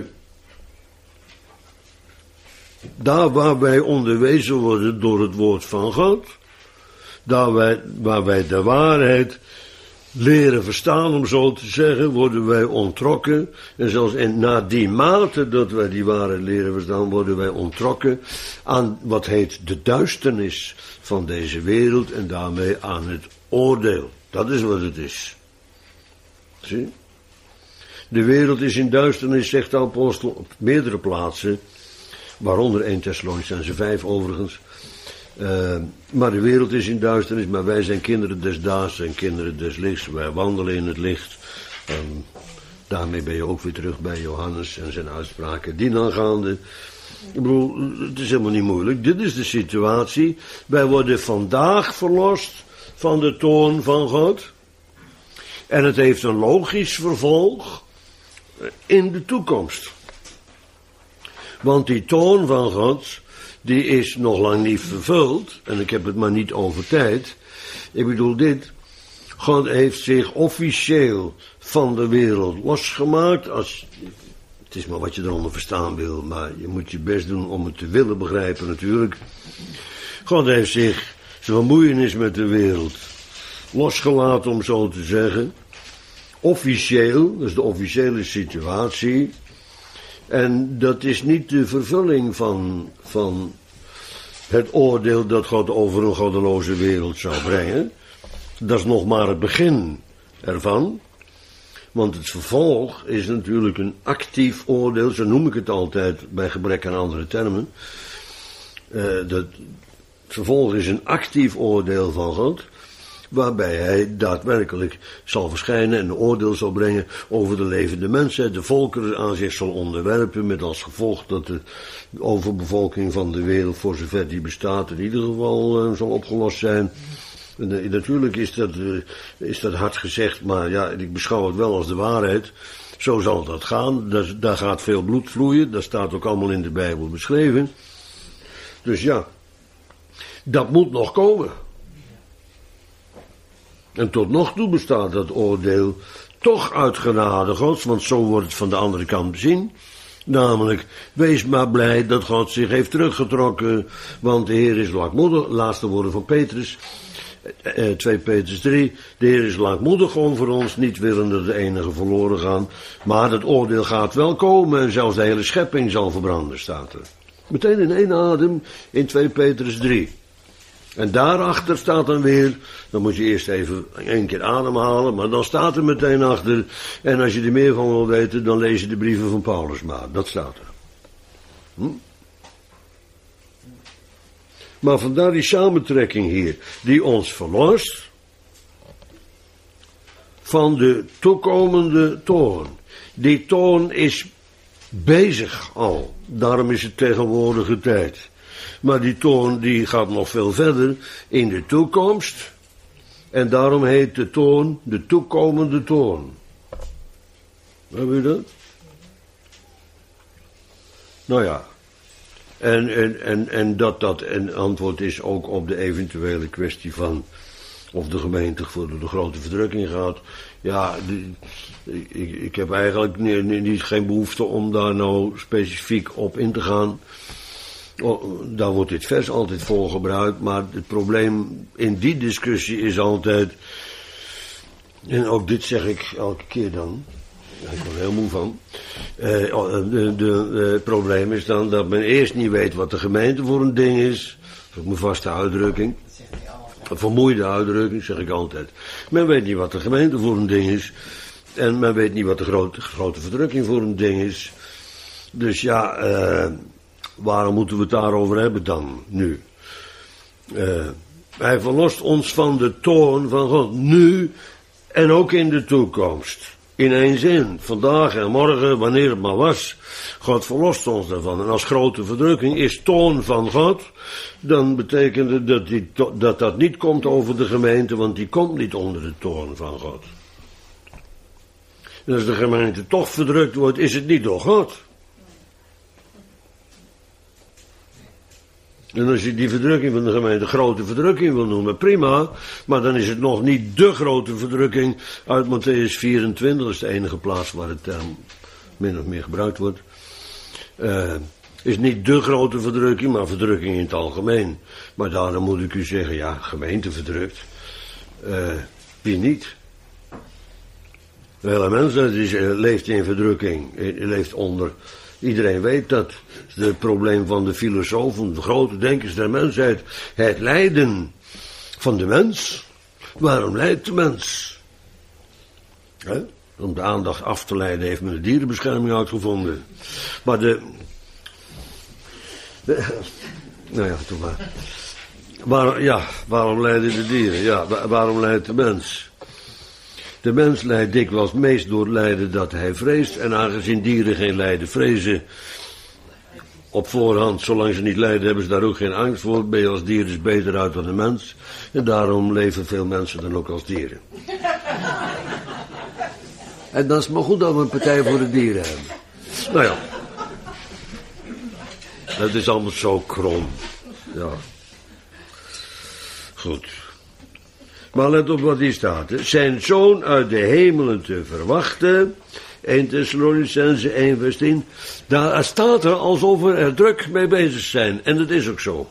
Daar waar wij onderwezen worden door het woord van God, daar wij, waar wij de waarheid leren verstaan, om zo te zeggen, worden wij onttrokken. En zelfs in, na die mate dat wij die waarheid leren verstaan, worden wij onttrokken aan wat heet de duisternis van deze wereld en daarmee aan het oordeel. Dat is wat het is. Zie? De wereld is in duisternis, zegt de apostel op meerdere plaatsen. Waaronder één Thessalonicenzen vijf overigens. Uh, maar de wereld is in duisternis, maar wij zijn kinderen des daags en kinderen des lichts. Wij wandelen in het licht. Um, daarmee ben je ook weer terug bij Johannes en zijn uitspraken dienaangaande. Ik bedoel, het is helemaal niet moeilijk. Dit is de situatie. Wij worden vandaag verlost van de toorn van God. En het heeft een logisch vervolg in de toekomst. Want die toorn van God, die is nog lang niet vervuld. En ik heb het maar niet over tijd. Ik bedoel dit. God heeft zich officieel van de wereld losgemaakt. Als, het is maar wat je eronder verstaan wil. Maar je moet je best doen om het te willen begrijpen natuurlijk. God heeft zich zijn bemoeienis met de wereld losgelaten, om zo te zeggen. Officieel, dat is de officiële situatie. En dat is niet de vervulling van, van het oordeel dat God over een goddeloze wereld zou brengen. Dat is nog maar het begin ervan. Want het vervolg is natuurlijk een actief oordeel, zo noem ik het altijd bij gebrek aan andere termen. Uh, dat, het vervolg is een actief oordeel van God, waarbij hij daadwerkelijk zal verschijnen en een oordeel zal brengen over de levende mensen, de volkeren aan zich zal onderwerpen, met als gevolg dat de overbevolking van de wereld, voor zover die bestaat, in ieder geval uh, zal opgelost zijn. En, uh, natuurlijk is dat, uh, is dat hard gezegd, maar ja, ik beschouw het wel als de waarheid. Zo zal dat gaan, daar, daar gaat veel bloed vloeien, dat staat ook allemaal in de Bijbel beschreven. Dus ja, dat moet nog komen. En tot nog toe bestaat dat oordeel toch uit genade Gods, want zo wordt het van de andere kant bezien. Namelijk, wees maar blij dat God zich heeft teruggetrokken, want de Heer is lankmoedig, laatste woorden van Petrus, eh, twee Petrus drie, de Heer is lankmoedig om voor ons, niet willende de enige verloren gaan, maar het oordeel gaat wel komen en zelfs de hele schepping zal verbranden, staat er. Meteen in één adem in twee Petrus drie. En daarachter staat dan weer, dan moet je eerst even één keer ademhalen, maar dan staat er meteen achter, en als je er meer van wil weten, dan lees je de brieven van Paulus maar, dat staat er. Hm? Maar vandaar die samentrekking hier, die ons verlost van de toekomende toorn. Die toorn is bezig al, daarom is het tegenwoordige tijd. Maar die toorn die gaat nog veel verder in de toekomst. En daarom heet de toorn de toekomende toorn. Hebben we dat? Nou ja. En, en, en, en dat dat een antwoord is ook op de eventuele kwestie van of de gemeente voor de grote verdrukking gaat. Ja, die, ik, ik heb eigenlijk niet, niet, geen behoefte om daar nou specifiek op in te gaan. Daar wordt dit vers altijd voor gebruikt, maar het probleem in die discussie is altijd, en ook dit zeg ik elke keer dan, daar ben ik er heel moe van, uh, de, de, de, het probleem is dan dat men eerst niet weet wat de gemeente voor een ding is, dat is mijn vaste uitdrukking, een vermoeide uitdrukking zeg ik altijd. Men weet niet wat de gemeente voor een ding is, en men weet niet wat de grote, grote verdrukking voor een ding is, dus ja, uh, waarom moeten we het daarover hebben dan, nu? Uh, hij verlost ons van de toorn van God, nu en ook in de toekomst. In één zin, vandaag en morgen, wanneer het maar was. God verlost ons daarvan. En als grote verdrukking is toorn van God, dan betekent het dat, die, dat dat niet komt over de gemeente, want die komt niet onder de toorn van God. En als de gemeente toch verdrukt wordt, is het niet door God. En als je die verdrukking van de gemeente grote verdrukking wil noemen, prima. Maar dan is het nog niet de grote verdrukking uit Matthäus vierentwintig. Dat is de enige plaats waar het term min of meer gebruikt wordt. Uh, is niet de grote verdrukking, maar verdrukking in het algemeen. Maar daarom moet ik u zeggen, ja, gemeente verdrukt. Uh, wie niet? De hele mensheid is, uh, leeft in verdrukking. Uh, leeft onder... Iedereen weet dat. Het probleem van de filosofen, de grote denkers der mensheid. Het lijden van de mens. Waarom lijdt de mens? He? Om de aandacht af te leiden heeft men de dierenbescherming uitgevonden. Maar de... de nou ja, toch maar. Waar, ja, waarom lijden de dieren? Ja, waarom lijdt de mens? De mens lijdt dikwijls meest door lijden dat hij vreest. En aangezien dieren geen lijden vrezen, op voorhand, zolang ze niet lijden, hebben ze daar ook geen angst voor. Ben je als dier dus beter uit dan een mens. En daarom leven veel mensen dan ook als dieren. En dat is maar goed dat we een partij voor de dieren hebben. Nou ja. Dat is allemaal zo krom. Ja. Goed. Maar let op wat hier staat. Hè. Zijn zoon uit de hemelen te verwachten. Eerste Thessalonicenzen één vers tien. Daar staat er alsof we er druk mee bezig zijn. En dat is ook zo.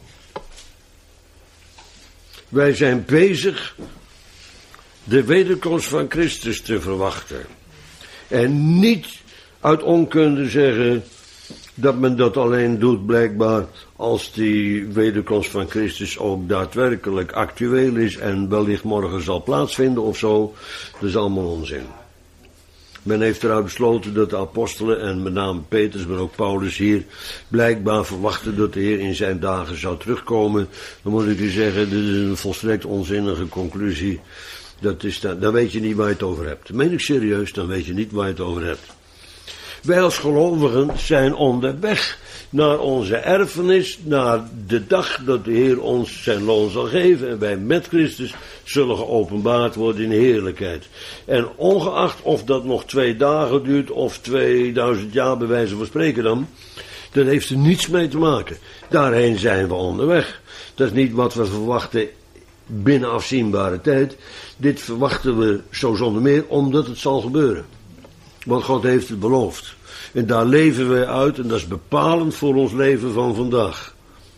Wij zijn bezig de wederkomst van Christus te verwachten. En niet uit onkunde zeggen dat men dat alleen doet blijkbaar als die wederkomst van Christus ook daadwerkelijk actueel is en wellicht morgen zal plaatsvinden of zo. Dat is allemaal onzin. Men heeft eruit besloten dat de apostelen en met name Petrus, maar ook Paulus hier blijkbaar verwachten dat de Heer in zijn dagen zou terugkomen. Dan moet ik u zeggen, dit is een volstrekt onzinnige conclusie. Dat is dan, dan weet je niet waar je het over hebt. Dat meen ik serieus, dan weet je niet waar je het over hebt. Wij als gelovigen zijn onderweg naar onze erfenis, naar de dag dat de Heer ons zijn loon zal geven en wij met Christus zullen geopenbaard worden in heerlijkheid. En ongeacht of dat nog twee dagen duurt of tweeduizend jaar bij wijze van spreken dan, dat heeft er niets mee te maken. Daarheen zijn we onderweg. Dat is niet wat we verwachten binnen afzienbare tijd. Dit verwachten we zo zonder meer omdat het zal gebeuren. Want God heeft het beloofd. En daar leven wij uit en dat is bepalend voor ons leven van vandaag.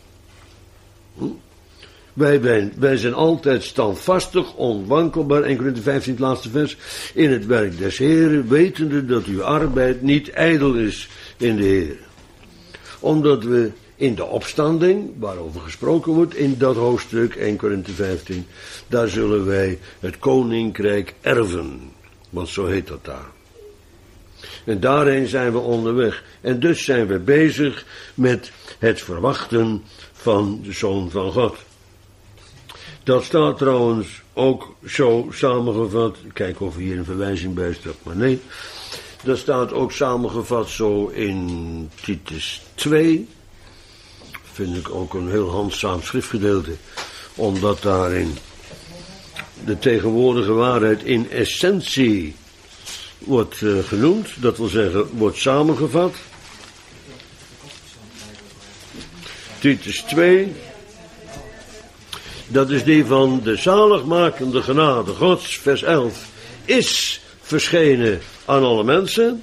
Hm? Wij, zijn, wij zijn altijd standvastig, onwankelbaar, één Korinthe vijftien, het laatste vers, in het werk des Heeren, wetende dat uw arbeid niet ijdel is in de Heer. Omdat we in de opstanding, waarover gesproken wordt, in dat hoofdstuk, één Korinthe vijftien, daar zullen wij het koninkrijk erven. Want zo heet dat daar. En daarheen zijn we onderweg. En dus zijn we bezig met het verwachten van de Zoon van God. Dat staat trouwens ook zo samengevat. Kijk of hier een verwijzing bij staat, maar nee. Dat staat ook samengevat zo in Titus twee. Vind ik ook een heel handzaam schriftgedeelte. Omdat daarin de tegenwoordige waarheid in essentie wordt uh, genoemd, dat wil zeggen, wordt samengevat. Titus twee. Dat is die van de zaligmakende genade Gods, vers elf, is verschenen aan alle mensen.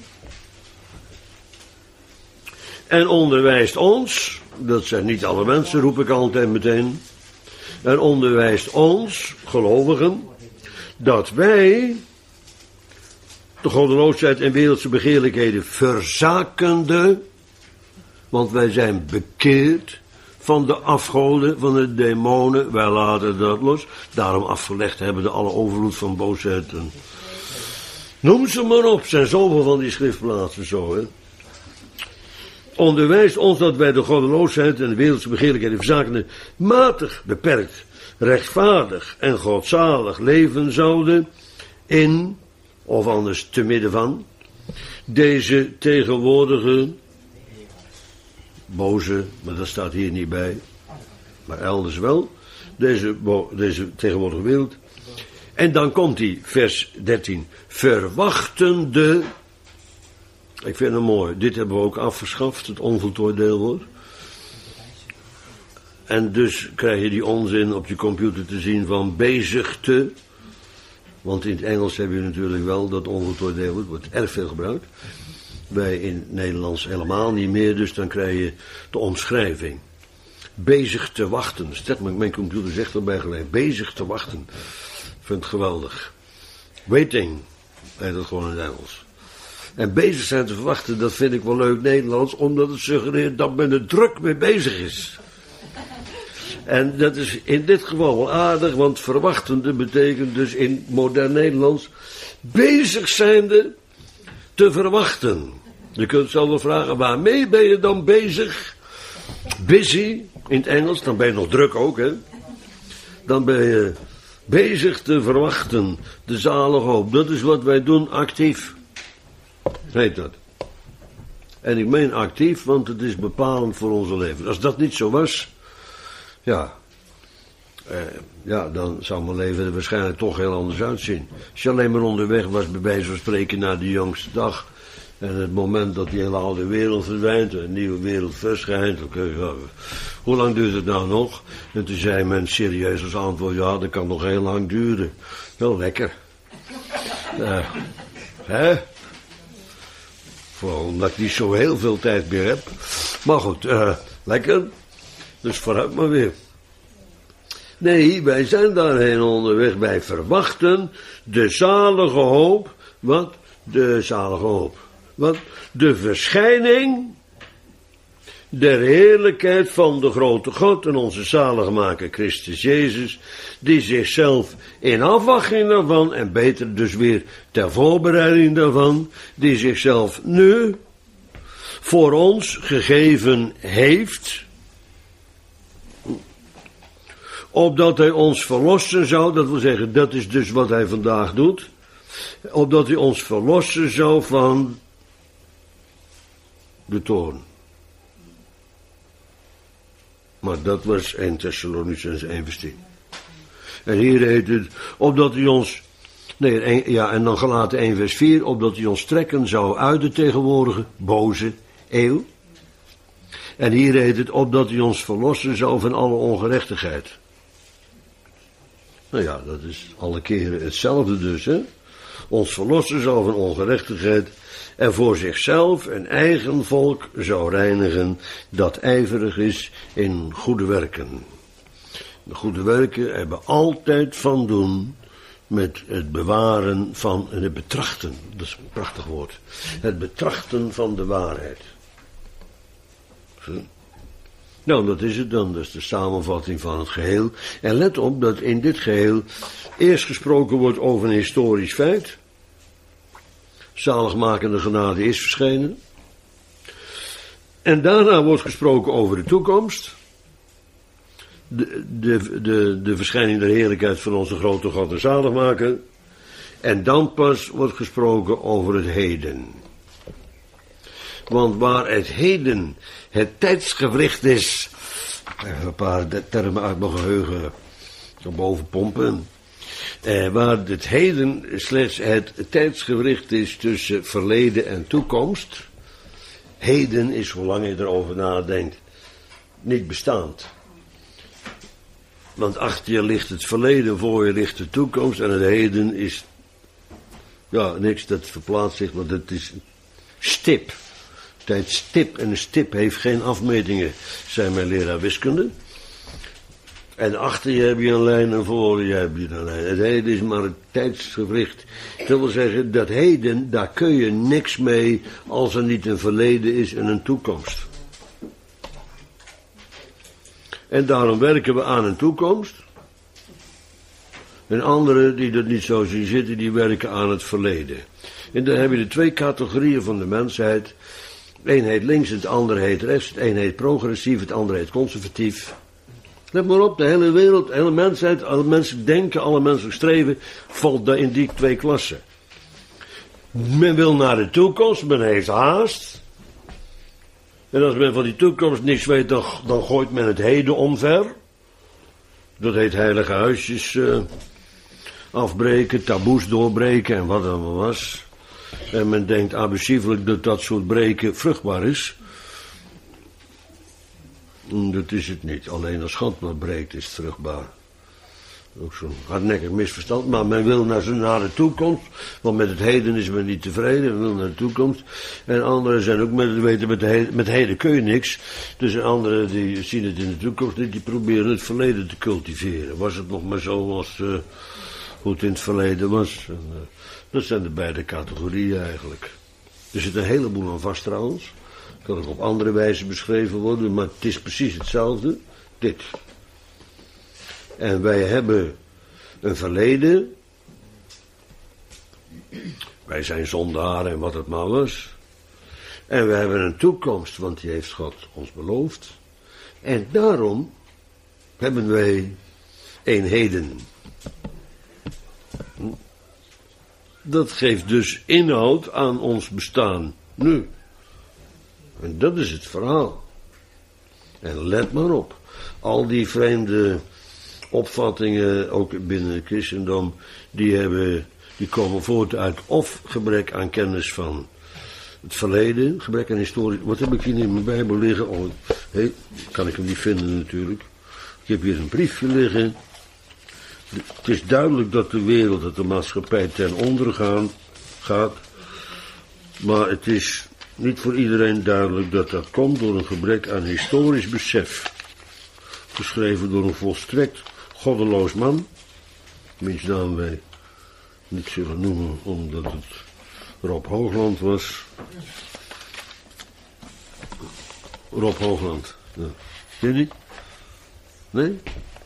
En onderwijst ons, dat zijn niet alle mensen, roep ik altijd meteen. En onderwijst ons, gelovigen, dat wij de goddeloosheid en wereldse begeerlijkheden verzakende, want wij zijn bekeerd van de afgoden, van de demonen, wij laten dat los. Daarom afgelegd hebben de alle overvloed van boosheid. En noem ze maar op, zijn zoveel van die schriftplaatsen zo, hè. Onderwijst ons dat wij de goddeloosheid en de wereldse begeerlijkheden verzakende matig, beperkt, rechtvaardig en godzalig leven zouden in, of anders te midden van, deze tegenwoordige boze, maar dat staat hier niet bij, maar elders wel, deze, bo, deze tegenwoordige wereld. En dan komt die, vers dertien, verwachtende, ik vind het mooi, dit hebben we ook afgeschaft, het onvoltooid deelwoord. En dus krijg je die onzin op je computer te zien van bezig te, want in het Engels heb je natuurlijk wel dat onvoltooid deelwoord, wordt erg veel gebruikt. Wij in het Nederlands helemaal niet meer, dus dan krijg je de omschrijving. Bezig te wachten, stel me, mijn computer zegt erbij gelijk, bezig te wachten. Ik vind het geweldig. Waiting, heet dat gewoon in het Engels. En bezig zijn te verwachten, dat vind ik wel leuk Nederlands, omdat het suggereert dat men er druk mee bezig is. En dat is in dit geval wel aardig, want verwachtende betekent dus in modern Nederlands bezig zijnde te verwachten. Je kunt zelf wel vragen, waarmee ben je dan bezig? Busy, in het Engels, dan ben je nog druk ook, hè. Dan ben je bezig te verwachten, de zalige hoop. Dat is wat wij doen, actief. Heet dat. En ik meen actief, want het is bepalend voor onze leven. Als dat niet zo was, ja, eh, ja, dan zou mijn leven er waarschijnlijk toch heel anders uitzien. Als je alleen maar onderweg was, bij wijze van spreken, naar de jongste dag, en het moment dat die hele oude wereld verdwijnt, een nieuwe wereld verschijnt, okay, ja, hoe lang duurt het nou nog? En toen zei men serieus als antwoord, ja, dat kan nog heel lang duren. Wel lekker. Uh, hè? Vooral omdat ik niet zo heel veel tijd meer heb. Maar goed, uh, lekker. Dus vooruit maar weer. Nee, wij zijn daarheen onderweg. Wij verwachten de zalige hoop. Wat? De zalige hoop. Wat? De verschijning der heerlijkheid van de grote God en onze zaligmaker Christus Jezus, die zichzelf in afwachting daarvan, en beter dus weer ter voorbereiding daarvan, die zichzelf nu voor ons gegeven heeft, opdat hij ons verlossen zou, dat wil zeggen, dat is dus wat hij vandaag doet, opdat hij ons verlossen zou van de toorn. Maar dat was Eerste Thessalonicenzen één vers tien. En hier heet het, opdat hij ons, nee, ja, en dan Galaten één vers vier, opdat hij ons trekken zou uit de tegenwoordige boze eeuw. En hier heet het, opdat hij ons verlossen zou van alle ongerechtigheid. Nou ja, dat is alle keren hetzelfde dus, hè. Ons verlossen zou van ongerechtigheid en voor zichzelf een eigen volk zou reinigen dat ijverig is in goede werken. De goede werken hebben altijd van doen met het bewaren van, en het betrachten, dat is een prachtig woord, het betrachten van de waarheid. Zo. Nou, dat is het dan, dat is de samenvatting van het geheel. En let op dat in dit geheel eerst gesproken wordt over een historisch feit. Zaligmakende genade is verschenen. En daarna wordt gesproken over de toekomst. De, de, de, de verschijning der heerlijkheid van onze grote God en zaligmaker. En dan pas wordt gesproken over het heden. Want waar het heden het tijdsgewricht is, even een paar termen uit mijn geheugen zo boven pompen. Eh, waar het heden slechts het tijdsgewricht is tussen verleden en toekomst. Heden is, hoe lang je erover nadenkt, niet bestaand. Want achter je ligt het verleden, voor je ligt de toekomst. En het heden is, ja, niks dat verplaatst zich, want het is stip. Tijd stip. En een stip heeft geen afmetingen, zei mijn leraar wiskunde. En achter je heb je een lijn en voor je heb je een lijn. Het heden is maar een tijdsgewricht. Dat wil zeggen, dat heden, daar kun je niks mee als er niet een verleden is en een toekomst. En daarom werken we aan een toekomst. En anderen die dat niet zo zien zitten, die werken aan het verleden. En dan heb je de twee categorieën van de mensheid. Het een heet links, het ander heet rechts. Het een heet progressief, het ander heet conservatief. Let maar op, de hele wereld, de hele mensheid, alle mensen denken, alle mensen streven, valt daar in die twee klassen. Men wil naar de toekomst, men heeft haast. En als men van die toekomst niks weet, dan, dan gooit men het heden omver. Dat heet heilige huisjes uh, afbreken, taboes doorbreken en wat dan maar was. En men denkt abusievelijk dat dat soort breken vruchtbaar is. Dat is het niet. Alleen als God maar breekt is het vruchtbaar. Ook zo'n hardnekkig misverstand. Maar men wil naar, naar de toekomst. Want met het heden is men niet tevreden. Men wil naar de toekomst. En anderen zijn ook met, weten, met, de heden, met heden kun je niks. Dus anderen die zien het in de toekomst niet. Die proberen het verleden te cultiveren. Was het nog maar zo als uh, hoe het in het verleden was. En, uh, dat zijn de beide categorieën eigenlijk. Er zit een heleboel aan vast trouwens. Kan ook op andere wijze beschreven worden, maar het is precies hetzelfde. Dit. En wij hebben een verleden. Wij zijn zondaren en wat het maar was. En we hebben een toekomst, want die heeft God ons beloofd. En daarom hebben wij een heden. Dat geeft dus inhoud aan ons bestaan nu. En dat is het verhaal. En let maar op. Al die vreemde opvattingen, ook binnen het christendom, die, hebben, die komen voort uit of gebrek aan kennis van het verleden, gebrek aan historie. Wat heb ik hier in mijn Bijbel liggen? Oh, hey, kan ik hem niet vinden natuurlijk. Ik heb hier een briefje liggen. Het is duidelijk dat de wereld, dat de maatschappij ten onder gaan, gaat. Maar het is niet voor iedereen duidelijk dat dat komt door een gebrek aan historisch besef. Geschreven door een volstrekt goddeloos man, wiens naam wij niet zullen noemen omdat het Rob Hoogland was. Rob Hoogland, ja. Ken je die? Nee?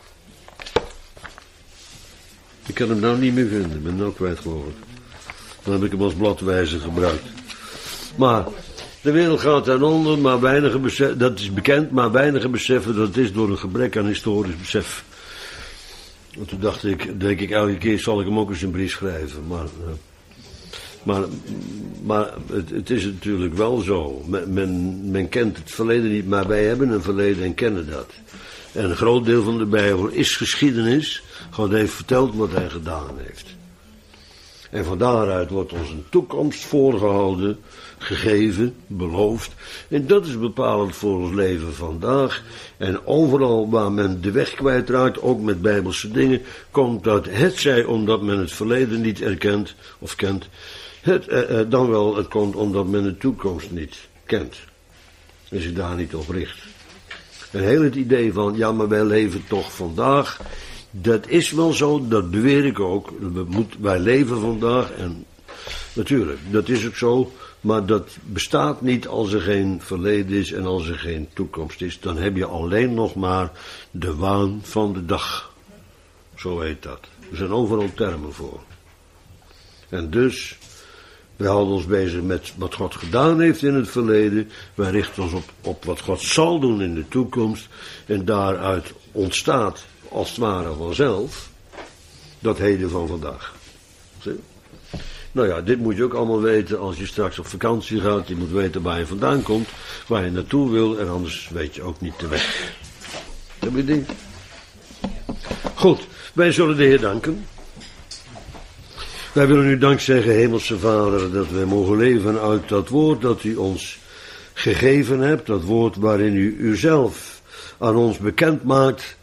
Ik kan hem nou niet meer vinden, ik ben hem nou kwijt geloof ik. Dan heb ik hem als bladwijzer gebruikt. Maar de wereld gaat ten onder, maar weinigen beseffen, dat is bekend, maar weinigen beseffen dat het is door een gebrek aan historisch besef. En toen dacht ik, denk ik elke keer zal ik hem ook eens een brief schrijven, maar, maar, maar het, het is natuurlijk wel zo. Men, men, men kent het verleden niet, maar wij hebben een verleden en kennen dat. En een groot deel van de Bijbel is geschiedenis. God heeft verteld wat hij gedaan heeft. En van daaruit wordt ons een toekomst voorgehouden, gegeven, beloofd. En dat is bepalend voor ons leven vandaag. En overal waar men de weg kwijtraakt, ook met bijbelse dingen, komt dat hetzij omdat men het verleden niet erkent of kent, het, eh, eh, dan wel het komt omdat men de toekomst niet kent. En zich daar niet op richt. En heel het idee van, ja maar wij leven toch vandaag, dat is wel zo, dat beweer ik ook. We moet, wij leven vandaag en natuurlijk, dat is ook zo, maar dat bestaat niet als er geen verleden is en als er geen toekomst is. Dan heb je alleen nog maar de waan van de dag. Zo heet dat. Er zijn overal termen voor. En dus, wij houden ons bezig met wat God gedaan heeft in het verleden. Wij richten ons op, op wat God zal doen in de toekomst. En daaruit ontstaat, als het ware vanzelf, dat heden van vandaag. Zie? Nou ja, dit moet je ook allemaal weten als je straks op vakantie gaat. Je moet weten waar je vandaan komt, waar je naartoe wil. En anders weet je ook niet de weg. Heb je die? Goed, wij zullen de Heer danken. Wij willen u dank zeggen, Hemelse Vader, dat wij mogen leven uit dat woord dat u ons gegeven hebt. Dat woord waarin u uzelf aan ons bekend maakt.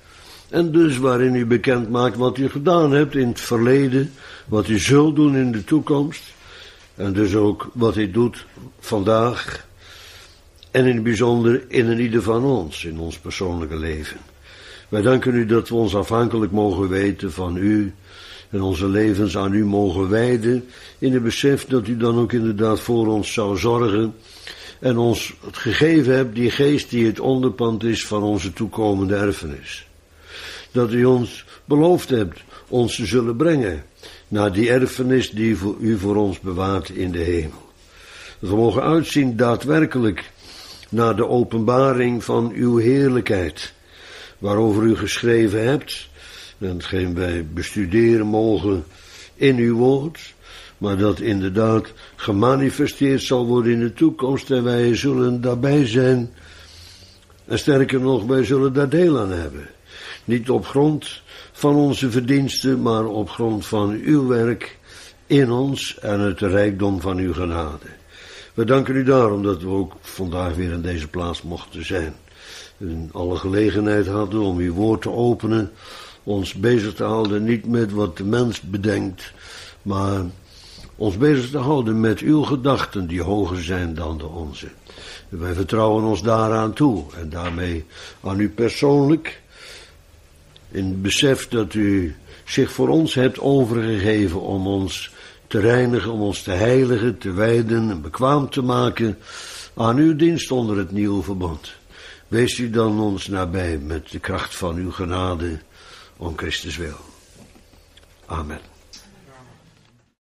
En dus waarin u bekend maakt wat u gedaan hebt in het verleden, wat u zult doen in de toekomst. En dus ook wat u doet vandaag. En in het bijzonder in een ieder van ons, in ons persoonlijke leven. Wij danken u dat we ons afhankelijk mogen weten van u en onze levens aan u mogen wijden, in het besef dat u dan ook inderdaad voor ons zou zorgen en ons het gegeven hebt, die geest die het onderpand is van onze toekomende erfenis. Dat u ons beloofd hebt ons te zullen brengen naar die erfenis die u voor ons bewaart in de hemel. Dat we mogen uitzien daadwerkelijk naar de openbaring van uw heerlijkheid, waarover u geschreven hebt, en hetgeen wij bestuderen mogen in uw woord, maar dat inderdaad gemanifesteerd zal worden in de toekomst en wij zullen daarbij zijn, en sterker nog, wij zullen daar deel aan hebben. Niet op grond van onze verdiensten, maar op grond van uw werk in ons en het rijkdom van uw genade. We danken u daarom dat we ook vandaag weer in deze plaats mochten zijn. En alle gelegenheid hadden om uw woord te openen, ons bezig te houden niet met wat de mens bedenkt, maar ons bezig te houden met uw gedachten die hoger zijn dan de onze. En wij vertrouwen ons daaraan toe en daarmee aan u persoonlijk, in het besef dat u zich voor ons hebt overgegeven om ons te reinigen, om ons te heiligen, te wijden en bekwaam te maken aan uw dienst onder het nieuwe verbond. Wees u dan ons nabij met de kracht van uw genade om Christus wil. Amen.